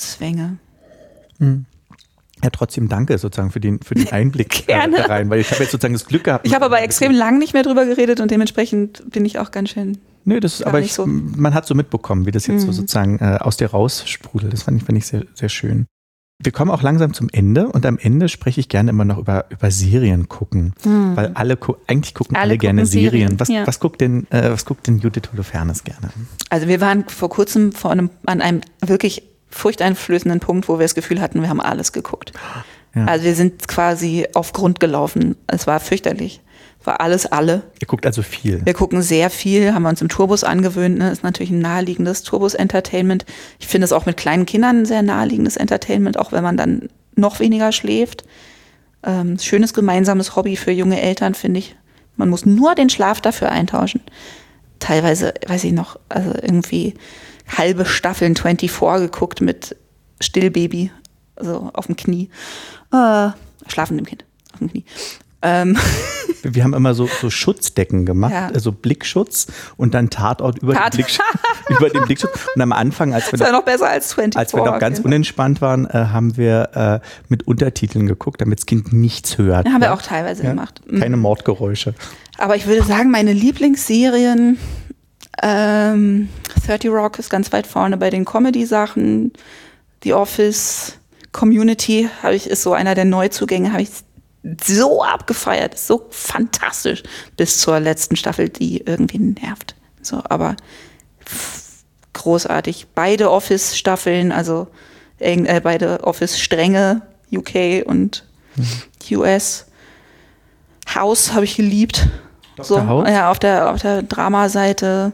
Hm. Ja, trotzdem danke sozusagen für den, für den Einblick äh, da rein, weil ich habe jetzt sozusagen das Glück gehabt. Ich habe aber extrem lang nicht mehr drüber geredet und dementsprechend bin ich auch ganz schön. Nö, das ist, aber ich, so. man hat so mitbekommen, wie das jetzt mhm. so sozusagen äh, aus dir raussprudelt. Das fand ich, fand ich sehr, sehr schön. Wir kommen auch langsam zum Ende und am Ende spreche ich gerne immer noch über, über Serien gucken, mhm. weil alle eigentlich gucken alle, alle gucken gerne Serien. Serien. Was, ja. was guckt denn, äh, was guckt denn Judith Holofernes gerne? Also wir waren vor kurzem vor einem, an einem wirklich furchteinflößenden Punkt, wo wir das Gefühl hatten, wir haben alles geguckt. Ja. Also wir sind quasi auf Grund gelaufen. Es war fürchterlich. Es war alles alle. Ihr guckt also viel. Wir gucken sehr viel, haben wir uns im Tourbus angewöhnt. Ne? Ist natürlich ein naheliegendes Tourbus-Entertainment. Ich finde es auch mit kleinen Kindern ein sehr naheliegendes Entertainment, auch wenn man dann noch weniger schläft. Ähm, schönes gemeinsames Hobby für junge Eltern, finde ich. Man muss nur den Schlaf dafür eintauschen. Teilweise, weiß ich noch, also irgendwie halbe Staffeln vierundzwanzig geguckt mit Stillbaby, also auf dem Knie. Äh, schlafendem Kind auf dem Knie. Ähm. Wir haben immer so, so Schutzdecken gemacht, ja. also Blickschutz und dann Tatort über, Tat. den, Blickschutz, über den Blickschutz. Und am Anfang, als wir, das war noch besser als vierundzwanzig, als wir noch ganz okay. unentspannt waren, äh, haben wir äh, mit Untertiteln geguckt, damit das Kind nichts hört. Ja, haben ja? wir auch teilweise ja? gemacht. Keine Mordgeräusche. Aber ich würde sagen, meine Lieblingsserien, ähm, thirty Rock ist ganz weit vorne bei den Comedy-Sachen, The Office, Community habe ich, ist so einer der Neuzugänge, habe ich so abgefeiert, so fantastisch bis zur letzten Staffel, die irgendwie nervt. So, aber großartig. Beide Office-Staffeln, also äh, beide Office-Stränge, U K und mhm. U S. House habe ich geliebt. So, House? Ja, auf der, auf der Dramaseite.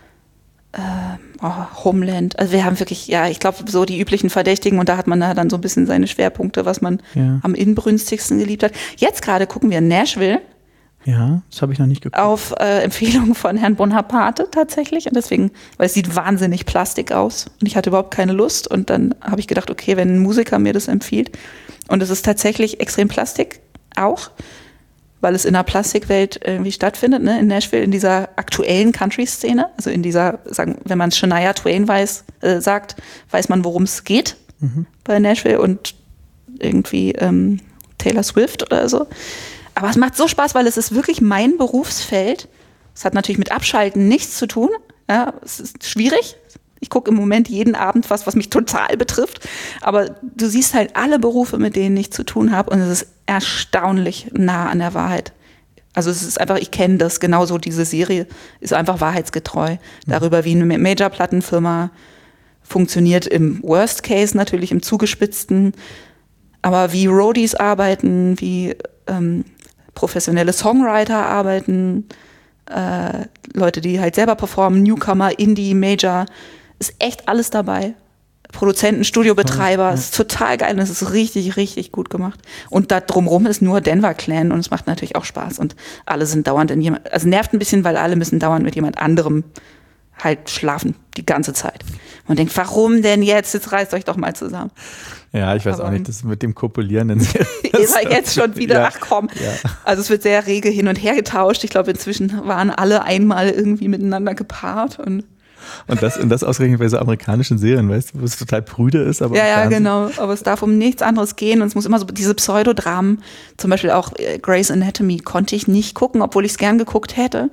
Äh, oh, Homeland. Also wir haben wirklich, ja, ich glaube, so die üblichen Verdächtigen und da hat man da dann so ein bisschen seine Schwerpunkte, was man ja. am inbrünstigsten geliebt hat. Jetzt gerade gucken wir Nashville. Ja, das habe ich noch nicht geguckt. Auf äh, Empfehlung von Herrn Bonaparte tatsächlich. Und deswegen, weil es sieht wahnsinnig plastik aus. Und ich hatte überhaupt keine Lust. Und dann habe ich gedacht, okay, wenn ein Musiker mir das empfiehlt. Und es ist tatsächlich extrem Plastik auch, weil es in der Plastikwelt irgendwie stattfindet, ne? In Nashville, in dieser aktuellen Country-Szene. Also in dieser, sagen, wenn man Shania Twain weiß, äh, sagt, weiß man, worum es geht mhm. bei Nashville und irgendwie ähm, Taylor Swift oder so. Aber es macht so Spaß, weil es ist wirklich mein Berufsfeld. Es hat natürlich mit Abschalten nichts zu tun. Ja, es ist schwierig. Ich gucke im Moment jeden Abend was, was mich total betrifft. Aber du siehst halt alle Berufe, mit denen ich zu tun habe. Und es ist erstaunlich nah an der Wahrheit. Also es ist einfach, ich kenne das, genauso diese Serie ist einfach wahrheitsgetreu. Darüber, wie eine Major-Plattenfirma funktioniert im Worst Case, natürlich im Zugespitzten. Aber wie Roadies arbeiten, wie ähm, professionelle Songwriter arbeiten, äh, Leute, die halt selber performen, Newcomer, Indie, Major, ist echt alles dabei. Produzenten, Studiobetreiber, ja. Ist total geil und es ist richtig, richtig gut gemacht. Und da drumherum ist nur Denver Clan und es macht natürlich auch Spaß und alle sind dauernd in jemand, also nervt ein bisschen, weil alle müssen dauernd mit jemand anderem halt schlafen, die ganze Zeit. Man denkt, warum denn jetzt? Jetzt reißt euch doch mal zusammen. Ja, ich weiß Aber, auch nicht, das mit dem Kopulierenden. Ist er jetzt schon wieder, ja, ach komm. Ja. Also es wird sehr rege hin und her getauscht. Ich glaube, inzwischen waren alle einmal irgendwie miteinander gepaart und Und das, und das ausgerechnet bei so amerikanischen Serien, weißt du, wo es total prüde ist. Aber ja, ja, genau. Aber es darf um nichts anderes gehen und es muss immer so, diese Pseudodramen, zum Beispiel auch Grey's Anatomy konnte ich nicht gucken, obwohl ich es gern geguckt hätte,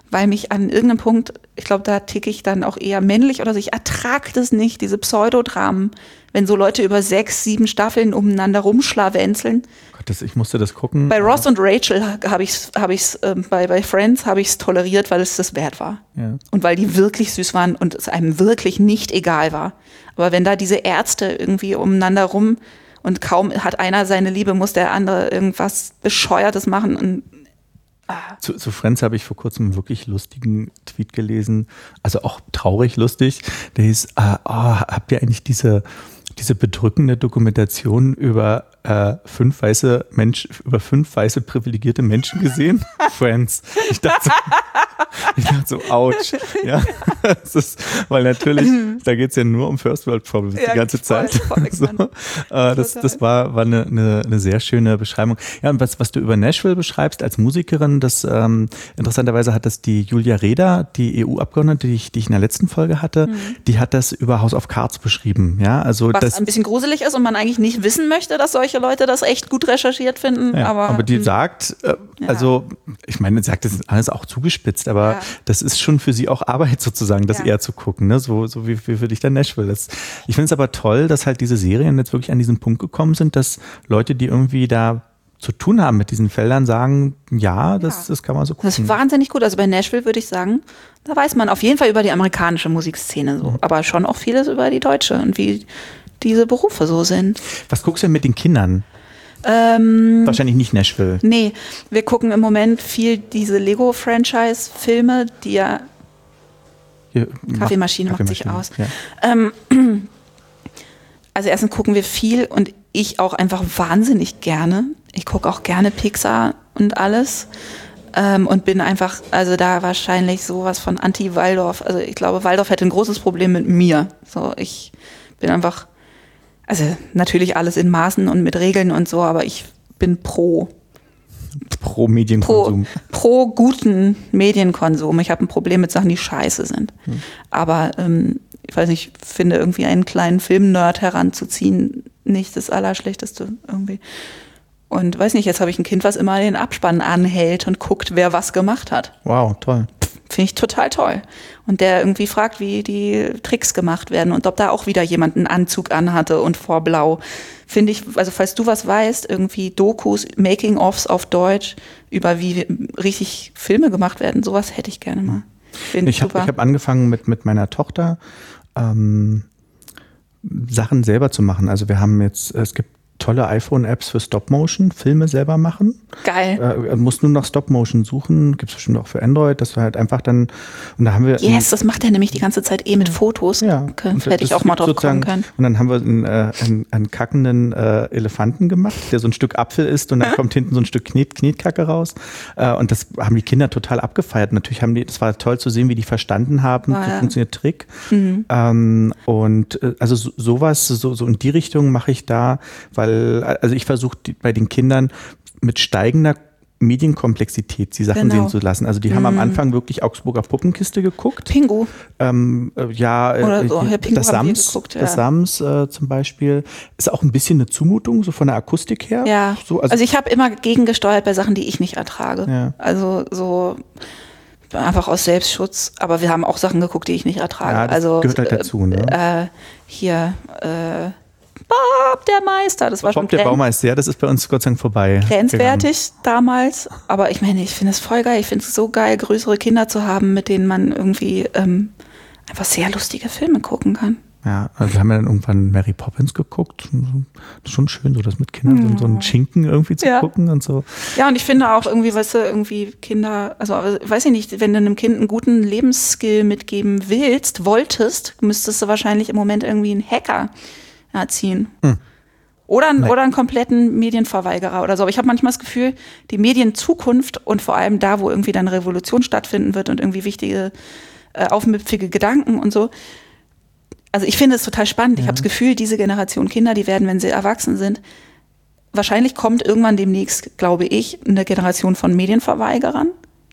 weil mich an irgendeinem Punkt, ich glaube, da ticke ich dann auch eher männlich oder so, ich ertrage das nicht, diese Pseudodramen, wenn so Leute über sechs, sieben Staffeln umeinander rumschlawenzeln. Gott, das, ich musste das gucken. Bei Ross und Rachel habe ich es, hab ich's, äh, bei, bei Friends habe ich es toleriert, weil es das wert war. Ja. Und weil die wirklich süß waren und es einem wirklich nicht egal war. Aber wenn da diese Ärzte irgendwie umeinander rum und kaum hat einer seine Liebe, muss der andere irgendwas Bescheuertes machen und Zu, zu Friends habe ich vor kurzem einen wirklich lustigen Tweet gelesen, also auch traurig lustig. Der hieß, äh, oh, habt ihr eigentlich diese, diese bedrückende Dokumentation über äh, fünf weiße Menschen, über fünf weiße privilegierte Menschen gesehen? Friends. Ich dachte so, ich dachte so, ouch. Ja, das ist, weil natürlich, da geht es ja nur um First World Problems ja, die ganze voll, Zeit. Voll, so, äh, das, das war, war eine, eine, eine sehr schöne Beschreibung. Ja, und was, was du über Nashville beschreibst als Musikerin, das ähm, interessanterweise hat das die Julia Reda, die E U-Abgeordnete, die ich, die ich in der letzten Folge hatte, mhm. die hat das über House of Cards beschrieben. Ja, also was das ein bisschen gruselig ist und man eigentlich nicht wissen möchte, dass solche Leute das echt gut recherchiert finden. Ja, aber, aber die mh. sagt, äh, also ich meine, sagt das ist alles auch zugespitzt, aber ja. das ist schon für sie auch Arbeit sozusagen, das ja. eher zu gucken, ne? so, so wie, wie für dich der Nashville. Das, ich finde es aber toll, dass halt diese Serien jetzt wirklich an diesen Punkt gekommen sind, dass Leute, die irgendwie da zu tun haben mit diesen Feldern, sagen, ja, das, ja. das kann man so gucken. Das ist wahnsinnig gut. Also bei Nashville würde ich sagen, da weiß man auf jeden Fall über die amerikanische Musikszene so, mhm. aber schon auch vieles über die deutsche und wie diese Berufe so sind. Was guckst du denn mit den Kindern? Ähm, Wahrscheinlich nicht Nashville. Nee, wir gucken im Moment viel diese Lego-Franchise-Filme, die ja Hier, Kaffeemaschine macht sich aus. Ja. Ähm, also erstens gucken wir viel und ich auch einfach wahnsinnig gerne. Ich gucke auch gerne Pixar und alles ähm, und bin einfach, also da wahrscheinlich sowas von Anti-Waldorf. Also ich glaube, Waldorf hätte ein großes Problem mit mir. So, ich bin einfach Also natürlich alles in Maßen und mit Regeln und so, aber ich bin pro. Pro Medienkonsum. Pro, pro guten Medienkonsum. Ich habe ein Problem mit Sachen, die scheiße sind. Hm. Aber ähm, ich weiß nicht, ich finde irgendwie einen kleinen Filmnerd heranzuziehen nicht das Allerschlechteste irgendwie. Und weiß nicht, jetzt habe ich ein Kind, was immer den Abspann anhält und guckt, wer was gemacht hat. Wow, toll. Finde ich total toll. Und der irgendwie fragt, wie die Tricks gemacht werden und ob da auch wieder jemand einen Anzug anhatte und vor Blau. Finde ich, also falls du was weißt, irgendwie Dokus, Making-ofs auf Deutsch über wie richtig Filme gemacht werden, sowas hätte ich gerne mal. Find ich habe hab angefangen mit, mit meiner Tochter ähm, Sachen selber zu machen. Also wir haben jetzt, es gibt tolle iPhone-Apps für Stop-Motion, Filme selber machen. Geil. Äh, musst nur nach Stop-Motion suchen, gibt es bestimmt auch für Android, dass du halt einfach dann, und da haben wir... Yes, das macht er nämlich die ganze Zeit eh mit Fotos. Ja. Okay, hätte ich auch mal drauf kommen können. Und dann haben wir einen, äh, einen, einen kackenden äh, Elefanten gemacht, der so ein Stück Apfel isst und dann kommt hinten so ein Stück Knet, Knetkacke raus. Äh, und das haben die Kinder total abgefeiert. Natürlich haben die, das war toll zu sehen, wie die verstanden haben, ah, so ja. funktioniert Trick. Mhm. Ähm, und äh, also so, sowas, so, so in die Richtung mache ich da, weil also ich versuche bei den Kindern mit steigender Medienkomplexität die Sachen genau. sehen zu lassen. Also die haben mm. am Anfang wirklich Augsburger Puppenkiste geguckt. Pingu. Ähm, äh, ja, Oder so. äh, Ja, Pingu das Sams, geguckt, ja. das Sams äh, zum Beispiel ist auch ein bisschen eine Zumutung, so von der Akustik her. Ja, so, also, also ich habe immer gegengesteuert bei Sachen, die ich nicht ertrage. Ja. Also so einfach aus Selbstschutz. Aber wir haben auch Sachen geguckt, die ich nicht ertrage. Ja, das also, gehört halt dazu, ne? Äh, hier, äh, Bob der Meister, das war Bob schon der Baumeister, ja, das ist bei uns Gott sei Dank vorbei. grenzwertig damals, aber ich meine, ich finde es voll geil, ich finde es so geil, größere Kinder zu haben, mit denen man irgendwie ähm, einfach sehr lustige Filme gucken kann. Ja, also wir haben ja dann irgendwann Mary Poppins geguckt. Das ist schon schön, so das mit Kindern, so, so einen Schinken irgendwie zu ja. gucken und so. Ja, und ich finde auch irgendwie, weißt du, irgendwie Kinder, also weiß ich nicht, wenn du einem Kind einen guten Lebensskill mitgeben willst, wolltest, müsstest du wahrscheinlich im Moment irgendwie einen Hacker erziehen. Hm. Oder, oder einen kompletten Medienverweigerer oder so. Aber ich habe manchmal das Gefühl, die Medienzukunft und vor allem da, wo irgendwie dann eine Revolution stattfinden wird und irgendwie wichtige, äh, aufmüpfige Gedanken und so. Also ich finde es total spannend. Ja. Ich habe das Gefühl, diese Generation Kinder, die werden, wenn sie erwachsen sind, wahrscheinlich kommt irgendwann demnächst, glaube ich, eine Generation von Medienverweigerern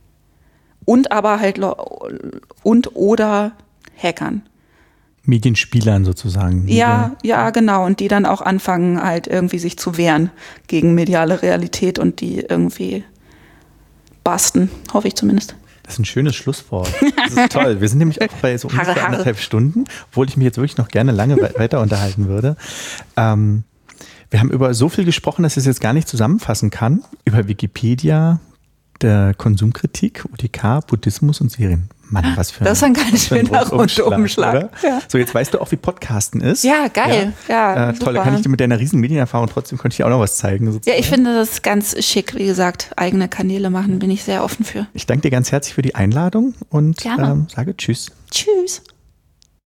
und aber halt und oder Hackern. Medienspielern sozusagen. Ja, ja, genau. Und die dann auch anfangen, halt irgendwie sich zu wehren gegen mediale Realität und die irgendwie basten, hoffe ich zumindest. Das ist ein schönes Schlusswort. Das ist toll. Wir sind nämlich auch bei so ungefähr anderthalb Stunden, obwohl ich mich jetzt wirklich noch gerne lange weiter unterhalten würde. Ähm, wir haben über so viel gesprochen, dass ich es jetzt gar nicht zusammenfassen kann. Über Wikipedia, der Konsumkritik, U T K, Buddhismus und Serien. Mann, was für ein, das ist ein ganz schöner Rundumschlag. Ja. So, jetzt weißt du auch, wie Podcasten ist. Ja, geil. Ja, ja, äh, toll, da kann ich dir mit deiner riesen Medienerfahrung trotzdem konnte ich dir auch noch was zeigen. Sozusagen. Ja, ich finde das ganz schick. Wie gesagt, eigene Kanäle machen, bin ich sehr offen für. Ich danke dir ganz herzlich für die Einladung und ähm, sage Tschüss. Tschüss.